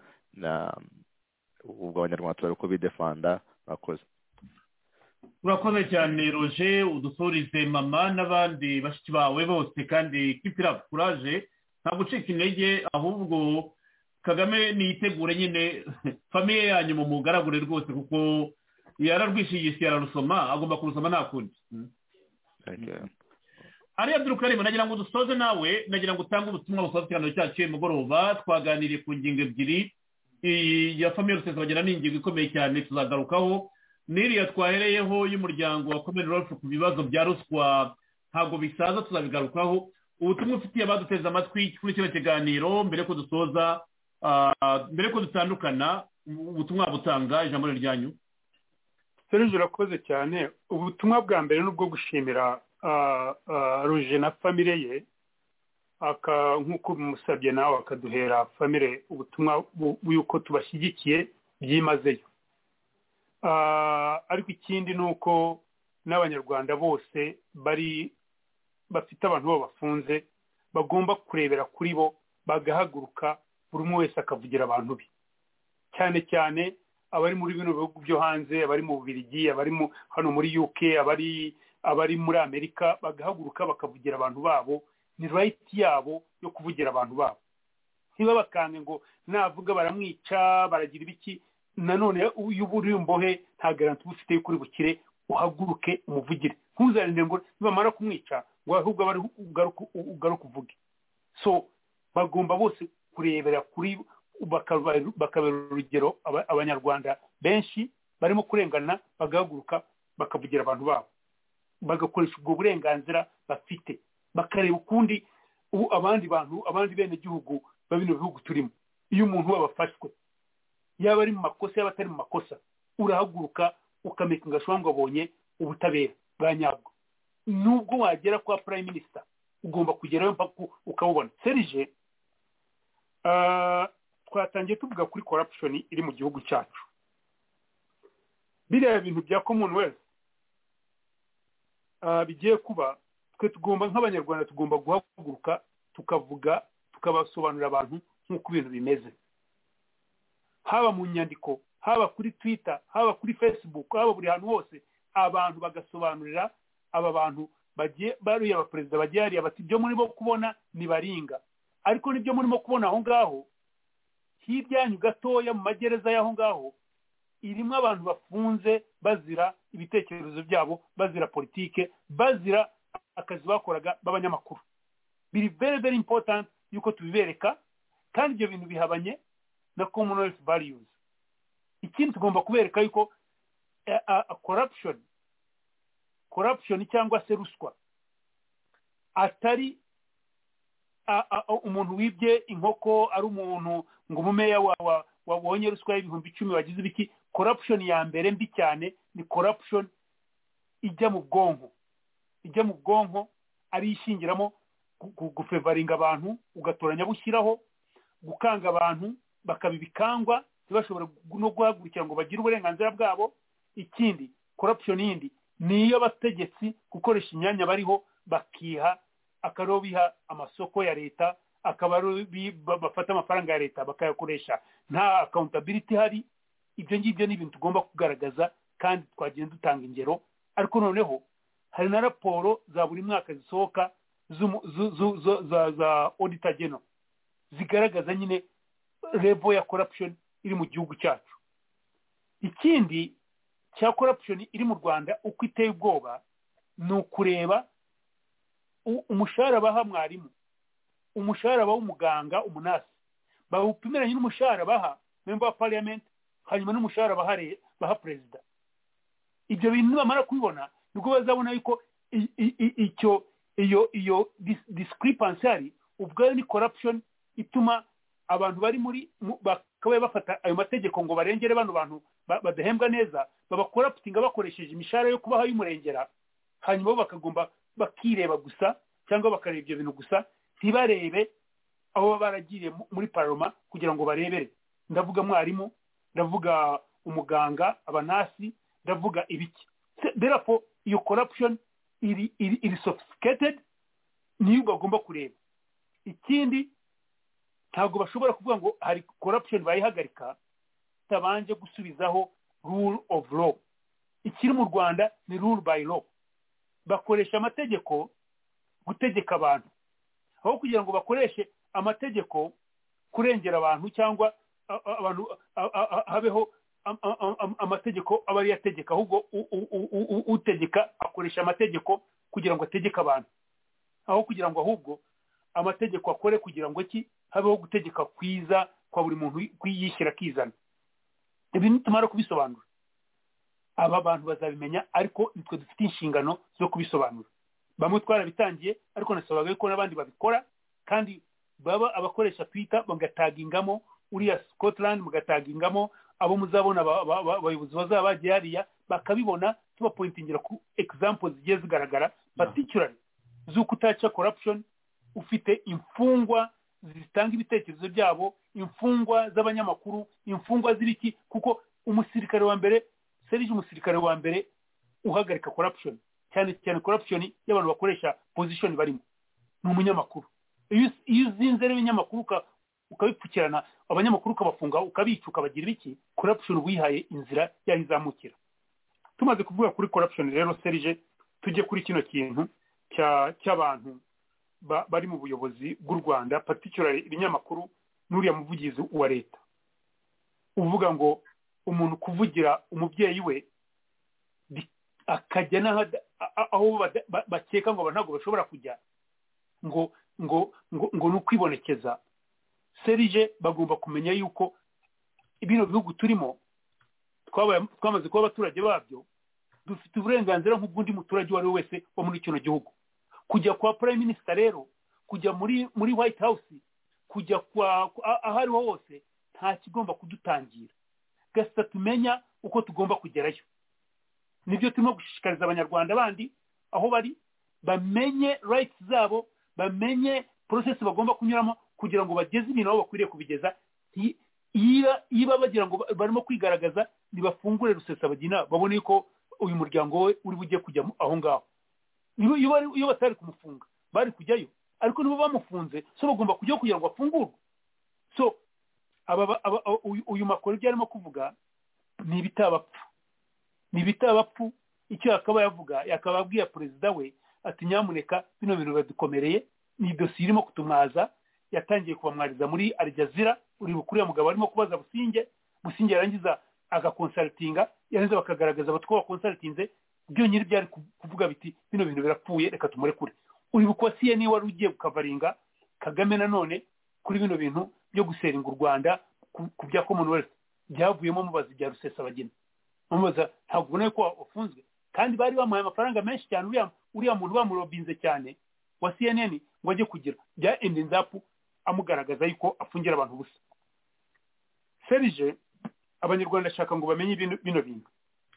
Speaker 9: ubwo abanyarwanda turi uko bidefanda. Bakoze.
Speaker 1: Urakoze cyane Roger, udusurize mama n'abandi bashiki bawe bose, kandi keep it up, courage, nta gucika intege, ahubwo Kagame niyitegure nyine famiye yanyu mu mugaragure rwose, kuko yararwishigisha yararusoma, agomba kurusoma nta kundi. Ari Abdulkarim, nagira ngo dusoze nawe, nagira ngo utange ubutumwa busoza ikiganiro cyacu mugoroba. Twaganiriye ku ngingo ebyiri, ya famiye Rusesabagina ni ingingo ikomeye cyane tuzagarukaho, n'iriya twahereyeho y'umuryango wa Commonwealth ku bibazo bya ruswa ntabwo bisaza, tuzabigarukaho. Ubutumwa ufitiye abaduteze amatwi kuri kino kiganiro mbere ko dusoza, mbere ko dutandukana, ubutumwa butanga, ijambo ryanyu.
Speaker 3: Serge urakoze cyane. Ubutumwa bwa mbere n'ubwo gushimira Roger na famire ye, aka nkuko musabye nawe akaduhera famire ubutumwa yuko tubashyigikiye byimazeyo. Ariko ikindi nuko n'abanyarwanda bose bari bafite abantu bo bafunze bagomba kurebera kuri bo, bagahaguruka buri umwe wese akavugira abantu be, cyane cyane abari muri bino bihugu byo hanze, abari mu Bubiligi, abari hano muri U K, abari abari muri Amerika, bagahaguruka bakavugira abantu babo. Ni right yabo yo kuvugira abantu babo. Niba bakange ngo navuga baramwica baragira ibiki, nanone uyu buri mbohe nta garanti ufite kuri bukire, uhaguruke umuvugire. Ntuzarinde ngo nibamara kumwica ngo ahubwo bari ugaruka uvuge. So bagomba bose kurebera kuri bakabera urugero abanyarwanda benshi barimo kurengana, bagahaguruka bakavugira abantu babo, bagakoresha ubwo burenganzira bafite, bakareba ukundi abandi bantu, abandi bene gihugu babino bihugu turimo. Iyo umuntu wabafashwe yaba ari mu makosa yaba atari mu makosa, urahaguruka ukameka ngashwa ngo abonye ubutabera bwa nyabwo. Nubwo wagera kwa prime minister ugomba kugerayo mpaka ukabubona. Serge, twatangiye tuvuga kuri corruption iri mu gihugu cyacu. Biriya bintu bya Commonwealth bigiye kuba, twe tugomba nk'abanyarwanda tugomba guhaguruka tukavuga, tukabasobanurira abantu nk'uko ibintu bimeze, haba mu nyandiko, haba kuri Twitter, haba kuri Facebook, haba buri hantu hose, abantu bagasobanurira aba bantu bagiye baruye abaperezida bagiye hari abati byo muri bo kubona ni baringa, ariko nibyo murimo kubona aho ngaho hirya yanyu gatoya mu magereza y'aho ngaho irimo abantu bafunze bazira ibitekerezo byabo, bazira politike, bazira akazi bakoraga b'abanyamakuru. Biri very very important yuko tubibereka, kandi ibyo bintu bihabanye na commonwealth values. Ikindi tugomba kubereka yuko uh, uh, corruption corruption cyangwa se ruswa atari uh, uh, umuntu wibye inkoko, ari umuntu ngo umumeya wa wabonye ruswa y'ibihumbi icumi wagize ibiki. Corruption ya mbere mbi cyane ni corruption ijya mu bwonko, ijya mu bwonko ari ishingiramo gufevaringa abantu, ugatoranya bushyiraho, gukanga abantu bakabibikangwa ntibashobora no guhagurukira ngo bagire uburenganzira bwabo. Ikindi corruption yindi niyo abategetsi gukoresha imyanya bariho bakiha akaro biha amasoko ya leta, akaba bafata amafaranga ya leta bakayakoresha nta accountability hari. Ibyo ngibyo ni ibintu tugomba kugaragaza kandi twagenda dutanga ingero. Ariko noneho hari na raporo za buri mwaka zisohoka za za auditor general zigaragaza nyine level ya corruption iri mu gihugu cyacu. Ikindi cya corruption iri mu Rwanda uko iteye ubwoba ni ukureba umushahara baha mwarimu, umushahara baha umuganga, umunasi bawupimiranye n'umushahara baha member wa parliament, hanyuma n'umushahara baha baha president. Ibyo bintu bamara kubibona nubwo bazabona yuko icyo iyo iyo discrepancy ubwo ni corruption ituma abantu bari muri bakabaye bafata ayo mategeko ngo barengere bano bantu badahembwa neza, baba corruptinga bakoresheje imishahara yo kubaha y'umurengera, hanyuma bakagomba bakireba gusa cyangwa bakareba ibyo bintu gusa, ntibarebe aho baragiriye muri paroma kugira ngo barebere. Ndavuga mwarimu, ndavuga umuganga, abanasi, ndavuga ibiki. Therefore iyo corruption iri iri, iri sophisticated, niyo bagomba kureba. Ikindi ntabwo bashobora kuvuga ngo hari corruption bayihagarika tabanje gusubizaho rule of law. Ikiri mu Rwanda ni rule by law. Bakoresha amategeko gutegeka abantu aho kugira ngo bakoreshe amategeko kurengera abantu cyangwa abantu habeho amategeko abari yategeka, ahubwo utegeka akoresha amategeko kugira ngo ategeke abantu aho kugira ngo ahubwo amategeko akore kugira ngo iki habeho gutegeka kwiza kwa buri muntu kwiyishyira kizana. Ibintu tumara kubisobanura aba bantu bazabimenya, ariko nitwe dufite inshingano zo kubisobanura. Bamwe twarabitangiye, ariko nasabaga ko n'abandi babikora, kandi baba abakoresha Twitter bagatagingamo uriya Scotland, mugatagingamo abo muzabona abayobozi bazaba bagiye hariya bakabibona, tuba pointingira ku examples zigiye zigaragara particularly z'uko utaca corruption. Ufite imfungwa zitanga ibitekerezo byabo, imfungwa z'abanyamakuru, imfungwa z'ibiki, kuko umusirikare wa mbere serije umusirikare wa mbere uhagarika corruption, cyane cyane corruption y'abantu bakoresha position barimo ni umunyamakuru. Iyo uzinze ibinyamakuru ukabipfukirana abanyamakuru ukabafunga ukabica ukabagira ibiki, corruption wihaye inzira yahizamukira. Tumaze kuvuga kuri corruption rero serije, tujye kuri kino kintu cya cy'abantu bari mu buyobozi bw'u Rwanda, particularly ibinyamakuru n'uriya muvugizi wa leta uvuga ngo umuntu kuvugira umubyeyi we akajya aho bakeka ngo ntabwo bashobora kujya ngo ngo ngo ngo nukwibonekeza. Serije bagomba kumenya yuko ibino bihugu turimo twamaze kuba abaturage babyo, dufite uburenganzira nk'ubwundi muturage wari wese wo muri kino gihugu. Kujya kwa prime minister rero, kujya muri muri White House, kujya kwa ahari hose nta kigomba kudutangira. Gasa tumenya uko tugomba kugerayo. Nibyo turimo gushishikariza abanyarwanda bandi aho bari, bamenye rights zabo, bamenye process bagomba kunyuramo kugira ngo bageze ibintu aho bakwiriye kubigeza. Iya iba bagira ngo barimo kwigaragaza, nibafungure Rusesabagina babone ko uyu muryango we uri bujye kujya aho ngaho. Iyo iyo batari kumufunga bari kujyayo, ariko nibo bamufunze, so bagomba kujya kugira ngo afungurwe. So aba uyu makuru byarimo kuvuga ni bitabapfu ni bitabapfu icyo akaba yavuga yakababwiye president we ati nyamuneka bino bintu badukomereye, ni dossier irimo kutumwaza, yatangiye kubamwariza muri Al Jazeera uri bukuriya mugabo arimo kubaza Businge Businge yarangiza agakonsultinga yarangiza bakagaragaza batwo bakonsultinze byonyine byari kuvuga biti bino bintu birapfuye reka tumurekure uri bukwa C N wari ugiye gukavaringa Kagame nanone kuri bino bintu byo guseringa u Rwanda ku bya Commonwealth byavuyemo mubazi bya Rusesabagina mubaza ntabwo ubona ko wafunzwe kandi bari bamuhaye amafaranga menshi cyane uriya uriya muntu bamurobinze cyane wa C N N ngo ajye kugira bya endinzapu amugaragaza yuko afungira abantu busa. Serge abanyarwanda shaka ngo bamenye bino bino bintu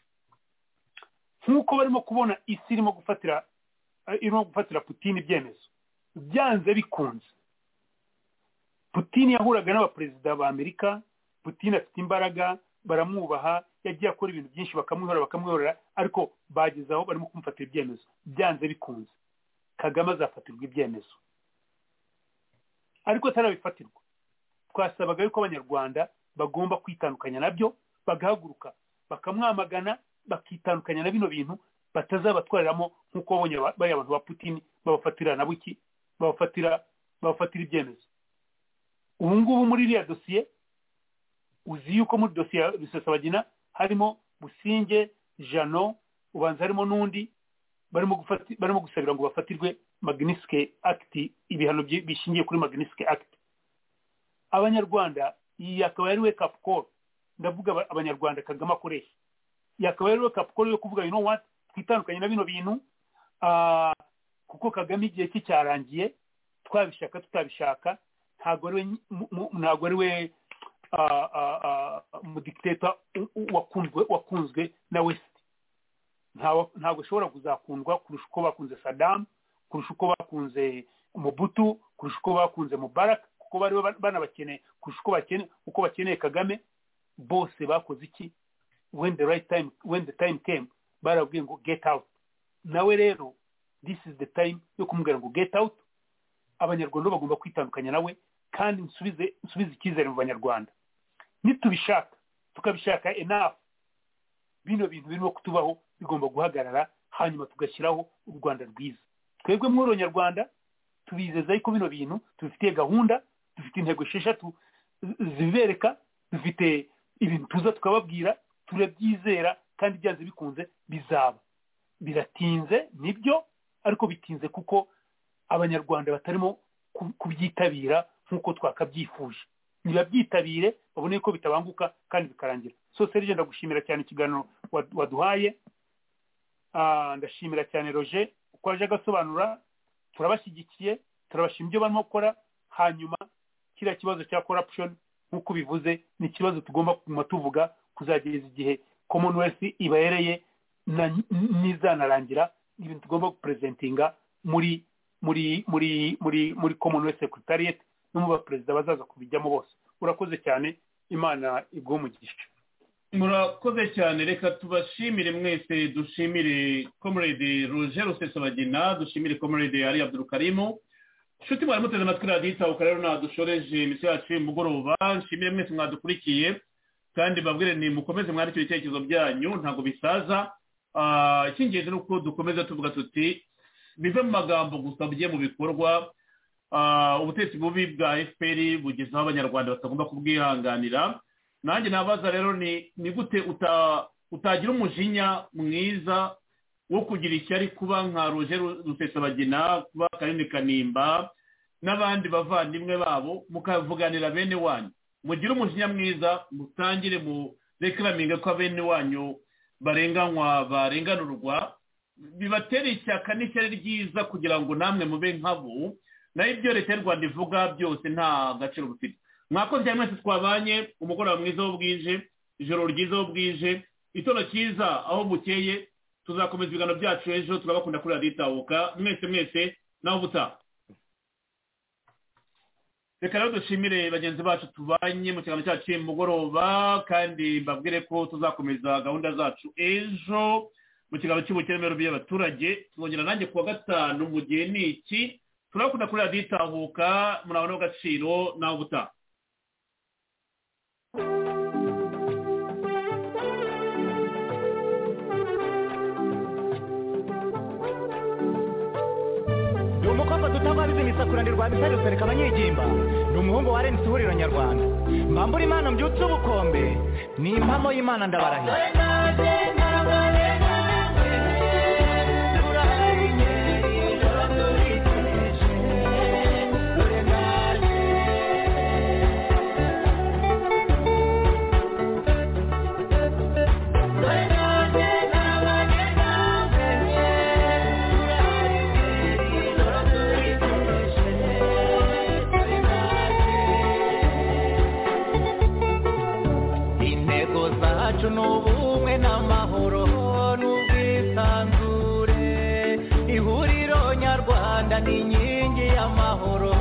Speaker 3: nkuko barimo kubona isi irimo gufatira irimo gufatira Putin ibyemezo byanze bikunze. Putin yahuraga n'abaperezida ba Amerika, Putin afite imbaraga baramwubaha yagiye akora ibintu byinshi bakamwihora bakamwihorera ariko bagezaho barimo kumfatira ibyemezo byanze bikunze. Kagame azafatirwa ibyemezo ariko atarabifatirwa twasabaga yuko abanyarwanda bagomba kwitandukanya nabyo bagahaguruka bakamwamagana bakitandukanya na bino bintu batazabatwariramo nkuko babonye bari abantu ba Putin babafatira na buki babafatira babafatira ibyemezo. Ubu ngubu muri iriya dosiye uzi yuko muri dosiye ya Rusesabagina harimo Businge Jano ubanza harimo n'undi barimo gufata barimo gusabira ngo bafatirwe Magnitsky Act ibihano bishingiye kuri Magnitsky Act. Abanyarwanda yakaba yari wake up call ndavuga abanyarwanda Kagame akoresha yakaba yari wake up call yo kuvuga you know what twitandukanye na bino bintu ah kuko Kagame igihe cye cyarangiye twabishaka tutabishaka ntago ari ntago ari we mu dictator wakunzwe wakunzwe na West ntago ashobora kuzakundwa kurusha uko bakunze Saddam kurusha uko bakunze Mobutu kurusha uko bakunze Mubarak kuko bari banabakeneye kurusha uko bakeneye uko bakeneye Kagame bose bakoze iki when the right time when the time came barabwiye ngo get out. Nawe rero this is the time yo kumubwira ngo get out. Abanyarwanda bagomba kwitandukanya nawe kandi nsubize nsubize icyizere mu banyarwanda nitubishaka tukabishaka enough bino bintu birimo kutubaho bigomba guhagarara hanyuma tugashyiraho u Rwanda rwiza. Twebwe muri Rwanda tubizeza yuko bino bintu tufitiye gahunda dufite intego esheshatu zibereka dufite ibintu tuza tukababwira turabyizera kandi byanze bikunze bizaba. Biratinze nibyo ariko bitinze kuko abanyarwanda batarimo kubyitabira nkuko twakabyifuje. Niba byitabire babone ko bitabanguka kandi bikarangira. So Serge ndagushimira cyane ikiganiro waduhaye. Ah ndashimira cyane Roger uko aje gasobanura turabashyigikiye turabashimye ibyo barimo gukora hanyuma kiriya kibazo cya corruption nkuko bivuze ni ikibazo tugomba kuma tuvuga kuzageza igihe Commonwealth ibahereye nizanarangira ibintu tugomba gupresentinga muri muri muri muri muri Commonwealth Secretariat no mu baperezida bazaza kubijyamo bose. Urakoze cyane Imana iguhe umugisha.
Speaker 1: Murakoze cyane reka tubashimire mwese dushimire Comrade Roger Rusesabagina dushimire Comrade Ali Abdulkarim shuti mwari muteze amatwi radiyo itahuka rero nadushoreje imisiyo yacu y'umugoroba nshimire mwese mwadukurikiye kandi babwire ni mukomeze mwari icyo cyerekezo byanyu ntabwo bisaza. Icy'ingenzi ni uko dukomeza tuvuga tuti bive mu magambo gusa bigiye mu bikorwa. Ubutegetsi bubi bwa F P R bugezeho abanyarwanda batagomba kubwihanganira. Nanjye nabaza rero ni ni gute utagira umujinya mwiza wo kugira ishyari kuba nka Roger Rusesabagina kuba Karine Kanimba n'abandi bavandimwe babo mukavuganira bene wanyu mugira umujinya mwiza mutangire mu reclaiming ko bene wanyu barenganywa barenganurwa bibatera icyaka n'ishyari ryiza kugira ngo namwe mube nkabo na ibyo leta y'u Rwanda ivuga byose nta gaciro bufite. Mwakoze cyane mwese twabanye umugoroba mwiza wo bwije ijoro ryiza wo bwije itono cyiza aho bukeye tuzakomeza ibiganiro byacu ejo turabakunda kuri radiyo itahuka mwese mwese naho buta. Reka rero dushimire bagenzi bacu tubanye mu kiganiro cyacu cy'umugoroba kandi mbabwire ko tuzakomeza gahunda zacu ejo mu kiganiro cy'ubukeremero by'abaturage tuzongera nanjye kuwa gatanu mu gihe niki turabakunda kuri radiyo itahuka murabona agaciro naho buta.
Speaker 2: Umukobwa tutagwa bizi imisakura ndi rwabisari rusereka abanyigimba ni umuhungu wa renisi ihuriro nyarwanda mbambura imana mbyutse ubukombe ni impamo y'imana ndabarahiye. N'ubumwe n'amahoro n'ubwisanzure ihuriro nyarwanda ni inkingi y'amahoro